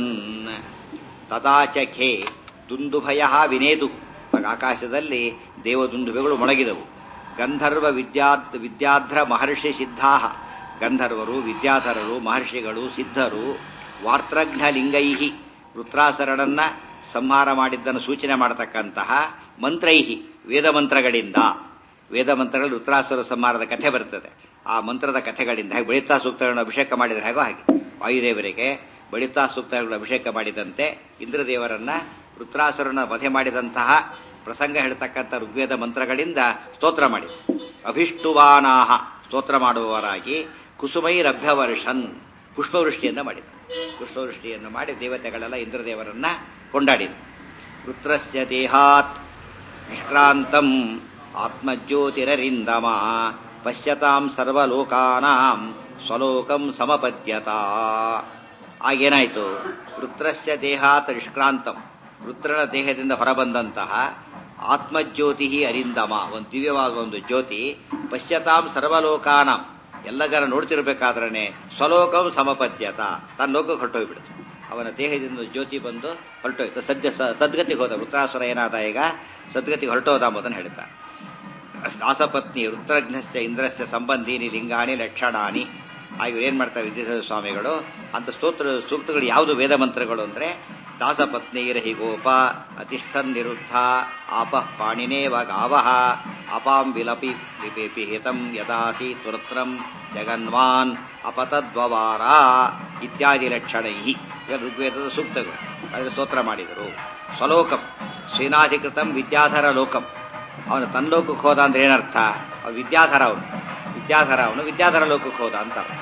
ತದಾ ಚಖೆ ದುಂದುಭಯ ವಿನೇದು ಆಕಾಶದಲ್ಲಿ ದೇವದುಂದುಭೆಗಳು ಮೊಳಗಿದವು ಗಂಧರ್ವ ವಿದ್ಯಾಧ್ರ ಮಹರ್ಷಿ ಸಿದ್ಧಾ ಗಂಧರ್ವರು ವಿದ್ಯಾಧರರು ಮಹರ್ಷಿಗಳು ಸಿದ್ಧರು ವಾರ್ತ್ರಘ್ನ ಲಿಂಗೈಹಿ ವೃತ್ರಾಸರನನ್ನ ಸಂಹಾರ ಮಾಡಿದ್ದನ್ನು ಸೂಚನೆ ಮಾಡತಕ್ಕಂತಹ ಮಂತ್ರೈಹಿ ವೇದಮಂತ್ರಗಳಿಂದ ವೇದಮಂತ್ರಗಳು ವೃತ್ರಾಸುರ ಸಂಹಾರದ ಕಥೆ ಬರ್ತದೆ ಆ ಮಂತ್ರದ ಕಥೆಗಳಿಂದ ಹಾಗೆ ಬಳಿತಾ ಸೂಕ್ತಗಳನ್ನು ಅಭಿಷೇಕ ಮಾಡಿದರೆ ಹೇಗೋ ಹಾಗೆ ವಾಯುದೇವರಿಗೆ ಬಳಿತಾ ಸೂಕ್ತಗಳನ್ನು ಅಭಿಷೇಕ ಮಾಡಿದಂತೆ ಇಂದ್ರದೇವರನ್ನ ವೃತ್ರಾಸುರನ ವಧೆ ಮಾಡಿದಂತಹ ಪ್ರಸಂಗ ಹೇಳ್ತಕ್ಕಂಥ ಋಗ್ವೇದ ಮಂತ್ರಗಳಿಂದ ಸ್ತೋತ್ರ ಮಾಡಿ ಅಭಿಷ್ಟುವಾನಾಹ ಸ್ತೋತ್ರ ಮಾಡುವವರಾಗಿ ಕುಸುಮೈರಭ್ಯವರ್ಷನ್ ಪುಷ್ಪವೃಷ್ಟಿಯನ್ನು ಮಾಡಿದರು ಪುಷ್ಪವೃಷ್ಟಿಯನ್ನು ಮಾಡಿ ದೇವತೆಗಳೆಲ್ಲ ಇಂದ್ರದೇವರನ್ನ ಕೊಂಡಾಡಿದರು ವೃತ್ರಸ್ಯ ದೇಹಾತ್ ನಿಷ್ಕ್ರಾಂತಂ ಆತ್ಮಜ್ಯೋತಿರರಿಂದಮ ಪಶ್ಯತಾಂ ಸರ್ವಲೋಕಾನಾಂ ಸ್ವಲೋಕಂ ಸಮಪದ್ಯತ ಆಗೇನಾಯ್ತು ವೃತ್ರಸ್ಯ ದೇಹಾತ್ ನಿಷ್ಕ್ರಾಂತಂ ವೃತ್ರನ ದೇಹದಿಂದ ಹೊರಬಂದಂತಹ ಆತ್ಮಜ್ಯೋತಿ ಅರಿಂದಮ ಒಂದು ದಿವ್ಯವಾದ ಒಂದು ಜ್ಯೋತಿ ಪಶ್ಯತಾಂ ಸರ್ವಲೋಕಾನಾಂ ಎಲ್ಲ ಜನ ನೋಡ್ತಿರ್ಬೇಕಾದ್ರೆ ಸ್ವಲೋಕಂ ಸಮಪದ್ಯತ ತನ್ನ ಲೋಕಕ್ಕೆ ಹೊರಟೋಗ್ಬಿಡುತ್ತೆ ಅವನ ದೇಹದಿಂದ ಜ್ಯೋತಿ ಬಂದು ಹೊರಟೋಯ್ತು ಸದ್ಗತಿಗೆ ಹೋದ ವೃತ್ರಾಸುರ ಏನಾದ ಈಗ ಸದ್ಗತಿಗೆ ಹೊರಟೋದ ಎಂಬುದನ್ನು ಹೇಳ್ತಾರೆ ದಾಸಪತ್ನಿ ರುದ್ರಘ್ನಸ್ಯ ಇಂದ್ರಸ್ಯ ಸಂಬಂಧೀನಿ ಲಿಂಗಾಣಿ ಲಕ್ಷಣಾನಿ ಇವ್ರು ಏನ್ ಮಾಡ್ತಾರೆ ವಿದ್ಯಾಧರ ಸ್ವಾಮಿಗಳು ಅಂತ ಸೂಕ್ತಗಳು ಯಾವುದು ವೇದ ಮಂತ್ರಗಳು ಅಂದ್ರೆ ದಾಸಪತ್ನೀರಹಿ ಗೋಪ ಅತಿಷ್ಠನ್ ನಿರುದ್ಧ ಆಪಃ ಪಾಣಿನೇವ ಗಾವಃ ಅಪಾಂ ವಿಲಪಿ ಲಿಪೇಪಿ ಹಿತಂ ಯದಾಸಿ ತುರತ್ರಂ ಜಗನ್ವಾನ್ ಅಪತದ್ವವಾರ ಇತ್ಯಾದಿ ಲಕ್ಷಣೈ ಋಗ್ವೇದದ ಸೂಕ್ತಗಳು ಅದರ ಸ್ತೋತ್ರ ಮಾಡಿದರು ಸ್ವಲೋಕಂ ಶ್ರೀನಾಧಿಕೃತಂ ವಿದ್ಯಾಧರ ಲೋಕಂ ಅವನು ತನ್ನ ಲೋಕಕ್ಕೆ ಹೋದ ಅಂದ್ರೆ ಏನರ್ಥ ವಿದ್ಯಾಧರ ಅವನು ವಿದ್ಯಾಧರ ಲೋಕಕ್ಕೆ ಹೋದ ಅಂತ ಅರ್ಥ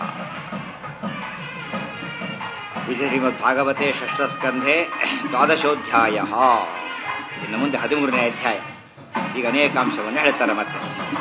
ವಿಜಯ ಶ್ರೀಮದ್ ಭಾಗವತೆ ಷಷ್ಠಸ್ಕಂಧೆ ದ್ವಾದಶೋಧ್ಯಾಯ ಇನ್ನು ಮುಂದೆ 13ನೇ ಅಧ್ಯಾಯ ಈಗ ಅನೇಕಾಂಶವನ್ನು ಹೇಳ್ತಾರೆ ಮತ್ತೆ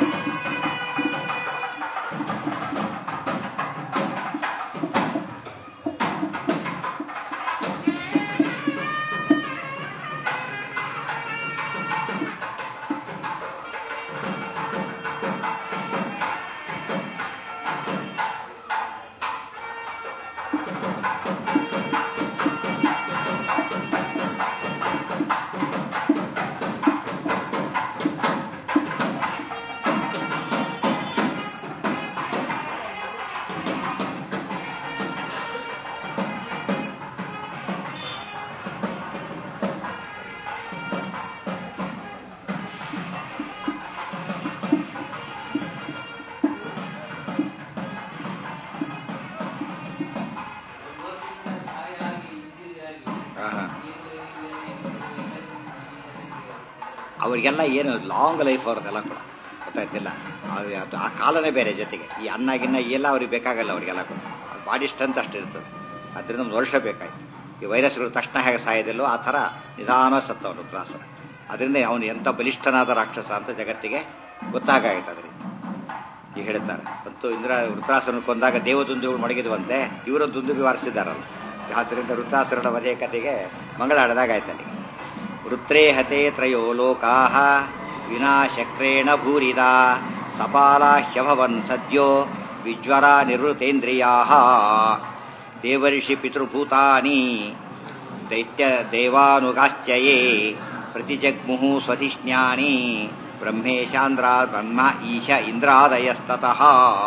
ಅವರಿಗೆಲ್ಲ ಏನು ಲಾಂಗ್ ಲೈಫ್ ಅವ್ರದ್ದೆಲ್ಲ ಕೂಡ ಗೊತ್ತಾಯ್ತಿಲ್ಲ ಆ ಕಾಲನೇ ಬೇರೆ ಜೊತೆಗೆ ಈ ಅನ್ನ ಗಿನ್ನ ಎಲ್ಲ ಅವ್ರಿಗೆ ಬೇಕಾಗಲ್ಲ ಅವರಿಗೆಲ್ಲ ಕೂಡ ಬಾಡಿ ಸ್ಟ್ರೆಂತ್ ಅಷ್ಟು ಇರ್ತದೆ ಅದರಿಂದ ಒಂದು ವರ್ಷ ಬೇಕಾಯ್ತು ಈ ವೈರಸ್ಗಳು ತಕ್ಷಣ ಹೇಗೆ ಸಾಯೋದಿಲ್ಲೋ ಆ ಥರ ನಿಧಾನ ಸತ್ತವನು ರುದ್ರಾಸುರ ಅದರಿಂದ ಅವನು ಎಂಥ ಬಲಿಷ್ಠನಾದ ರಾಕ್ಷಸ ಅಂತ ಜಗತ್ತಿಗೆ ಗೊತ್ತಾಗಾಯ್ತು ಅದರಿಂದ ಈಗ ಹೇಳ್ತಾರೆ ಮತ್ತು ವೃತ್ರಾಸುರನ ಕೊಂದಾಗ ದೇವದುಂದುಗಳು ಮಡಗಿದ್ವಂತೆ ಇವರು ದುಂದುಬಿ ವಾರಿಸಿದ್ದಾರಲ್ಲ ಆದ್ದರಿಂದ ವೃತ್ರಾಸುರನ ವಧೆ ಕತೆಗೆ ಮಂಗಳಾಡದಾಗಾಯ್ತಲ್ಲಿ ವೃತ್ರೇ ಹತೆ ತ್ರಯೋ ಲೋಕಾಃ ವಿನಾಶಕ್ರೇಣ ಭೂರಿದಾ ಸಪಾಲಾಹ್ಯಭವನ್ ಸದ್ಯೋ ವಿಜ್ವರ ನಿವೃತೇಂದ್ರಿಯಾಃ ದೇವರ್ಷಿ ಪಿತೃಭೂತಾನಿ ದೈತ್ಯ ದೇವಾನುಗಾಶ್ಚಯೇ ಪ್ರತಿಜಗ್ಮುಹು ಸ್ವಧಿಷ್ಣ್ಯಾನಿ ಬ್ರಹ್ಮೇಶಾಂದ್ರ ಬ್ರಹ್ಮ ಈಶ ಇಂದ್ರಾದಯಸ್ತತಃ.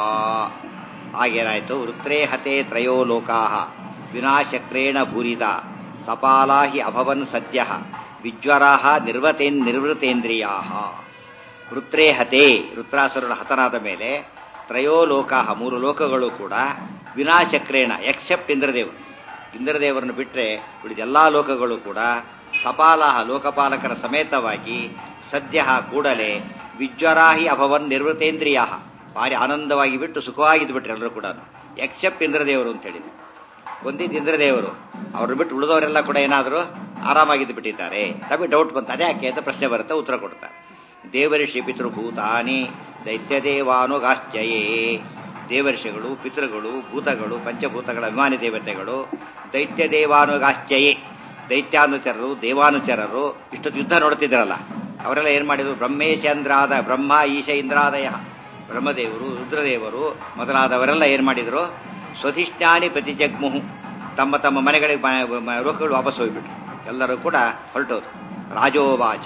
ಆಗೇನಾಯ್ತು? ವೃತ್ರೇ ಹತೆ ತ್ರಯೋ ಲೋಕಾಃ ವಿನಾಶಕ್ರೇಣ ಭೂರಿದ ಸಪಾಲಾ ಹಿ ಅಭವನ್ ಸದ್ಯಃ ವಿಜ್ವರಾಃ ನಿರ್ವೃತೇಂದ್ರಿಯಾಃ. ವೃತ್ರೇ ಹತೆ, ವೃತ್ರಾಸುರನ ಹತನಾದ ಮೇಲೆ ತ್ರಯೋ ಲೋಕಾಃ, ಮೂರು ಲೋಕಗಳು ಕೂಡ ವಿನಾಶಕ್ರೇಣ ಎಕ್ಸೆಪ್ಟ್ ಇಂದ್ರದೇವರು, ಇಂದ್ರದೇವರನ್ನು ಬಿಟ್ಟರೆ ಉಳಿದ ಎಲ್ಲಾ ಲೋಕಗಳು ಕೂಡ ಸಪಾಲಃ ಲೋಕಪಾಲಕರ ಸಮೇತವಾಗಿ ಸದ್ಯ ಕೂಡಲೇ ವಿಜ್ವರಾಹಿ ಅಭವನ್ ನಿರ್ವೃತೇಂದ್ರಿಯ ಭಾರಿ ಆನಂದವಾಗಿ ಬಿಟ್ಟು ಸುಖವಾಗಿದ್ದು ಬಿಟ್ರೆ ಎಲ್ಲರೂ ಕೂಡ ಎಕ್ಸೆಪ್ಟ್ ಇಂದ್ರದೇವರು ಅಂತ ಹೇಳಿದ್ರು. ಒಂದಿದ್ದು ಇಂದ್ರದೇವರು, ಅವ್ರನ್ನ ಬಿಟ್ಟು ಉಳಿದವರೆಲ್ಲ ಕೂಡ ಏನಾದರೂ ಆರಾಮಾಗಿದ್ದು ಬಿಟ್ಟಿದ್ದಾರೆ. ನಮಗೆ ಡೌಟ್ ಬಂತು, ಅದೇ ಯಾಕೆ ಅಂತ ಪ್ರಶ್ನೆ ಬರುತ್ತೆ, ಉತ್ತರ ಕೊಡ್ತಾರೆ. ದೇವರ್ಷಿ ಪಿತೃಭೂತಾನಿ ದೈತ್ಯದೇವಾನುಗಾಶ್ಚಯೇ. ದೇವರ್ಷಿಗಳು, ಪಿತೃಗಳು, ಭೂತಗಳು, ಪಂಚಭೂತಗಳ ಅಭಿಮಾನಿ ದೇವತೆಗಳು ದೈತ್ಯ ದೇವಾನುಗಾಶ್ಚಯೇ, ದೈತ್ಯಾನುಚರರು, ದೇವಾನುಚರರು ಇಷ್ಟೊತ್ತು ಯುದ್ಧ ನೋಡ್ತಿದ್ರಲ್ಲ, ಅವರೆಲ್ಲ ಏನ್ ಮಾಡಿದ್ರು? ಬ್ರಹ್ಮೇಶೇಂದ್ರಾದ ಬ್ರಹ್ಮ ಈಶ ಇಂದ್ರಾದಯ, ಬ್ರಹ್ಮದೇವರು, ರುದ್ರದೇವರು ಮೊದಲಾದವರೆಲ್ಲ ಏನ್ ಮಾಡಿದ್ರು? ಸ್ವಧಿಷ್ಠಾನಿ ಪ್ರತಿಜಗ್ಮುಹು, ತಮ್ಮ ತಮ್ಮ ಮನೆಗಳಿಗೆ ಲೋಕಗಳು ವಾಪಸ್ ಹೋಗ್ಬಿಟ್ರು. ಎಲ್ಲರೂ ಕೂಡ ಹೊರಟೋರು. ರಾಜೋವಾಚ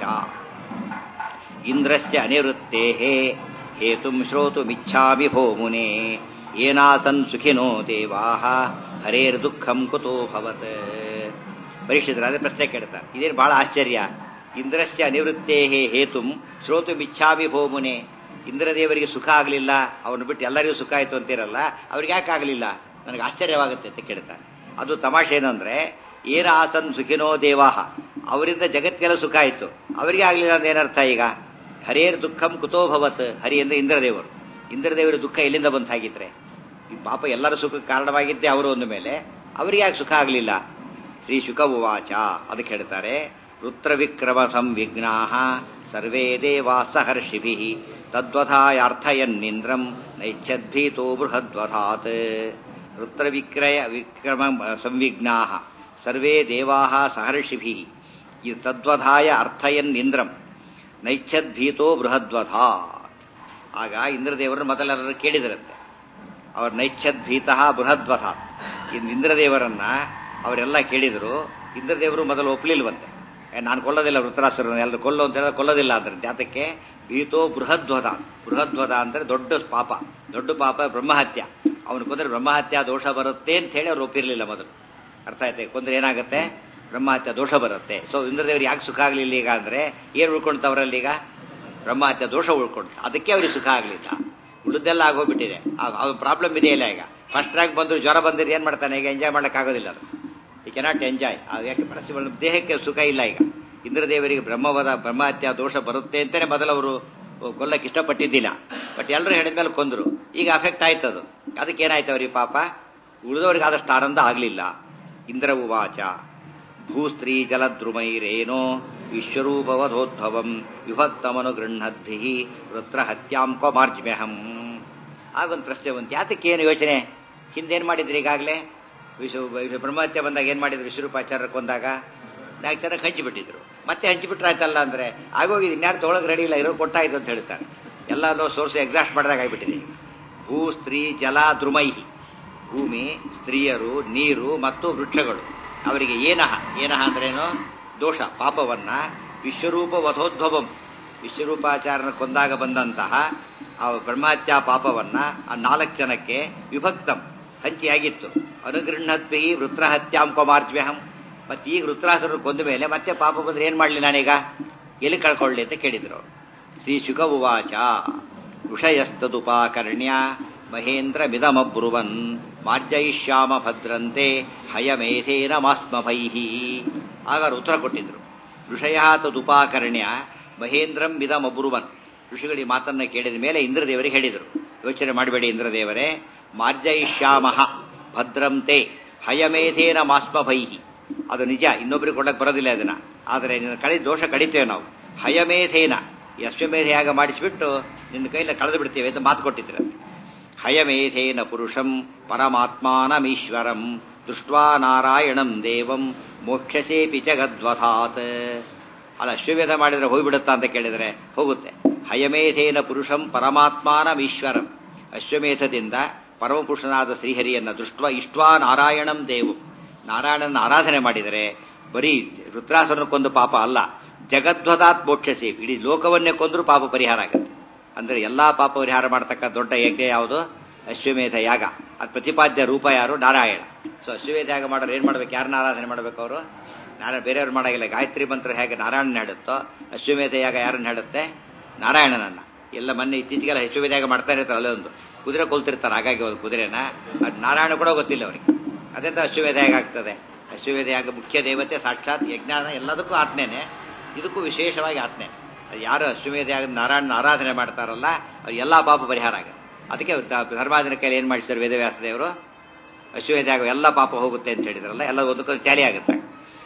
ಇಂದ್ರಸ್ಯ ಅನಿವೃತ್ತೇ ಹೇತುಂ ಶ್ರೋತುಮಿಚ್ಛಾಮಿ ಭೋ ಮುನೇ ಏನಾಸನ್ ಸುಖಿನೋ ದೇವಾಃ ಹರೇರ್ ದುಃಖಂ ಕುತೋ ಭವತ್. ಪರೀಕ್ಷಿತರಾದ ಪ್ರಶ್ನೆ ಕೇಳ್ತಾರೆ. ಇದೇನು ಬಹಳ ಆಶ್ಚರ್ಯ. ಇಂದ್ರಸ್ಯ ಅನಿವೃತ್ತೇ ಹೇತುಂ ಶ್ರೋತುಮಿಚ್ಛಾಮಿ ಭೋ ಮುನೇ, ಇಂದ್ರದೇವರಿಗೆ ಸುಖ ಆಗಲಿಲ್ಲ, ಅವನು ಬಿಟ್ಟು ಎಲ್ಲರಿಗೂ ಸುಖ ಆಯಿತು ಅಂತಿರಲ್ಲ, ಅವ್ರಿಗೆ ಯಾಕೆ ಆಗಲಿಲ್ಲ? ನನಗೆ ಆಶ್ಚರ್ಯವಾಗುತ್ತೆ ಅಂತ ಕೇಳ್ತಾನೆ. ಅದು ತಮಾಷೆ ಏನಂದ್ರೆ, ಏನ ಆಸನ್ ಸುಖಿನೋ ದೇವಾಹ, ಅವರಿಂದ ಜಗತ್ತಿಗೆಲ್ಲ ಸುಖ ಆಯಿತು, ಅವರಿಗೆ ಆಗಲಿಲ್ಲ ಅಂತ ಏನರ್ಥ? ಈಗ ಹರೇರ್ ದುಃಖಂ ಕುತೋ ಭವತ್, ಹರಿ ಅಂದ್ರೆ ಇಂದ್ರದೇವರು, ಇಂದ್ರದೇವರ ದುಃಖ ಎಲ್ಲಿಂದ ಬಂತಾಗಿದ್ರೆ? ಈ ಪಾಪ ಎಲ್ಲರ ಸುಖಕ್ಕೆ ಕಾರಣವಾಗಿದ್ದೆ ಅವರು ಒಂದು ಮೇಲೆ, ಅವರಿಗೆ ಯಾಕೆ ಸುಖ ಆಗಲಿಲ್ಲ? ಶ್ರೀ ಶುಕ ಉವಾಚ, ಅದಕ್ಕೆ ಹೇಳ್ತಾರೆ, ರುದ್ರ ವಿಕ್ರಮ ಸಂವಿಘ್ನಾ ಸರ್ವೇ ದೇವಾ ಸಹರ್ಷಿಭಿ ತದ್ವಥಾಯಾರ್ಥಯನ್ನಿಂದ್ರಂ ನೈಚ್ಛದ್ಭೀತೋ ಬೃಹದ್ವಥಾತ್. ರುದ್ರ ವಿಕ್ರಮ ಸಂವಿಘ್ನಾ ಸರ್ವೇ ದೇವಾ ಸಹರ್ಷಿಭಿ ತದ್ವಥಾಯ ಅರ್ಥಯನ್ನಿಂದ್ರಂ ನೈಚ್ಛದ್ಭೀತೋ ಬೃಹದ್ವಥಾತ್. ಆಗ ಇಂದ್ರದೇವರನ್ನು ಮೊದಲೆಲ್ಲರೂ ಕೇಳಿದರಂತೆ, ಅವ್ರ ನೈಚ್ಛದ್ಭೀತಃ ಬೃಹದ್ವಥಾತ್. ಇಂದ್ರದೇವರನ್ನ ಅವರೆಲ್ಲ ಕೇಳಿದ್ರು. ಇಂದ್ರದೇವರು ಮೊದಲು ಒಪ್ಪಲಿಲ್ವಂತೆ, ನಾನು ಕೊಲ್ಲೋದಿಲ್ಲ ವೃತ್ರಾಸುರನ, ಎಲ್ಲರೂ ಕೊಲ್ಲು ಅಂತ ಹೇಳಿದ್ರೆ ಕೊಲ್ಲೋದಿಲ್ಲ ಅಂದ್ರೆ ಜಾತಕ್ಕೆ ಭೀತೋ ಬೃಹದ್ವಧ. ಬೃಹದ್ವಧ ಅಂದ್ರೆ ದೊಡ್ಡ ಪಾಪ, ದೊಡ್ಡ ಪಾಪ ಬ್ರಹ್ಮಹತ್ಯ. ಅವನು ಕೊಂದ್ರೆ ಬ್ರಹ್ಮಹತ್ಯ ದೋಷ ಬರುತ್ತೆ ಅಂತ ಹೇಳಿ ಅವ್ರು ಒಪ್ಪಿರ್ಲಿಲ್ಲ ಮೊದಲು. ಅರ್ಥ ಆಯ್ತೆ? ಕೊಂದ್ರೆ ಏನಾಗುತ್ತೆ? ಬ್ರಹ್ಮಹತ್ಯ ದೋಷ ಬರುತ್ತೆ. ಸೊ ಇಂದ್ರದೇವ್ರಿಗೆ ಯಾಕೆ ಸುಖ ಆಗಲಿಲ್ಲ ಈಗ ಅಂದ್ರೆ, ಏನು ಉಳ್ಕೊಳ್ತ ಅವರಲ್ಲಿ? ಈಗ ಬ್ರಹ್ಮಹತ್ಯ ದೋಷ ಉಳ್ಕೊಳ್ತ, ಅದಕ್ಕೆ ಅವ್ರಿಗೆ ಸುಖ ಆಗಲಿಲ್ಲ. ಉಳಿದೆಲ್ಲ ಆಗೋಗ್ಬಿಟ್ಟಿದೆ. ಅವ್ರ ಪ್ರಾಬ್ಲಮ್ ಇದೆಯಲ್ಲ, ಈಗ ಫಸ್ಟ್ ರ್ಯಾಂಕ್ ಬಂದ್ರು ಜ್ವರ ಬಂದಿದ್ರೆ ಏನ್ ಮಾಡ್ತಾನೆ? ಈಗ ಎಂಜಾಯ್ ಮಾಡಕ್ ಆಗೋದಿಲ್ಲ, ಅದು ಈ ಕೆನಾಟ್ ಎಂಜಾಯ್. ಯಾಕೆ? ಮನಸ್ಸು ದೇಹಕ್ಕೆ ಸುಖ ಇಲ್ಲ. ಈಗ ಇಂದ್ರದೇವರಿಗೆ ಬ್ರಹ್ಮಹತ್ಯ ದೋಷ ಬರುತ್ತೆ ಅಂತಾನೆ ಮೊದಲು ಅವರು ಕೊಲ್ಲಕ್ಕೆ ಇಷ್ಟಪಟ್ಟಿದ್ದಿಲ್ಲ. ಬಟ್ ಎಲ್ಲರೂ ಹೇಳಿದ್ಮೇಲೆ ಕೊಂದ್ರು. ಈಗ ಅಫೆಕ್ಟ್ ಆಯ್ತದು. ಅದಕ್ಕೇನಾಯ್ತು ಅವ್ರಿಗೆ? ಪಾಪ ಉಳಿದವ್ರಿಗೆ ಆದಷ್ಟು ಆನಂದ ಆಗಲಿಲ್ಲ. ಇಂದ್ರ ಉವಾಚ ಭೂಸ್ತ್ರೀ ಜಲದ್ರುಮೈರೇನೋ ವಿಶ್ವರೂಪವಧೋದ್ಭವಂ ವಿಭಕ್ತಮನು ಗೃಹದ್ಭಿ ವೃತ್ರ ಹತ್ಯಾಂ ಕ್ವಮಾರ್ಜ್ಮ್ಯಹಂ. ಆಗೊಂದು ಪ್ರಶ್ನೆ ಬಂತು, ಯಾತಕ್ಕೇನು ಯೋಚನೆ? ಹಿಂದೇನು ಮಾಡಿದ್ರಿ? ಈಗಾಗಲೇ ಬ್ರಹ್ಮಹತ್ಯೆ ಬಂದಾಗ ಏನ್ ಮಾಡಿದ್ರು? ವಿಶ್ವರೂಪಾಚಾರ್ಯ ಕೊಂದಾಗ 4 ಜನಕ್ಕೆ ಹಂಚಿಬಿಟ್ಟಿದ್ರು. ಮತ್ತೆ ಹಂಚಿಬಿಟ್ರಾಯ್ತಲ್ಲ ಅಂದ್ರೆ ಆಗೋಗಿದೆ, ಇನ್ಯಾರು ತೊಗೊಳಕ್ ರೆಡಿ ಇಲ್ಲ, ಇರೋ ಕೊಟ್ಟಾಯ್ತು ಅಂತ ಹೇಳ್ತಾರೆ. ಎಲ್ಲ ಸೋರ್ಸ್ ಎಕ್ಸಾಸ್ಟ್ ಮಾಡಿದಾಗ ಆಗಿಬಿಟ್ಟಿದೆ. ಭೂ ಸ್ತ್ರೀ ಜಲ ದ್ರುಮೈಹಿ, ಭೂಮಿ, ಸ್ತ್ರೀಯರು, ನೀರು ಮತ್ತು ವೃಕ್ಷಗಳು ಅವರಿಗೆ ಏನಹ ಅಂದ್ರೇನು? ದೋಷ, ಪಾಪವನ್ನ ವಿಶ್ವರೂಪ ವಧೋದ್ಭವಂ, ವಿಶ್ವರೂಪಾಚಾರ್ಯನ ಕೊಂದಾಗ ಬಂದಂತಹ ಆ ಬ್ರಹ್ಮಹತ್ಯಾ ಪಾಪವನ್ನ ಆ 4 ಜನಕ್ಕೆ ವಿಭಕ್ತಂ ಹಂಚಿಯಾಗಿತ್ತು. ಅನುಗೃಹದ್ಭಿ ವೃತ್ರಹತ್ಯಾಂ ಕ್ವಮಾರ್ಜ್ಮ್ಯಹಂ. ಮತ್ತೆ ಈಗ ವೃತ್ರಾಸುರರು ಕೊಂದ ಮೇಲೆ ಮತ್ತೆ ಪಾಪ ಬಂದ್ರೆ ಏನ್ ಮಾಡ್ಲಿ ನಾನೀಗ? ಎಲ್ಲಿ ಕಳ್ಕೊಳ್ಳಿ ಅಂತ ಕೇಳಿದ್ರು. ಶ್ರೀ ಶುಕ ಉವಾಚ ಋಷಯಸ್ತದುಪಾಕರ್ಣ್ಯ ಮಹೇಂದ್ರ ಮಿದಮಬ್ರುವನ್ ಮಾರ್ಜಯಿಷ್ಯಾಮ ಭದ್ರಂತೆ ಹಯಮೇಧೇನ ಮಾಸ್ಮಭೈಹಿ. ಆಗ ಉತ್ತರ ಕೊಟ್ಟಿದ್ರು. ಋಷಯ ತದುಪಾಕರ್ಣ್ಯ ಮಹೇಂದ್ರಂ ಮಿದಮಬ್ರುವನ್. ಋಷಿಗಳು ಈ ಮಾತನ್ನ ಕೇಳಿದ ಮೇಲೆ ಇಂದ್ರದೇವರಿಗೆ ಹೇಳಿದರು, ಯೋಚನೆ ಮಾಡಬೇಡಿ ಇಂದ್ರದೇವರೇ, ಮಾರ್ಜಯಿಷ್ಯಾಮ ಭದ್ರಂತೆ ಹಯಮೇಧೇನ ಮಾಸ್ಮಭೈಹಿ. ಅದು ನಿಜ, ಇನ್ನೊಬ್ಬರಿಗೆ ಕೊಡಕ್ಕೆ ಬರೋದಿಲ್ಲ ಅದನ್ನ, ಆದರೆ ನಿನ್ನ ದೋಷ ಕಡಿತೇವೆ ನಾವು. ಹಯಮೇಧೇನ, ಅಶ್ವಮೇಧೆಯಾಗ ಮಾಡಿಸಿಬಿಟ್ಟು ನಿನ್ನ ಕೈಲ ಕಳೆದು ಬಿಡ್ತೇವೆ ಅಂತ ಮಾತು ಕೊಟ್ಟಿದ್ರು. ಹಯಮೇಧೇನ ಪುರುಷಂ ಪರಮಾತ್ಮಾನಮೀಶ್ವರಂ ದೃಷ್ಟ್ವಾ ನಾರಾಯಣಂ ದೇವಂ ಮೋಕ್ಷಸೇಪಿ ಜಗದ್ವಥಾತ್. ಅಲ್ಲ, ಅಶ್ವಮೇಧ ಮಾಡಿದ್ರೆ ಹೋಗ್ಬಿಡುತ್ತಾ ಅಂತ ಕೇಳಿದರೆ ಹೋಗುತ್ತೆ. ಹಯಮೇಧೇನ ಪುರುಷಂ ಪರಮಾತ್ಮಾನಮೀಶ್ವರಂ, ಅಶ್ವಮೇಧದಿಂದ ಪರಮಪುರುಷನಾದ ಶ್ರೀಹರಿಯನ್ನ ಇಷ್ಟ್ವಾ ನಾರಾಯಣಂ ದೇವಂ, ನಾರಾಯಣನ ಆರಾಧನೆ ಮಾಡಿದರೆ ಬರೀ ರುದ್ರಾಸುರನ ಕೊಂದು ಪಾಪ ಅಲ್ಲ, ಜಗದ್ವದಾತ್ ಮೋಕ್ಷಸಿ, ಇಡೀ ಲೋಕವನ್ನೇ ಕೊಂದರೂ ಪಾಪ ಪರಿಹಾರ ಆಗುತ್ತೆ. ಅಂದ್ರೆ ಎಲ್ಲಾ ಪಾಪ ಪರಿಹಾರ ಮಾಡತಕ್ಕ ದೊಡ್ಡ ಯಜ್ಞ ಯಾವುದು? ಅಶ್ವಮೇಧ ಯಾಗ. ಅದು ಪ್ರತಿಪಾದ್ಯ ರೂಪ ಯಾರು? ನಾರಾಯಣ. ಸೊ ಅಶ್ವಮೇಧ ಯಾಗ ಮಾಡೋರು ಏನ್ ಮಾಡ್ಬೇಕು? ಯಾರನ್ನ ಆರಾಧನೆ ಮಾಡ್ಬೇಕು ಅವರು? ನಾರಾಯಣ. ಬೇರೆಯವ್ರು ಮಾಡಾಗಿಲ್ಲ. ಗಾಯತ್ರಿ ಮಂತ್ರ ಹೇಗೆ ನಾರಾಯಣನ ಹೇಳುತ್ತೋ, ಅಶ್ವಮೇಧ ಯಾಗ ಯಾರನ್ನ ಹೇಳುತ್ತೆ? ನಾರಾಯಣನನ್ನ. ಎಲ್ಲ ಮೊನ್ನೆ ಇತ್ತೀಚೆಗೆಲ್ಲ ಅಶ್ವಮೇಧ ಯಾಗ ಮಾಡ್ತಾ ಇರ್ತಾರೆ, ಅಲ್ಲೇ ಒಂದು ಕುದುರೆ ಕೊಲ್ತಿರ್ತಾರೆ. ಹಾಗಾಗಿ ಒಂದು ಕುದುರೆನ ಅದು ನಾರಾಯಣ ಕೂಡ ಗೊತ್ತಿಲ್ಲ ಅವರಿಗೆ. ಅದೆಂತ ಅಶ್ವಮೇಧ ಯಾಗ ಆಗ್ತದೆ? ಅಶ್ವಮೇಧ ಯಾಗ ಮುಖ್ಯ ದೇವತೆ ಸಾಕ್ಷಾತ್ ಯಜ್ಞಾನ, ಎಲ್ಲದಕ್ಕೂ ಆತ್ಮೇನೆ, ಇದಕ್ಕೂ ವಿಶೇಷವಾಗಿ ಆತ್ಮೆ. ಅದು ಯಾರು ಅಶ್ವಮೇಧ ಯಾಗ ನಾರಾಯಣನ ಆರಾಧನೆ ಮಾಡ್ತಾರಲ್ಲ, ಅವ್ರು ಎಲ್ಲಾ ಪಾಪ ಪರಿಹಾರ ಆಗುತ್ತೆ. ಅದಕ್ಕೆ ಧರ್ಮಾರ್ಜನ ಕೈಲಿ ಏನ್ ಮಾಡಿಸಿದ್ರು ವೇದವ್ಯಾಸ ದೇವರು? ಅಶ್ವಮೇಧ ಯಾಗ ಎಲ್ಲ ಪಾಪ ಹೋಗುತ್ತೆ ಅಂತ ಹೇಳಿದ್ರಲ್ಲ, ಎಲ್ಲ ಒಂದಕ್ಕೊಂದು ಟ್ಯಾಲಿ ಆಗುತ್ತೆ.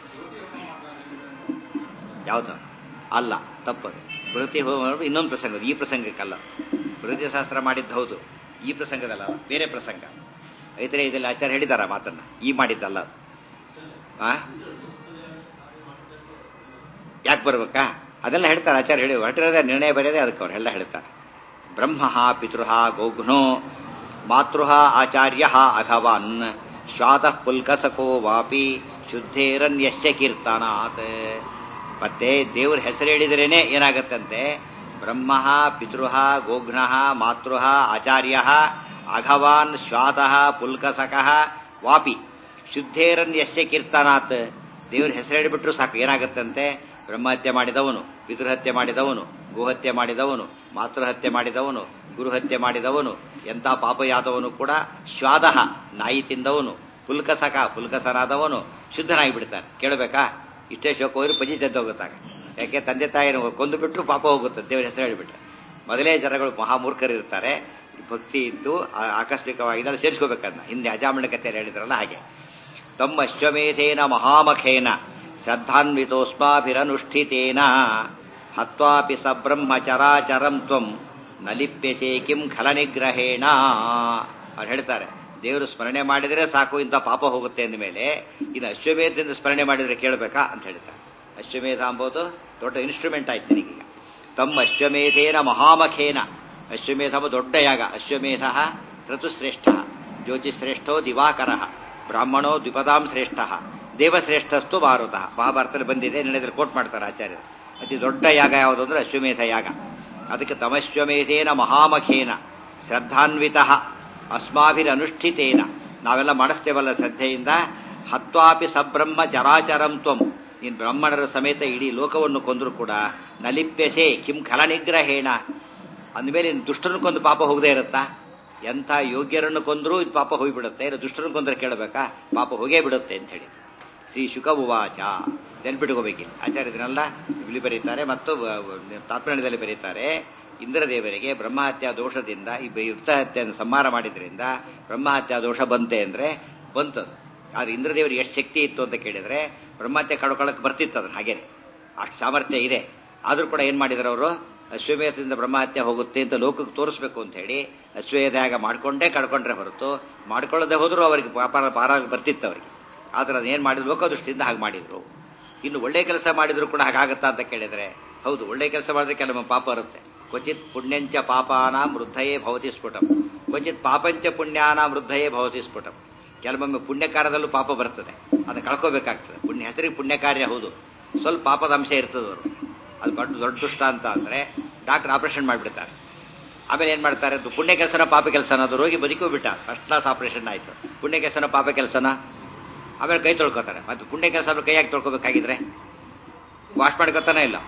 ಯಾವುದು? ಅಲ್ಲ, ತಪ್ಪದು. ಬೃಹತಿ ಹೋಮ ಇನ್ನೊಂದು ಪ್ರಸಂಗ, ಈ ಪ್ರಸಂಗಕ್ಕಲ್ಲ. ಬೃಹತಿ ಶಾಸ್ತ್ರ ಮಾಡಿದ್ದು ಹೌದು, ಈ ಪ್ರಸಂಗದಲ್ಲ, ಬೇರೆ ಪ್ರಸಂಗ. ಐತರೆ ಇದರಲ್ಲಿ ಆಚಾರ್ಯ ಹೇಳಿದಾರ ಮಾತನ್ನ, ಈ ಮಾಡಿದ್ದಲ್ಲ ಅದು. ಯಾಕೆ ಬರ್ಬೇಕಾ? ಅದೆಲ್ಲ ಹೇಳ್ತಾರೆ ಆಚಾರ್ಯ. ಹೇಳಿ ಹೊರಟಿರೋದೇ ನಿರ್ಣಯ ಬರೆಯೋದೇ ಅದಕ್ಕೆ ಅವ್ರು ಎಲ್ಲ ಹೇಳ್ತಾರೆ. ಬ್ರಹ್ಮ ಪಿತೃ ಗೌಘ್ನೋ ಮಾತೃ ಆಚಾರ್ಯ ಅಘವಾನ್ ಶ್ವಾತ ಪುಲ್ಕಸಕೋ ವಾಪಿ ಶುದ್ಧೇರನ್ಯಶ್ಚ ಕೀರ್ತನಾತ್. ಮತ್ತೆ ದೇವ್ರ ಹೆಸರು ಹೇಳಿದ್ರೇನೆ ಏನಾಗತ್ತಂತೆ? ಬ್ರಹ್ಮ ಪಿತೃ ಗೋಘ್ನ ಮಾತೃ ಆಚಾರ್ಯ ಅಘವಾನ್ ಶ್ವಾತ ಪುಲ್ಕಸಕ ವಾಪಿ ಶುದ್ಧೇರನ್ಯಶ್ಚ ಕೀರ್ತನಾತ್. ದೇವ್ರ ಹೆಸರು ಹೇಳಿಬಿಟ್ರು ಸಾಕು, ಏನಾಗತ್ತಂತೆ? ಬ್ರಹ್ಮಹತ್ಯೆ ಮಾಡಿದವನು, ಪಿತೃಹತ್ಯೆ ಮಾಡಿದವನು, ಗೋಹತ್ಯೆ ಮಾಡಿದವನು, ಮಾತೃಹತ್ಯೆ ಮಾಡಿದವನು, ಗುರುಹತ್ಯೆ ಮಾಡಿದವನು, ಎಂಥ ಪಾಪಯಾದವನು ಕೂಡ ಶ್ವಾದ ನಾಯಿ ತಿಂದವನು, ಪುಲ್ಕಸಕ ಪುಲ್ಕಸನಾದವನು ಶುದ್ಧನಾಗಿ ಬಿಡ್ತಾನೆ. ಕೇಳಬೇಕಾ? ಇಷ್ಟೇ ಶೋಕ ಹೋದ್ರೆ ಪಜಿ ಹೋಗುತ್ತಾಗ. ಯಾಕೆ? ತಂದೆ ತಾಯಿನ ಕೊಂದು ಬಿಟ್ಟರು ಪಾಪ ಹೋಗುತ್ತೆ ದೇವ್ರ ಹೆಸರು ಹೇಳಿಬಿಟ್ರೆ. ಮೊದಲೇ ಜನಗಳು ಮಹಾಮೂರ್ಖರಿರ್ತಾರೆ. ಭಕ್ತಿ ಇದ್ದು ಆಕಸ್ಮಿಕವಾಗಿ ಅದನ್ನು ಸೇರಿಸ್ಕೋಬೇಕನ್ನ. ಹಿಂದೆ ಅಜಾಮಣ ಕಥೆಯಲ್ಲಿ ಹೇಳಿದ್ರಲ್ಲ ಹಾಗೆ. ತಮ್ಮ ಅಶ್ವಮೇಧೇನ ಮಹಾಮಖೇನ ಶ್ರದ್ಧಾನ್ವಿತೋಸ್ಮಾಭಿರನುಷ್ಠಿತೇನ ಹತ್ವಾಪಿ ಸಬ್ರಹ್ಮ ಚರಾಚರಂ ತ್ವಂ ನ ಲಿಪ್ಯಸೇ ಕಿಂ ಖಲ ನಿಗ್ರಹೇಣ. ಅವ್ರು ಹೇಳ್ತಾರೆ, ದೇವರು ಸ್ಮರಣೆ ಮಾಡಿದರೆ ಸಾಕು ಇಂಥ ಪಾಪ ಹೋಗುತ್ತೆ ಅಂದ ಮೇಲೆ ಇನ್ನು ಅಶ್ವಮೇಧದಿಂದ ಸ್ಮರಣೆ ಮಾಡಿದರೆ ಕೇಳಬೇಕಾ ಅಂತ ಹೇಳ್ತಾರೆ. ಅಶ್ವಮೇಧ ಅಂಬೋದು ದೊಡ್ಡ ಇನ್ಸ್ಟ್ರೂಮೆಂಟ್ ಆಯ್ತು ನಿನಗೀಗ. ತಮ್ಮ ಅಶ್ವಮೇಧೇನ ಮಹಾಮಖೇನ, ಅಶ್ವಮೇಧ ದೊಡ್ಡ ಯಾಗ. ಅಶ್ವಮೇಧ ಋತುಶ್ರೇಷ್ಠ, ಜ್ಯೋತಿಶ್ರೇಷ್ಠೋ ದಿವಾಕರ, ಬ್ರಾಹ್ಮಣೋ ದ್ವಿಪದಾಂ ಶ್ರೇಷ್ಠ, ದೇವಶ್ರೇಷ್ಠಸ್ತು ಭಾರತ. ಮಹಾಭಾರತದಲ್ಲಿ ಬಂದಿದೆ, ನೆನೆದ್ರೆ ಕೋಟ್ ಮಾಡ್ತಾರೆ ಆಚಾರ್ಯರು. ಅತಿ ದೊಡ್ಡ ಯಾಗ ಯಾವುದು ಅಂದ್ರೆ ಅಶ್ವಮೇಧ ಯಾಗ. ಅದಕ್ಕೆ ತಮಶ್ವಮೇಧೇನ ಮಹಾಮಖೇನ ಶ್ರದ್ಧಾನ್ವಿತ ಅಸ್ಮಾಭಿರನುಷ್ಠಿತೇನ, ನಾವೆಲ್ಲ ಮಾಡಿಸ್ತೇವಲ್ಲ ಶ್ರದ್ಧೆಯಿಂದ. ಹತ್ವಾಪಿ ಸಬ್ರಹ್ಮ ಚರಾಚರಂ ತ್ವಂ, ನೀನು ಬ್ರಾಹ್ಮಣರ ಸಮೇತ ಇಡೀ ಲೋಕವನ್ನು ಕೊಂದರೂ ಕೂಡ ನಲಿಪ್ಯಸೆ ಕಿಂ ಖಲ ನಿಗ್ರಹೇಣ, ಅಂದಮೇಲೆ ಇನ್ನು ದುಷ್ಟರನ್ನು ಕೊಂದು ಪಾಪ ಹೋಗದೇ ಇರುತ್ತಾ? ಎಂಥ ಯೋಗ್ಯರನ್ನು ಕೊಂದರೂ ಇದು ಪಾಪ ಹೋಗಿಬಿಡುತ್ತೆ, ಇನ್ನು ದುಷ್ಟರನ್ನು ಕೊಂದರೆ ಕೇಳಬೇಕಾ? ಪಾಪ ಹೋಗೇ ಬಿಡುತ್ತೆ ಅಂತ ಹೇಳಿ ಶ್ರೀ ಶುಕ ಉವಾಚ. ನೆನ್ಪಿಟ್ಕೋಬೇಕಿಲ್ಲ. ಆಚಾರ್ಯದನ್ನೆಲ್ಲ ಇಲ್ಲಿ ಬರೀತಾರೆ ಮತ್ತು ತಾತ್ಪರ್ಯದಲ್ಲಿ ಬರೀತಾರೆ. ಇಂದ್ರದೇವರಿಗೆ ಬ್ರಹ್ಮಹತ್ಯಾ ದೋಷದಿಂದ ಈ ಯುಕ್ತಹತ್ಯೆಯನ್ನು ಸಂಹಾರ ಮಾಡಿದ್ರಿಂದ ಬ್ರಹ್ಮಹತ್ಯಾ ದೋಷ ಬಂತೆ ಅಂದ್ರೆ ಬಂತದು. ಆದ್ರೆ ಇಂದ್ರದೇವರಿಗೆ ಎಷ್ಟು ಶಕ್ತಿ ಇತ್ತು ಅಂತ ಕೇಳಿದ್ರೆ ಬ್ರಹ್ಮಹತ್ಯೆ ಕಳ್ಕೊಳ್ಳೋಕೆ ಬರ್ತಿತ್ತು. ಅದನ್ನ ಹಾಗೇನೆ ಅಷ್ಟು ಸಾಮರ್ಥ್ಯ ಇದೆ. ಆದ್ರೂ ಕೂಡ ಏನ್ ಮಾಡಿದ್ರು ಅವರು? ಅಶ್ವಮೇಧದಿಂದ ಬ್ರಹ್ಮಹತ್ಯೆ ಹೋಗುತ್ತೆ ಅಂತ ಲೋಕಕ್ಕೆ ತೋರಿಸ್ಬೇಕು ಅಂತ ಹೇಳಿ ಅಶ್ವಮೇಧ ಮಾಡ್ಕೊಂಡೇ ಕಳ್ಕೊಂಡ್ರೆ ಹೊರತು ಮಾಡ್ಕೊಳ್ಳದೆ ಹೋದ್ರು ಅವರಿಗೆ ಪಾರ ಬರ್ತಿತ್ತು ಅವರಿಗೆ. ಆದ್ರೆ ಅದೇನ್ ಮಾಡಿದ್ರು? ಲೋಕದೃಷ್ಟಿಯಿಂದ ಹಾಗೆ ಮಾಡಿದ್ರು. ಇನ್ನು ಒಳ್ಳೆ ಕೆಲಸ ಮಾಡಿದ್ರು ಕೂಡ ಹಾಗಾಗತ್ತಾ ಅಂತ ಕೇಳಿದ್ರೆ ಹೌದು, ಒಳ್ಳೆ ಕೆಲಸ ಮಾಡಿದ್ರೆ ಕೆಲವೊಮ್ಮೆ ಪಾಪ ಬರುತ್ತೆ. ಕ್ವಚಿತ್ ಪುಣ್ಯಂಚ ಪಾಪಾನಾಂ ವೃದ್ಧಯೇ ಭವತಿ ಸ್ಫುಟಂ, ಕ್ವಚಿತ್ ಪಾಪಂಚ ಪುಣ್ಯಾನಾಂ ವೃದ್ಧಯೇ ಭವತಿ ಸ್ಫುಟಂ. ಕೆಲವೊಮ್ಮೆ ಪುಣ್ಯಕಾರ್ಯದಲ್ಲೂ ಪಾಪ ಬರ್ತದೆ, ಅದನ್ನ ಕಳ್ಕೋಬೇಕಾಗ್ತದೆ. ಹೆಸರಿಗೆ ಪುಣ್ಯ ಕಾರ್ಯ ಹೌದು, ಸ್ವಲ್ಪ ಪಾಪದ ಅಂಶ ಇರ್ತದೆ ಅವರು. ಅದು ದೊಡ್ಡ ದುಷ್ಟ ಅಂತ ಅಂದ್ರೆ ಡಾಕ್ಟರ್ ಆಪರೇಷನ್ ಮಾಡಿಬಿಡ್ತಾರೆ. ಆಮೇಲೆ ಏನ್ ಮಾಡ್ತಾರೆ? ಪುಣ್ಯ ಕೆಲಸನ ಪಾಪ ಕೆಲಸನ? ಅದು ರೋಗಿ ಬದುಕೂ ಬಿಟ್ಟ, ಫಸ್ಟ್ ಕ್ಲಾಸ್ ಆಪರೇಷನ್ ಆಯ್ತು. ಪುಣ್ಯ ಕೆಲಸನ ಪಾಪ ಕೆಲಸನ? ಆಮೇಲೆ ಕೈ ತೊಳ್ಕೊತಾರೆ. ಮತ್ತೆ ಪುಣ್ಯ ಕೆಲಸ ಕೈ ಹಾಕಿ ತೊಳ್ಕೊಬೇಕಾಗಿದ್ರೆ ವಾಶ್ ಮಾಡ್ಕೊತಾನೆ ಇಲ್ಲ.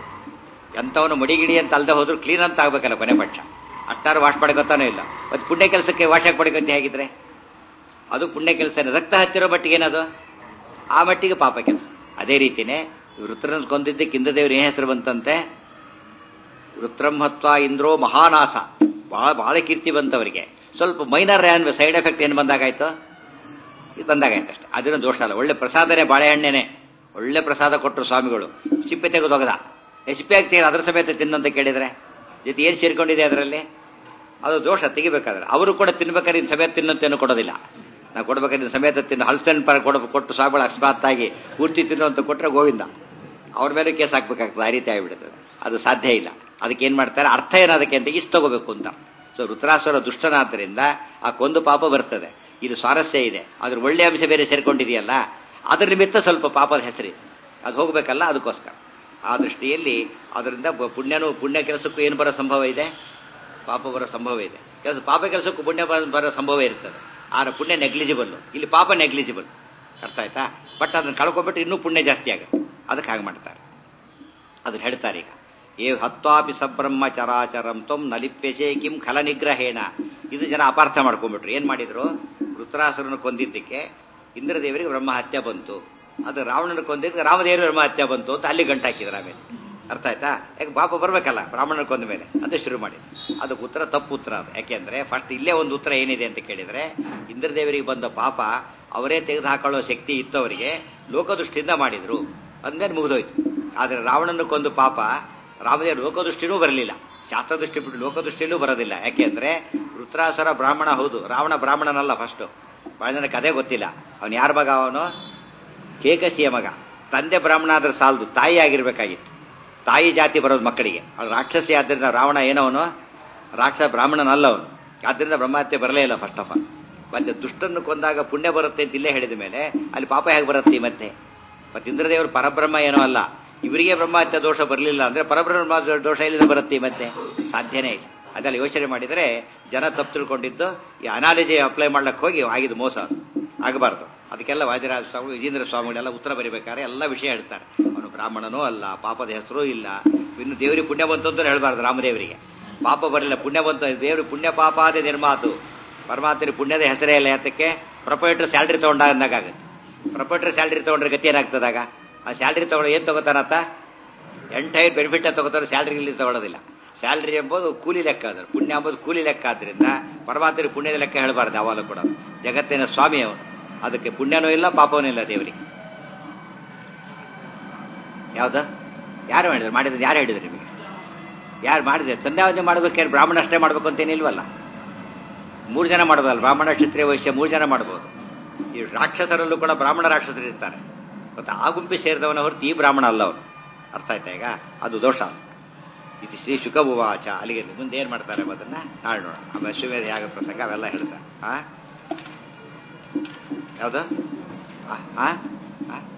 ಎಂಥವನು ಮಡಿಗಿಡಿ ಅಂತ ಅಲ್ದೆ ಹೋದ್ರು ಕ್ಲೀನ್ ಅಂತ ಆಗ್ಬೇಕಲ್ಲ ಕೊನೆ ಪಕ್ಷ, ಅಷ್ಟಾರು ವಾಶ್ ಮಾಡ್ಕೊತಾನೆ ಇಲ್ಲ. ಮತ್ತೆ ಪುಣ್ಯ ಕೆಲಸಕ್ಕೆ ವಾಶ್ ಹಾಕಿ ಪಡ್ಕೊಂತ ಹೇಗಿದ್ರೆ ಅದು ಪುಣ್ಯ ಕೆಲಸ. ರಕ್ತ ಹತ್ತಿರೋ ಮಟ್ಟಿಗೆ ಏನದು? ಆ ಮಟ್ಟಿಗೆ ಪಾಪ ಕೆಲಸ. ಅದೇ ರೀತಿನೇ ವೃತ್ರನ ಕೊಂದಿದ್ದಕ್ಕೆ ಇಂದ್ರದೇವರು ಏನ್ ಹೆಸರು ಬಂತಂತೆ? ವೃತ್ರಮಹತ್ವ ಇಂದ್ರೋ ಮಹಾನಾಸ, ಬಹಳ ಕೀರ್ತಿ ಬಂತವರಿಗೆ. ಸ್ವಲ್ಪ ಮೈನರ್ ಸೈಡ್ ಎಫೆಕ್ಟ್ ಏನು ಬಂದಾಗಾಯ್ತು? ಇದು ಬಂದಾಗಾಯ್ತು ಅಷ್ಟೇ. ಅದನ್ನ ದೋಷ ಅಲ್ಲ. ಒಳ್ಳೆ ಪ್ರಸಾದನೇ ಬಾಳೆಹಣ್ಣೆನೆ, ಒಳ್ಳೆ ಪ್ರಸಾದ ಕೊಟ್ಟರು ಸ್ವಾಮಿಗಳು. ಸಿಪ್ಪೆ ತೆಗೆದೊಗದ, ಸಿಪ್ಪೆ ಆಗ್ತೀರ ಅದರ ಸಮೇತ ತಿನ್ನಂತ ಕೇಳಿದ್ರೆ ಜೊತೆ ಏನ್ ಸೇರ್ಕೊಂಡಿದೆ ಅದರಲ್ಲಿ? ಅದು ದೋಷ, ತೆಗಿಬೇಕಾದ್ರೆ. ಅವರು ಕೂಡ ತಿನ್ಬೇಕಾದ್ರೆ ಇನ್ನು ಸಮೇತ ತಿನ್ನಂತೇನು ಕೊಡೋದಿಲ್ಲ. ನಾವು ಕೊಡ್ಬೇಕಾದ್ರೆ ಸಮೇತ ತಿನ್ನು ಹಲ್ಸನ್ ಪರ ಕೊಟ್ಟು ಸ್ವಾಮಿಗಳು ಅಕಸ್ಮಾತ್ತಾಗಿ ಪೂರ್ತಿ ತಿನ್ನು ಅಂತ ಕೊಟ್ಟರೆ ಗೋವಿಂದ, ಅವ್ರ ಮೇಲೆ ಕೇಸ್ ಹಾಕ್ಬೇಕಾಗ್ತದೆ. ಆ ರೀತಿ ಆಗಿಬಿಡುತ್ತದೆ. ಅದು ಸಾಧ್ಯ ಇಲ್ಲ. ಅದಕ್ಕೆ ಏನ್ ಮಾಡ್ತಾರೆ? ಅರ್ಥ ಏನದಕ್ಕೆ ಅಂತ ಇಷ್ಟು ತಗೋಬೇಕು ಅಂತ. ಸೊ ವೃತ್ರಾಸುರ ದುಷ್ಟನಾದ್ದರಿಂದ ಆ ಕೊಂದು ಪಾಪ ಬರ್ತದೆ. ಇದು ಸ್ವಾರಸ್ಯ ಇದೆ. ಅದ್ರ ಒಳ್ಳೆ ಅಂಶ ಬೇರೆ ಸೇರ್ಕೊಂಡಿದೆಯಲ್ಲ, ಅದರ ನಿಮಿತ್ತ ಸ್ವಲ್ಪ ಪಾಪದ ಹೆಸರಿದೆ, ಅದು ಹೋಗಬೇಕಲ್ಲ, ಅದಕ್ಕೋಸ್ಕರ. ಆ ದೃಷ್ಟಿಯಲ್ಲಿ ಅದರಿಂದ ಪುಣ್ಯ ಕೆಲಸಕ್ಕೂ ಏನು ಬರೋ ಸಂಭವ ಇದೆ, ಪಾಪ ಬರೋ ಸಂಭವ ಇದೆ. ಪಾಪ ಕೆಲಸಕ್ಕೂ ಪುಣ್ಯ ಬರೋ ಸಂಭವ ಇರ್ತದೆ. ಆದ್ರೆ ಪುಣ್ಯ ನೆಗ್ಲಿಜಿಬಲ್, ಇಲ್ಲಿ ಪಾಪ ನೆಗ್ಲಿಜಿಬಲ್. ಅರ್ಥ ಆಯ್ತಾ? ಬಟ್ ಅದನ್ನ ಕಳ್ಕೊಬಿಟ್ಟು ಇನ್ನೂ ಪುಣ್ಯ ಜಾಸ್ತಿ ಆಗುತ್ತೆ. ಅದಕ್ಕೆ ಹಾಗೆ ಮಾಡ್ತಾರೆ. ಅದನ್ನ ಹೇಳ್ತಾರೆ ಈಗ, ಏ ಹತ್ವಾಪಿ ಸಬ್ರಹ್ಮ ಚರಾಚರಂ ತ್ವಂ ನಲಿಪ್ಯಸೆ ಕಿಂ ಖಲ ನಿಗ್ರಹೇಣ. ಇದು ಜನ ಅಪಾರ್ಥ ಮಾಡ್ಕೊಂಡ್ಬಿಟ್ರು. ಏನ್ ಮಾಡಿದ್ರು? ವೃತ್ರಾಸುರನ ಕೊಂದಿದ್ದಕ್ಕೆ ಇಂದ್ರದೇವರಿಗೆ ಬ್ರಹ್ಮ ಹತ್ಯೆ ಬಂತು, ಅದು ರಾವಣನ ಕೊಂದಿದ್ದಕ್ಕೆ ರಾಮದೇವರಿಗೆ ಬ್ರಹ್ಮ ಹತ್ಯೆ ಬಂತು ಅಂತ ಅಲ್ಲಿ ಗಂಟಾಕಿದ್ರು. ಆಮೇಲೆ ಅರ್ಥ ಆಯ್ತಾ? ಯಾಕೆ ಪಾಪ ಬರ್ಬೇಕಲ್ಲ ಬ್ರಾಹ್ಮಣನ ಕೊಂದ ಮೇಲೆ ಅಂತ ಶುರು ಮಾಡಿ. ಅದಕ್ಕೆ ಉತ್ತರ ತಪ್ಪು ಉತ್ತರ ಅದು. ಯಾಕೆಂದ್ರೆ ಫಸ್ಟ್ ಇಲ್ಲೇ ಒಂದು ಉತ್ತರ ಏನಿದೆ ಅಂತ ಕೇಳಿದ್ರೆ, ಇಂದ್ರದೇವರಿಗೆ ಬಂದ ಪಾಪ ಅವರೇ ತೆಗೆದು ಹಾಕೊಳ್ಳೋ ಶಕ್ತಿ ಇತ್ತು ಅವರಿಗೆ, ಲೋಕದೃಷ್ಟಿಯಿಂದ ಮಾಡಿದ್ರು, ಅಂದ್ಮೇಲೆ ಮುಗಿದೋಯ್ತು. ಆದ್ರೆ ರಾವಣನ ಕೊಂದು ಪಾಪ ರಾಮದೇವ ಲೋಕದೃಷ್ಟಿನೂ ಬರಲಿಲ್ಲ, ಶಾಸ್ತ್ರದೃಷ್ಟಿ ಬಿಟ್ಟು ಲೋಕದೃಷ್ಟಿಯಲ್ಲೂ ಬರೋದಿಲ್ಲ. ಯಾಕೆಂದ್ರೆ ವೃತ್ರಾಸುರ ಬ್ರಾಹ್ಮಣ ಹೌದು, ರಾವಣ ಬ್ರಾಹ್ಮಣನಲ್ಲ. ಫಸ್ಟ್ ಬಹಳ ಜನಕ್ಕೆ ಅದೇ ಗೊತ್ತಿಲ್ಲ. ಅವನು ಯಾರ ಮಗ? ಅವನು ಕೇಕಸಿಯ ಮಗ. ತಂದೆ ಬ್ರಾಹ್ಮಣ ಆದ್ರೆ ಸಾಲದು, ತಾಯಿ ಆಗಿರ್ಬೇಕಾಗಿತ್ತು. ತಾಯಿ ಜಾತಿ ಬರೋದು ಮಕ್ಕಳಿಗೆ. ಅವನು ರಾಕ್ಷಸಿ ಆದ್ದರಿಂದ ರಾವಣ ಏನವನು ರಾಕ್ಷಸ, ಬ್ರಾಹ್ಮಣನಲ್ಲ ಅವನು. ಆದ್ದರಿಂದ ಬ್ರಹ್ಮಹತ್ಯೆ ಬರಲೇ ಇಲ್ಲ ಫಸ್ಟ್ ಆಫ್ ಆಲ್. ಮತ್ತೆ ದುಷ್ಟನ್ನು ಕೊಂದಾಗ ಪುಣ್ಯ ಬರುತ್ತೆ ಅಂತ ಇಲ್ಲೇ ಹೇಳಿದ ಮೇಲೆ ಅಲ್ಲಿ ಪಾಪ ಹೇಗೆ ಬರುತ್ತೆ ಮತ್ತೆ? ಇಂದ್ರದೇವರು ಪರಬ್ರಹ್ಮ ಏನೋ ಅಲ್ಲ, ಇವರಿಗೆ ಬ್ರಹ್ಮಹತ್ಯೆ ದೋಷ ಬರಲಿಲ್ಲ ಅಂದ್ರೆ ಪರಬ್ರಹ್ಮ ದೋಷ ಎಲ್ಲಿಂದ ಬರುತ್ತೆ ಮತ್ತೆ? ಸಾಧ್ಯನೇ ಇಲ್ಲ. ಅದೆಲ್ಲ ಯೋಚನೆ ಮಾಡಿದರೆ ಜನ ತಪ್ಪು ತಿಳ್ಕೊಂಡಿದ್ದು ಈ ಅನಾಲಜಿ ಅಪ್ಲೈ ಮಾಡ್ಲಿಕ್ಕೆ ಹೋಗಿ ಆಗಿದ್ದು ಮೋಸ ಆಗಬಾರ್ದು. ಅದಕ್ಕೆಲ್ಲ ವಾದಿರಾಜ ಸ್ವಾಮಿ, ವಿಜೇಂದ್ರ ಸ್ವಾಮಿಗಳೆಲ್ಲ ಉತ್ತರ ಬರೀಬೇಕಾದ್ರೆ ಎಲ್ಲ ವಿಷಯ ಹೇಳ್ತಾರೆ. ಅವನು ಬ್ರಾಹ್ಮಣನೂ ಅಲ್ಲ, ಪಾಪದ ಹೆಸರೂ ಇಲ್ಲ. ಇನ್ನು ದೇವರಿಗೆ ಪುಣ್ಯ ಬಂತು ಅಂತ ಹೇಳ್ಬಾರ್ದು. ರಾಮದೇವರಿಗೆ ಪಾಪ ಬರಲಿಲ್ಲ, ಪುಣ್ಯ ಬಂತು. ದೇವ್ರಿಗೆ ಪುಣ್ಯ ಪಾಪಾದ ನಿರ್ಮಾತು, ಪರಮಾತ್ಮನಿಗೆ ಪುಣ್ಯದ ಹೆಸರೇ ಇಲ್ಲ. ಯಾತಕ್ಕೆ? ಪ್ರೊಪರೇಟರ್ ಸ್ಯಾಲ್ರಿ ತಗೊಂಡಾಗುತ್ತೆ. ಪ್ರೊಪರೇಟರ್ ಸ್ಯಾಲ್ರಿ ತಗೊಂಡ್ರೆ ಗತಿ ಏನಾಗ್ತದಾಗ? ಆ ಸ್ಯಾಲ್ರಿ ತಗೊಂಡು ಏನ್ ತಗೋತಾನತ್ತ? ಎಂಟೈರ್ ಬೆನಿಫಿಟ್ ತಗೋತಾರೆ, ಸ್ಯಾಲ್ರಿ ಇಲ್ಲಿ ತಗೊಳ್ಳೋದಿಲ್ಲ. ಸ್ಯಾಲ್ರಿ ಎಂಬುದು ಕೂಲಿ ಲೆಕ್ಕ, ಅದ್ರ ಪುಣ್ಯ ಎಂಬುದು ಕೂಲಿ ಲೆಕ್ಕ. ಆದ್ರಿಂದ ಪರಮಾತ್ಮನಿಗೆ ಪುಣ್ಯದ ಲೆಕ್ಕ ಹೇಳಬಾರ್ದು ಯಾವಾಗಲೂ ಕೂಡ. ಜಗತ್ತಿನ ಸ್ವಾಮಿ ಅವನು, ಅದಕ್ಕೆ ಪುಣ್ಯನೂ ಇಲ್ಲ ಪಾಪವೂ ಇಲ್ಲ ದೇವರಿಗೆ. ಯಾವ್ದು? ಯಾರು ಮಾಡಿದ್ರು? ಮಾಡಿದ್ರು ಯಾರು ಹೇಳಿದ್ರು ನಿಮಗೆ? ಯಾರು ಮಾಡಿದ್ರೆ? ಸಂಧ್ಯಾವಂದನೆ ಮಾಡ್ಬೇಕೇನು ಬ್ರಾಹ್ಮಣ ಅಷ್ಟೇ ಮಾಡ್ಬೇಕು ಅಂತೇನಿಲ್ವಲ್ಲ. 3 ಜನ ಮಾಡ್ಬೋದಲ್ಲ, ಬ್ರಾಹ್ಮಣ ಕ್ಷತ್ರಿಯ ವೈಶ್ಯ 3 ಜನ ಮಾಡ್ಬೋದು. ಈ ರಾಕ್ಷಸರಲ್ಲೂ ಕೂಡ ಬ್ರಾಹ್ಮಣ ರಾಕ್ಷಸರು ಇರ್ತಾರೆ. ಮತ್ತೆ ಆ ಗುಂಪಿ ಸೇರಿದವನ ಹೊರತು ಈ ಬ್ರಾಹ್ಮಣ ಅಲ್ಲ ಅವನು. ಅರ್ಥ ಆಯ್ತಾ ಈಗ? ಅದು ದೋಷ. ಇದು ಶ್ರೀ ಶುಕಭುವಾಚ. ಅಲ್ಲಿಗೆ ಮುಂದೆ ಏನ್ ಮಾಡ್ತಾರೆ ಅದನ್ನ ನಾಳೆ ನೋಡೋಣ. ಆಮೇಲೆ ಅಶ್ವಮೇಧ ಯಾಗ ಪ್ರಸಂಗ ಅವೆಲ್ಲ ಹೇಳ್ತಾರೆ. ಯಾವುದು?